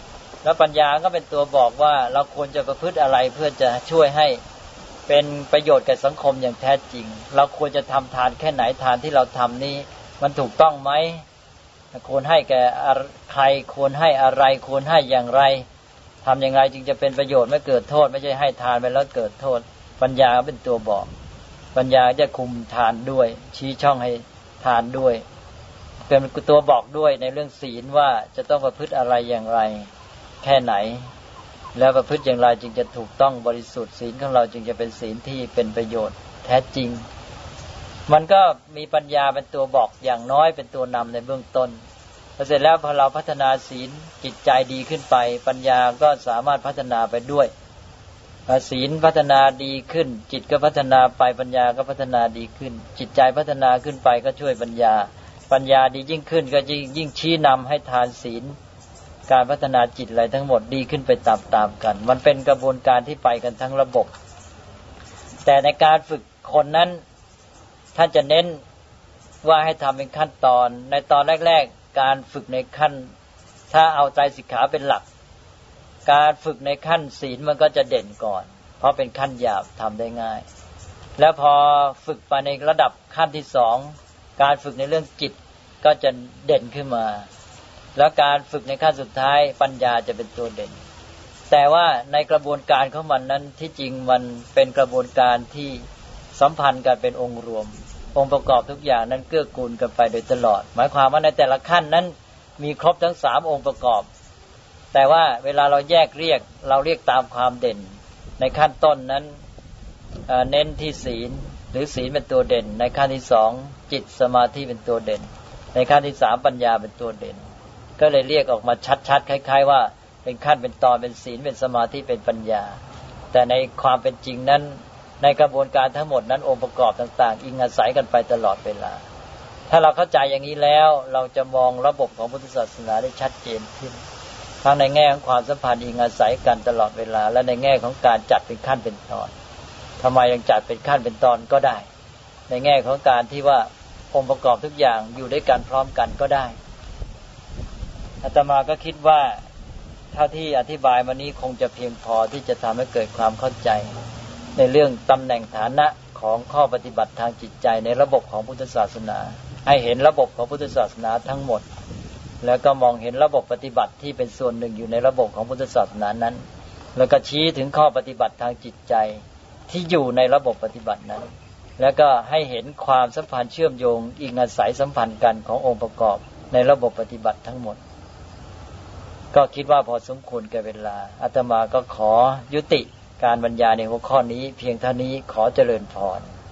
แล้วปัญญาก็เป็นตัวบอกว่าเราควรจะประพฤติอะไรเพื่อจะช่วยให้เป็นประโยชน์แก่สังคมอย่างแท้จริงเราควรจะทำทานแค่ไหนทานที่เราทำนี้มันถูกต้องไหมควรให้แก่ใครควรให้อะไรควรให้อย่างไรทำยังไงจึงจะเป็นประโยชน์ไม่เกิดโทษไม่ใช่ให้ทานไปแล้วเกิดโทษปัญญาเป็นตัวบอกปัญญาจะคุมทานด้วยชี้ช่องให้ทานด้วยเป็นตัวบอกด้วยในเรื่องศีลว่าจะต้องประพฤติอะไรอย่างไรแค่ไหนแล้วประพฤติอย่างไรจึงจะถูกต้องบริสุทธิ์ศีลของเราจึงจะเป็นศีลที่เป็นประโยชน์แท้จริงมันก็มีปัญญาเป็นตัวบอกอย่างน้อยเป็นตัวนำในเบื้องต้นพอเสร็จแล้วพอเราพัฒนาศีลจิตใจดีขึ้นไปปัญญาก็สามารถพัฒนาไปด้วยศีลพัฒนาดีขึ้นจิตก็พัฒนาไปปัญญาก็พัฒนาดีขึ้นจิตใจพัฒนาขึ้นไปก็ช่วยปัญญาดียิ่งขึ้นก็ยิ่งชี้นำให้ทานศีลการพัฒนาจิตอะไรทั้งหมดดีขึ้นไปตามๆกันมันเป็นกระบวนการที่ไปกันทั้งระบบแต่ในการฝึกคนนั้นท่านจะเน้นว่าให้ทำเป็นขั้นตอนในตอนแรกๆการฝึกในขั้นถ้าเอาไตรสิกขาเป็นหลักการฝึกในขั้นศีลมันก็จะเด่นก่อนเพราะเป็นขั้นหยาบทำได้ง่ายแล้วพอฝึกไปในระดับขั้นที่สองการฝึกในเรื่องจิตก็จะเด่นขึ้นมาแล้วการฝึกในขั้นสุดท้ายปัญญาจะเป็นตัวเด่นแต่ว่าในกระบวนการของมันนั้นที่จริงมันเป็นกระบวนการที่สัมพันธ์กันเป็นองค์รวมองค์ประกอบทุกอย่างนั้นเกื้อกูลกันไปโดยตลอดหมายความว่าในแต่ละขั้นนั้นมีครบทั้ง3องค์ประกอบแต่ว่าเวลาเราแยกเรียกเราเรียกตามความเด่นในขั้นต้นนั้นเน้นที่ศีลหรือศีลเป็นตัวเด่นในขั้นที่2จิตสมาธิเป็นตัวเด่นในขั้นที่3ปัญญาเป็นตัวเด่นก็เลยเรียกออกมาชัดๆคล้ายๆว่าเป็นขั้นเป็นตอนเป็นศีลเป็นสมาธิเป็นปัญญาแต่ในความเป็นจริงนั้นในกระบวนการทั้งหมดนั้นองค์ประกอบต่างๆอิงอาศัยกันไปตลอดเวลาถ้าเราเข้าใจอย่างนี้แล้วเราจะมองระบบของพุทธศาสนาได้ชัดเจนขึ้นทั้งในแง่ของความสัมพันธ์อิงอาศัยกันตลอดเวลาและในแง่ของการจัดเป็นขั้นเป็นตอนทำไมยังจัดเป็นขั้นเป็นตอนก็ได้ในแง่ของการที่ว่าองค์ประกอบทุกอย่างอยู่ด้วยกันพร้อมกันก็ได้อาตมาก็คิดว่าเท่าที่อธิบายมานี้คงจะเพียงพอที่จะทำให้เกิดความเข้าใจในเรื่องตำแหน่งฐานะของข้อปฏิบัติทางจิตใจในระบบของพุทธศาสนาให้เห็นระบบของพุทธศาสนาทั้งหมดแล้วก็มองเห็นระบบปฏิบัติที่เป็นส่วนหนึ่งอยู่ในระบบของพุทธศาสนานั้นแล้วก็ชี้ถึงข้อปฏิบัติทางจิตใจที่อยู่ในระบบปฏิบัตินั้นแล้วก็ให้เห็นความสัมพันธ์เชื่อมโยงอิงอาศัยสัมพันธ์กันขององค์ประกอบในระบบปฏิบัติทั้งหมดก็คิดว่าพอสมควรแก่เวลาอาตมาก็ขอยุติการบรรยายในหัวข้อนี้เพียงเท่านี้ขอเจริญพร